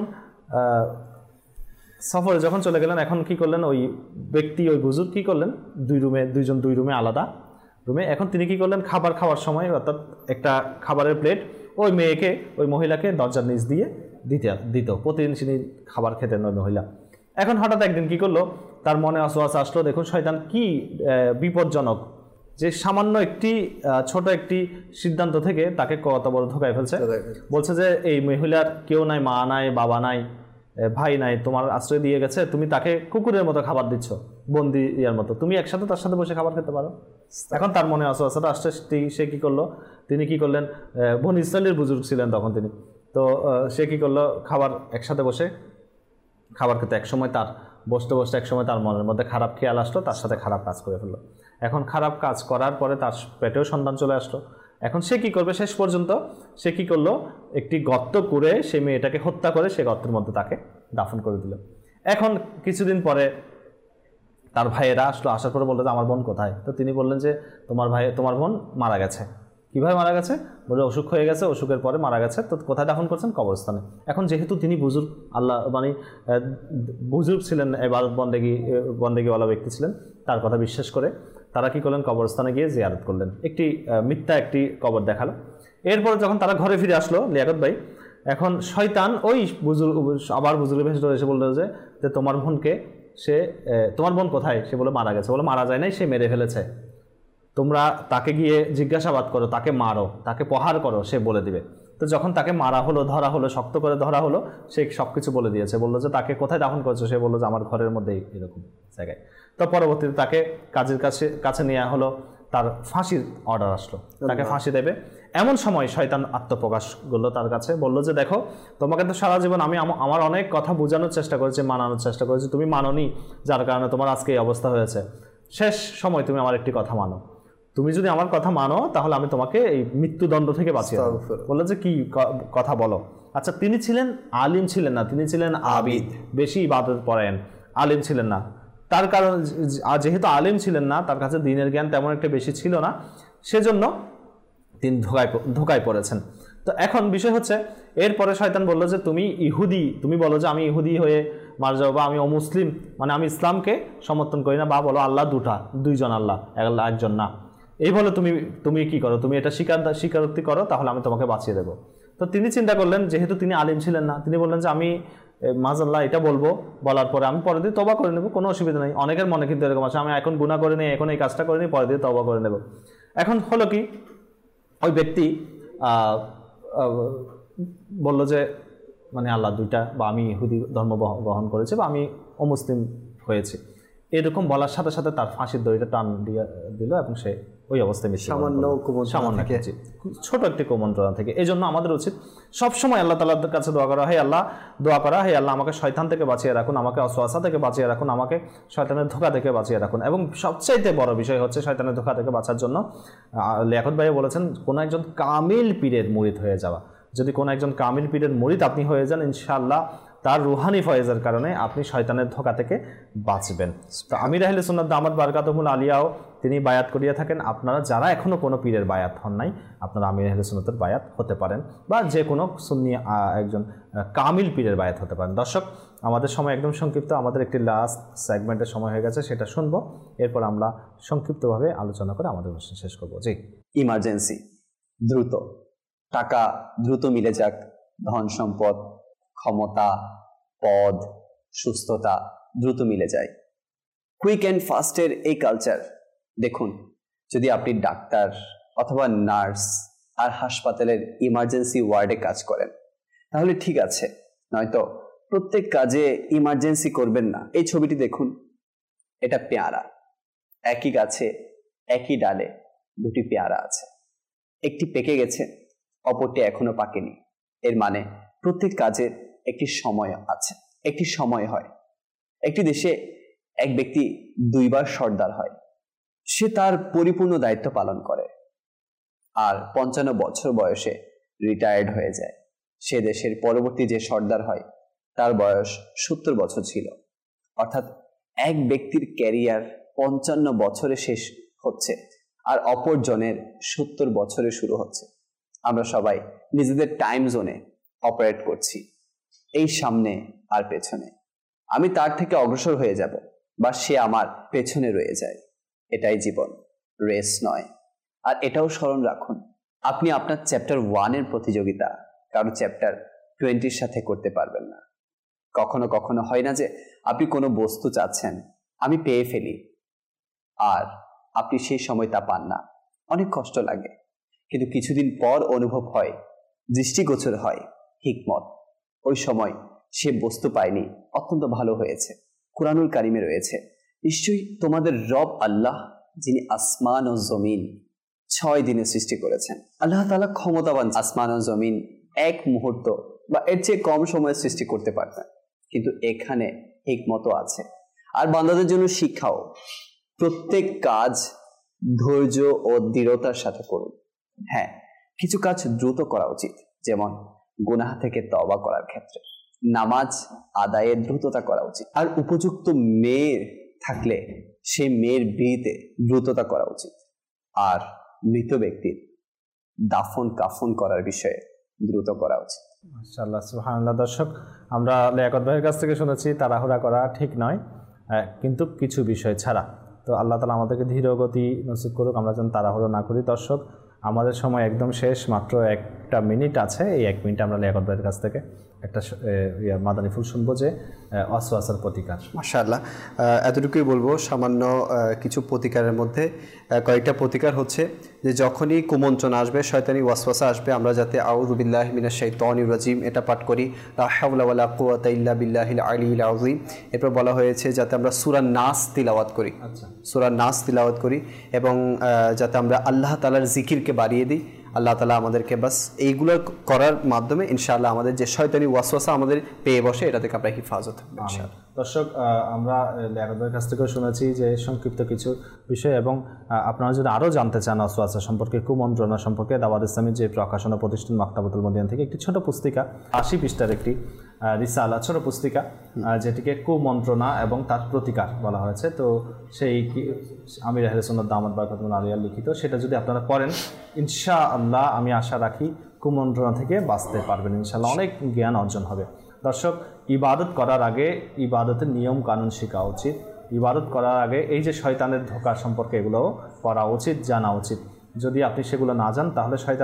[SPEAKER 2] সফরে যখন চলে গেলেন, এখন কি করলেন, ওই ব্যক্তি, ওই বুজুর্গ কী করলেন, 2 রুমে আলাদা রুমে। এখন তিনি কি করলেন, খাবার খাওয়ার সময়, অর্থাৎ একটা খাবারের প্লেট ওই মেয়েকে, ওই মহিলাকে দরজার নিচ দিয়ে দিত, প্রতিদিন তিনি খাবার খেতেন ওই মহিলা। এখন হঠাৎ একদিন কি করলো, তার মনে ওয়াসওয়াসা আসলো, দেখুন শয়তান কি বিপজ্জনক, যে সামান্য একটি ছোট একটি সিদ্ধান্ত থেকে তাকে কত বড় ধোঁকায় ফেলছে। বলছে যে এই মহিলার কেউ নাই, মা নাই, বাবা নাই, ভাই নাই, তোমার আশ্রয় দিয়ে গেছে, তুমি তাকে কুকুরের মতো খাবার দিচ্ছ, বন্দি ইয়ার মতো, তুমি একসাথে তার সাথে বসে খাবার খেতে পারো। এখন তার মনে ওয়াসওয়াসাটা আসছে, সে কি করলো, তিনি কি করলেন, বনি ইসরাইলের বুজুর্গ ছিলেন তখন তিনি, তো সে কি করলো, খাবার একসাথে বসে খাবার খেতে, একসময় তার বসতে বসতে একসময় তার মনের মধ্যে খারাপ খেয়াল আসলো, তার সাথে খারাপ কাজ করে ফেললো। এখন খারাপ কাজ করার পরে তার পেটেও সন্তান চলে আসলো। এখন সে কি করবে, শেষ পর্যন্ত সে কি করলো, একটি গর্ত করে সে মেয়েটাকে হত্যা করে সে গর্তের মধ্যে তাকে দাফন করে দিল। এখন কিছুদিন পরে তার ভাইয়েরা আসলো, আসার পরে বললো যে আমার বোন কোথায়? তো তিনি বললেন যে তোমার বোন মারা গেছে। কীভাবে মারা গেছে? বলে অসুখ হয়ে গেছে, অসুখের পরে মারা গেছে। তো কোথায় দাফন করছেন? কবরস্থানে। এখন যেহেতু তিনি বুজুর্গ, আল্লাহ মানে বুজুর্গ ছিলেন, এবার বন্দেগীওয়ালা ব্যক্তি ছিলেন, তার কথা বিশ্বাস করে তারা কি করলেন, কবরস্থানে গিয়ে জিয়ারত করলেন, মিথ্যা একটি কবর দেখালো। এরপর যখন তারা ঘরে ফিরে আসলো, লিয়াকত ভাই, এখন শয়তান ওই আবার বুজুর্গের ভেতরে এসে বললো যে তোমার বোন কোথায়? সে বলে মারা গেছে। বলে মারা যায় নাই, সে মেরে ফেলেছে, তোমরা তাকে গিয়ে জিজ্ঞাসাবাদ করো, তাকে মারো, তাকে প্রহার করো, সে বলে দিবে। তো যখন তাকে মারা হলো, ধরা হলো, শক্ত করে ধরা হলো, সে সব কিছু বলে দিয়েছে। বললো যে তাকে কোথায় দাফন করেছো? সে বললো যে আমার ঘরের মধ্যেই এরকম জায়গায়। তো পরবর্তীতে তাকে কাজের কাছে নেওয়া হলো, তার ফাঁসির অর্ডার আসলো, তাকে ফাঁসি দেবে। এমন সময় শয়তান আত্মপ্রকাশ করলো তার কাছে, বললো যে দেখো, তোমাকে তো সারা জীবন আমি আমার অনেক কথা বোঝানোর চেষ্টা করেছি, মানানোর চেষ্টা করেছি, তুমি মানোনি, যার কারণে তোমার আজকে এই অবস্থা হয়েছে। শেষ সময় তুমি আমার একটি কথা মানো, তুমি যদি আমার কথা মানো তাহলে আমি তোমাকে এই মৃত্যুদণ্ড থেকে বাঁচিয়ে দেব। বললো যে কি কথা বলো? আচ্ছা, তিনি ছিলেন আলিম ছিলেন না, তিনি ছিলেন আবিদ, বেশি ইবাদত পরায়ণ, আলিম ছিলেন না। তার কারণ যেহেতু আলিম ছিলেন না, তার কাছে দ্বীনের জ্ঞান তেমন একটা বেশি ছিল না, সেজন্য তিনি ধোকায় পড়েছেন। তো এখন বিষয় হচ্ছে, এরপরে শয়তান বললো যে তুমি ইহুদি, তুমি বলো যে আমি ইহুদি হয়ে মার যাবো, বা আমি অমুসলিম, মানে আমি ইসলামকে সমর্থন করি না, বা বলো আল্লাহ দুইজন আল্লাহ, একজন না, এই বলে তুমি কি করো, তুমি এটা স্বীকারোক্তি করো, তাহলে আমি তোমাকে বাঁচিয়ে দেবো। তো তিনি চিন্তা করলেন, যেহেতু তিনি আলিম ছিলেন না, তিনি বললেন যে আমি মাজাল্লাহ এটা বলবো, বলার পরে আমি পরে দিয়ে তওবা করে নেবো, কোনো অসুবিধা নেই। অনেকের মনে কিন্তু এরকম আছে, আমি এখন গুনাহ করে নিই, এখন এই কাজটা করে নিই, পরে দিয়ে তওবা করে নেব। এখন হলো কি, ওই ব্যক্তি বলল যে মানে আল্লাহ দুইটা, বা আমি ইহুদি ধর্ম গ্রহণ করেছি, বা আমি অমুসলিম হয়েছি, এরকম বলার সাথে সাথে তার ফাঁসির দড়িটা টান দিয়ে দিল, এবং সে ওই অবস্থায় সামান্য ছোট একটি কুমন্ত্রণা থেকে। এই জন্য আমাদের উচিত সবসময় আল্লাহ তাআলার কাছে দোয়া করা, হে আল্লাহ, হে আল্লাহ আমাকে শয়তান থেকে বাঁচিয়ে রাখুন, আমাকে ওয়াসওয়াসা থেকে বাঁচিয়ে রাখুন, আমাকে শয়তানের ধোঁকা থেকে বাঁচিয়ে রাখুন। এবং সবচাইতে বড় বিষয় হচ্ছে শয়তানের ধোঁকা থেকে বাঁচার জন্য লিয়াকত ভাই বলেছেন, কোনো একজন কামিল পীরের মুরিদ হয়ে যাওয়া। যদি কোনো একজন কামিল পীরের মুরিদ আপনি হয়ে যান, ইনশাআল্লাহ তার রুহানি ফয়েজের কারণে আপনি শয়তানের ধোঁকা থেকে বাঁচবেন। তো আমির আহলে সুন্নাত দামাত বারকাতুহুল আলিয়াও তিনি বায়াত করিয়ে থাকেন। আপনারা যারা এখনও কোনো পীরের বায়াত হন নাই, আপনারা আমির আহলে সুন্নাতের বায়াত হতে পারেন, বা যে কোনো সুন্নি একজন কামিল পীরের বায়াত হতে পারেন। দর্শক, আমাদের সময় একদম সংক্ষিপ্ত, আমাদের একটি লাস্ট সেগমেন্টের সময় হয়ে গেছে, সেটা শুনবো, এরপর আমরা সংক্ষিপ্তভাবে আলোচনা করে আমাদের অনুষ্ঠান শেষ করবো। জি,
[SPEAKER 4] ইমার্জেন্সি, দ্রুত টাকা দ্রুত মিলে যাক, ধন সম্পদ, ক্ষমতা, পদ, সুস্থতা দ্রুত মিলে যায়, কুইক অ্যান্ড ফাস্টের এই কালচার। দেখুন, যদি আপনি ডাক্তার অথবা নার্স আর হাসপাতালের ইমার্জেন্সি ওয়ার্ডে কাজ করেন তাহলে ঠিক আছে, নয়তো প্রত্যেক কাজে ইমার্জেন্সি করবেন না। এই ছবিটি দেখুন, এটা পেয়ারা, একই গাছে একই ডালে দুটি পেয়ারা আছে, একটি পেকে গেছে, অপরটি এখনো পাকেনি। এর মানে প্রত্যেক কাজের একটি সময় আছে, একটি সময় হয়। একটি দেশে এক ব্যক্তি দুইবার সর্দার হয়, সে তার পরিপূর্ণ দায়িত্ব পালন করে, আর 55 বছর বয়সে রিটায়ার্ড হয়ে যায়। সে দেশের পরবর্তী যে সর্দার হয় তার বয়স 70 বছর ছিল। অর্থাৎ এক ব্যক্তির ক্যারিয়ার 55 বছরে শেষ হচ্ছে, আর অপরজনের 70 বছরে শুরু হচ্ছে। আমরা সবাই নিজেদের টাইম জোনে অপারেট করছি, এই সামনে আর পেছনে। আমি তার থেকে অগ্রসর হয়ে যাব, বা সে আমার পেছনে রয়ে যায়। এটাই জীবন, রেস নয়। আর এটাও স্মরণ রাখুন, আপনি আপনার চ্যাপ্টার 1-এর প্রতিযোগিতা কারো চ্যাপ্টার 20-র সাথে করতে পারবেন না। কখনো কখনো হয় না যে আপনি কোনো বস্তু চাচ্ছেন, আমি পেয়ে ফেলি, আর আপনি সেই সময় তা পান না, অনেক কষ্ট লাগে। কিন্তু কিছুদিন পর অনুভব হয়, দৃষ্টিগোচর হয় হিকমত। ওই সময় সে বস্তু পায়নি, অত্যন্ত ভালো হয়েছে। কুরআনুল কারিমে রয়েছে, নিশ্চয়ই তোমাদের রব আল্লাহ, যিনি আসমান ও জমিন 6 দিনে সৃষ্টি করেছেন। আল্লাহ তাআলা ক্ষমতাবান, আসমান ও জমিন এক মুহূর্ত বা এর চেয়ে কম সময়ে সৃষ্টি করতে পারতেন, কিন্তু এখানে হিকমতও আছে। আর বান্দাদের জন্য শিক্ষাও, প্রত্যেক কাজ ধৈর্য ও দৃঢ়তার সাথে করুন। হ্যাঁ, কিছু কাজ দ্রুত করা উচিত, যেমন গুনাহ থেকে তওবা করার ক্ষেত্রে, নামাজ আদায়ে দ্রুততা করা উচিত। আর উপযুক্ত মেয়ের থাকলে সেই মেয়ের বিয়েতে দ্রুততা করা উচিত। আর মৃত ব্যক্তির দাফন কাফন করার বিষয়ে দ্রুত করা উচিত।
[SPEAKER 2] মাশাআল্লাহ, সুবহানাল্লাহ। দর্শক, আমরা লিয়াকত ভাইয়ের কাছ থেকে শুনেছি তাড়াহুড়া করা ঠিক নয়, কিন্তু কিছু বিষয় ছাড়া। তো আল্লাহ তাআলা আমাদেরকে ধীর গতি নসিব করুক, আমরা যেন তাড়াহুড়ো না করি। দর্শক, আমাদের সময় একদম শেষ, মাত্র 1 মিনিট আছে। এই 1 মিনিট আমরা লিয়াকত ভাইয়ের কাছ থেকে একটা মাদানী ফুল শুনবো যে ওয়াসওয়াসার প্রতিকার।
[SPEAKER 4] মাশাআল্লাহ, এতটুকুই বলবো। সামান্য কিছু প্রতিকারের মধ্যে কয়েকটা প্রতিকার হচ্ছে যে যখনই কুমন্ত্রণ আসবে, শয়তানি ওয়াসওয়াসা আসবে, আমরা যাতে আউযু বিল্লাহি মিনাশ শাইতানির রাজিম এটা পাঠ করি, লা হাওলা ওয়ালা কুওয়াতা ইল্লা বিল্লাহিল আলিয়্যিল আযীম। এরপর বলা হয়েছে যাতে আমরা সূরা নাস তিলাওয়াত করি, সূরা নাস তিলাওয়াত করি, এবং যাতে আমরা আল্লাহ তাআলার জিকিরকে বাড়িয়ে দিই। আল্লাহ তাআলা আমাদেরকে বাস এইগুলো করার মাধ্যমে ইনশাআল্লাহ আমাদের যে শয়তানি ওয়াসওয়াসা আমাদের পেয়ে বসে, এটা থেকে আমরা হিফাজত হবে ইনশাআল্লাহ।
[SPEAKER 2] দর্শক, আমরা লেখকদের কাছ থেকেও শুনেছি যে সংক্ষিপ্ত কিছু বিষয়, এবং আপনারা যদি আরও জানতে চান ওয়াসওয়াসা সম্পর্কে, কুমন্ত্রণা সম্পর্কে, দাওয়াত ইসলামীর যে প্রকাশনা প্রতিষ্ঠান মাকতাবাতুল মদিনা থেকে একটি ছোট পুস্তিকা, 80 পৃষ্ঠার একটি রিসালা, ছোট পুস্তিকা, যেটিকে কুমন্ত্রণা এবং তার প্রতিকার বলা হয়েছে। তো সেই আমির আহলে সুন্নাত দামাত বারাকাতুহুম আলিয়া লিখিত, সেটা যদি আপনারা পড়েন ইনশাআল্লাহ আমি আশা রাখি কুমন্ত্রণা থেকে বাঁচতে পারবেন, ইনশাআল্লাহ অনেক জ্ঞান অর্জন হবে। দর্শক, ইবাদত করার আগে ইবাদতের নিয়ম কানুন শেখা উচিত। ইবাদত করার আগে এই যে শয়তানের ধোঁকা সম্পর্কে এগুলোও পড়া উচিত, জানা উচিত। যদি আপনি সেগুলো না জান তাহলে শয়তান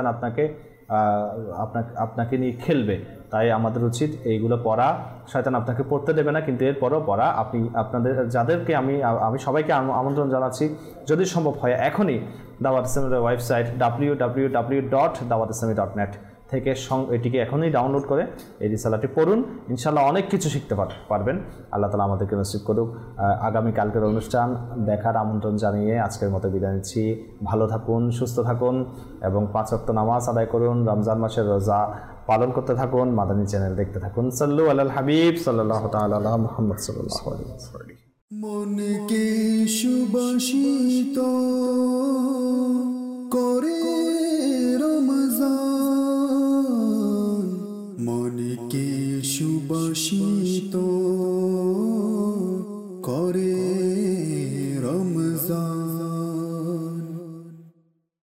[SPEAKER 2] আপনাকে নিয়ে খেলবে। তাই আমাদের উচিত এইগুলো পড়া। শয়তান আপনাকে পড়তে দেবে না, কিন্তু এরপরও পড়া। যাদেরকে আমি সবাইকে আমন্ত্রণ জানাচ্ছি, যদি সম্ভব হয় এখনই দাওয়াত ইসলামের ওয়েবসাইট www.dawatislami.net থেকে এটিকে এখনই ডাউনলোড করে এই রিসালাটি পড়ুন, ইনশাআল্লাহ অনেক কিছু শিখতে পারবেন। আল্লাহ তাআলা আমাদেরকে নসিব করুক। আগামীকালকের অনুষ্ঠান দেখার আমন্ত্রণ জানিয়ে আজকের মতো বিদায় নিচ্ছি। ভালো থাকুন, সুস্থ থাকুন, এবং 5 ওয়াক্ত নামাজ আদায় করুন, রমজান মাসের রোজা পালন করতে থাকুন, মাদানী চ্যানেল দেখতে থাকুন। সাল্লু আলাল হাবিব সাল্লাল্লাহু তাআলা আলা মুহাম্মদ সাল্লাল্লাহু আলাইহি ওয়াসাল্লাম।
[SPEAKER 1] মনকে সুবাসিত করে রমজান, মনকে সুবাসিত করে রমজান।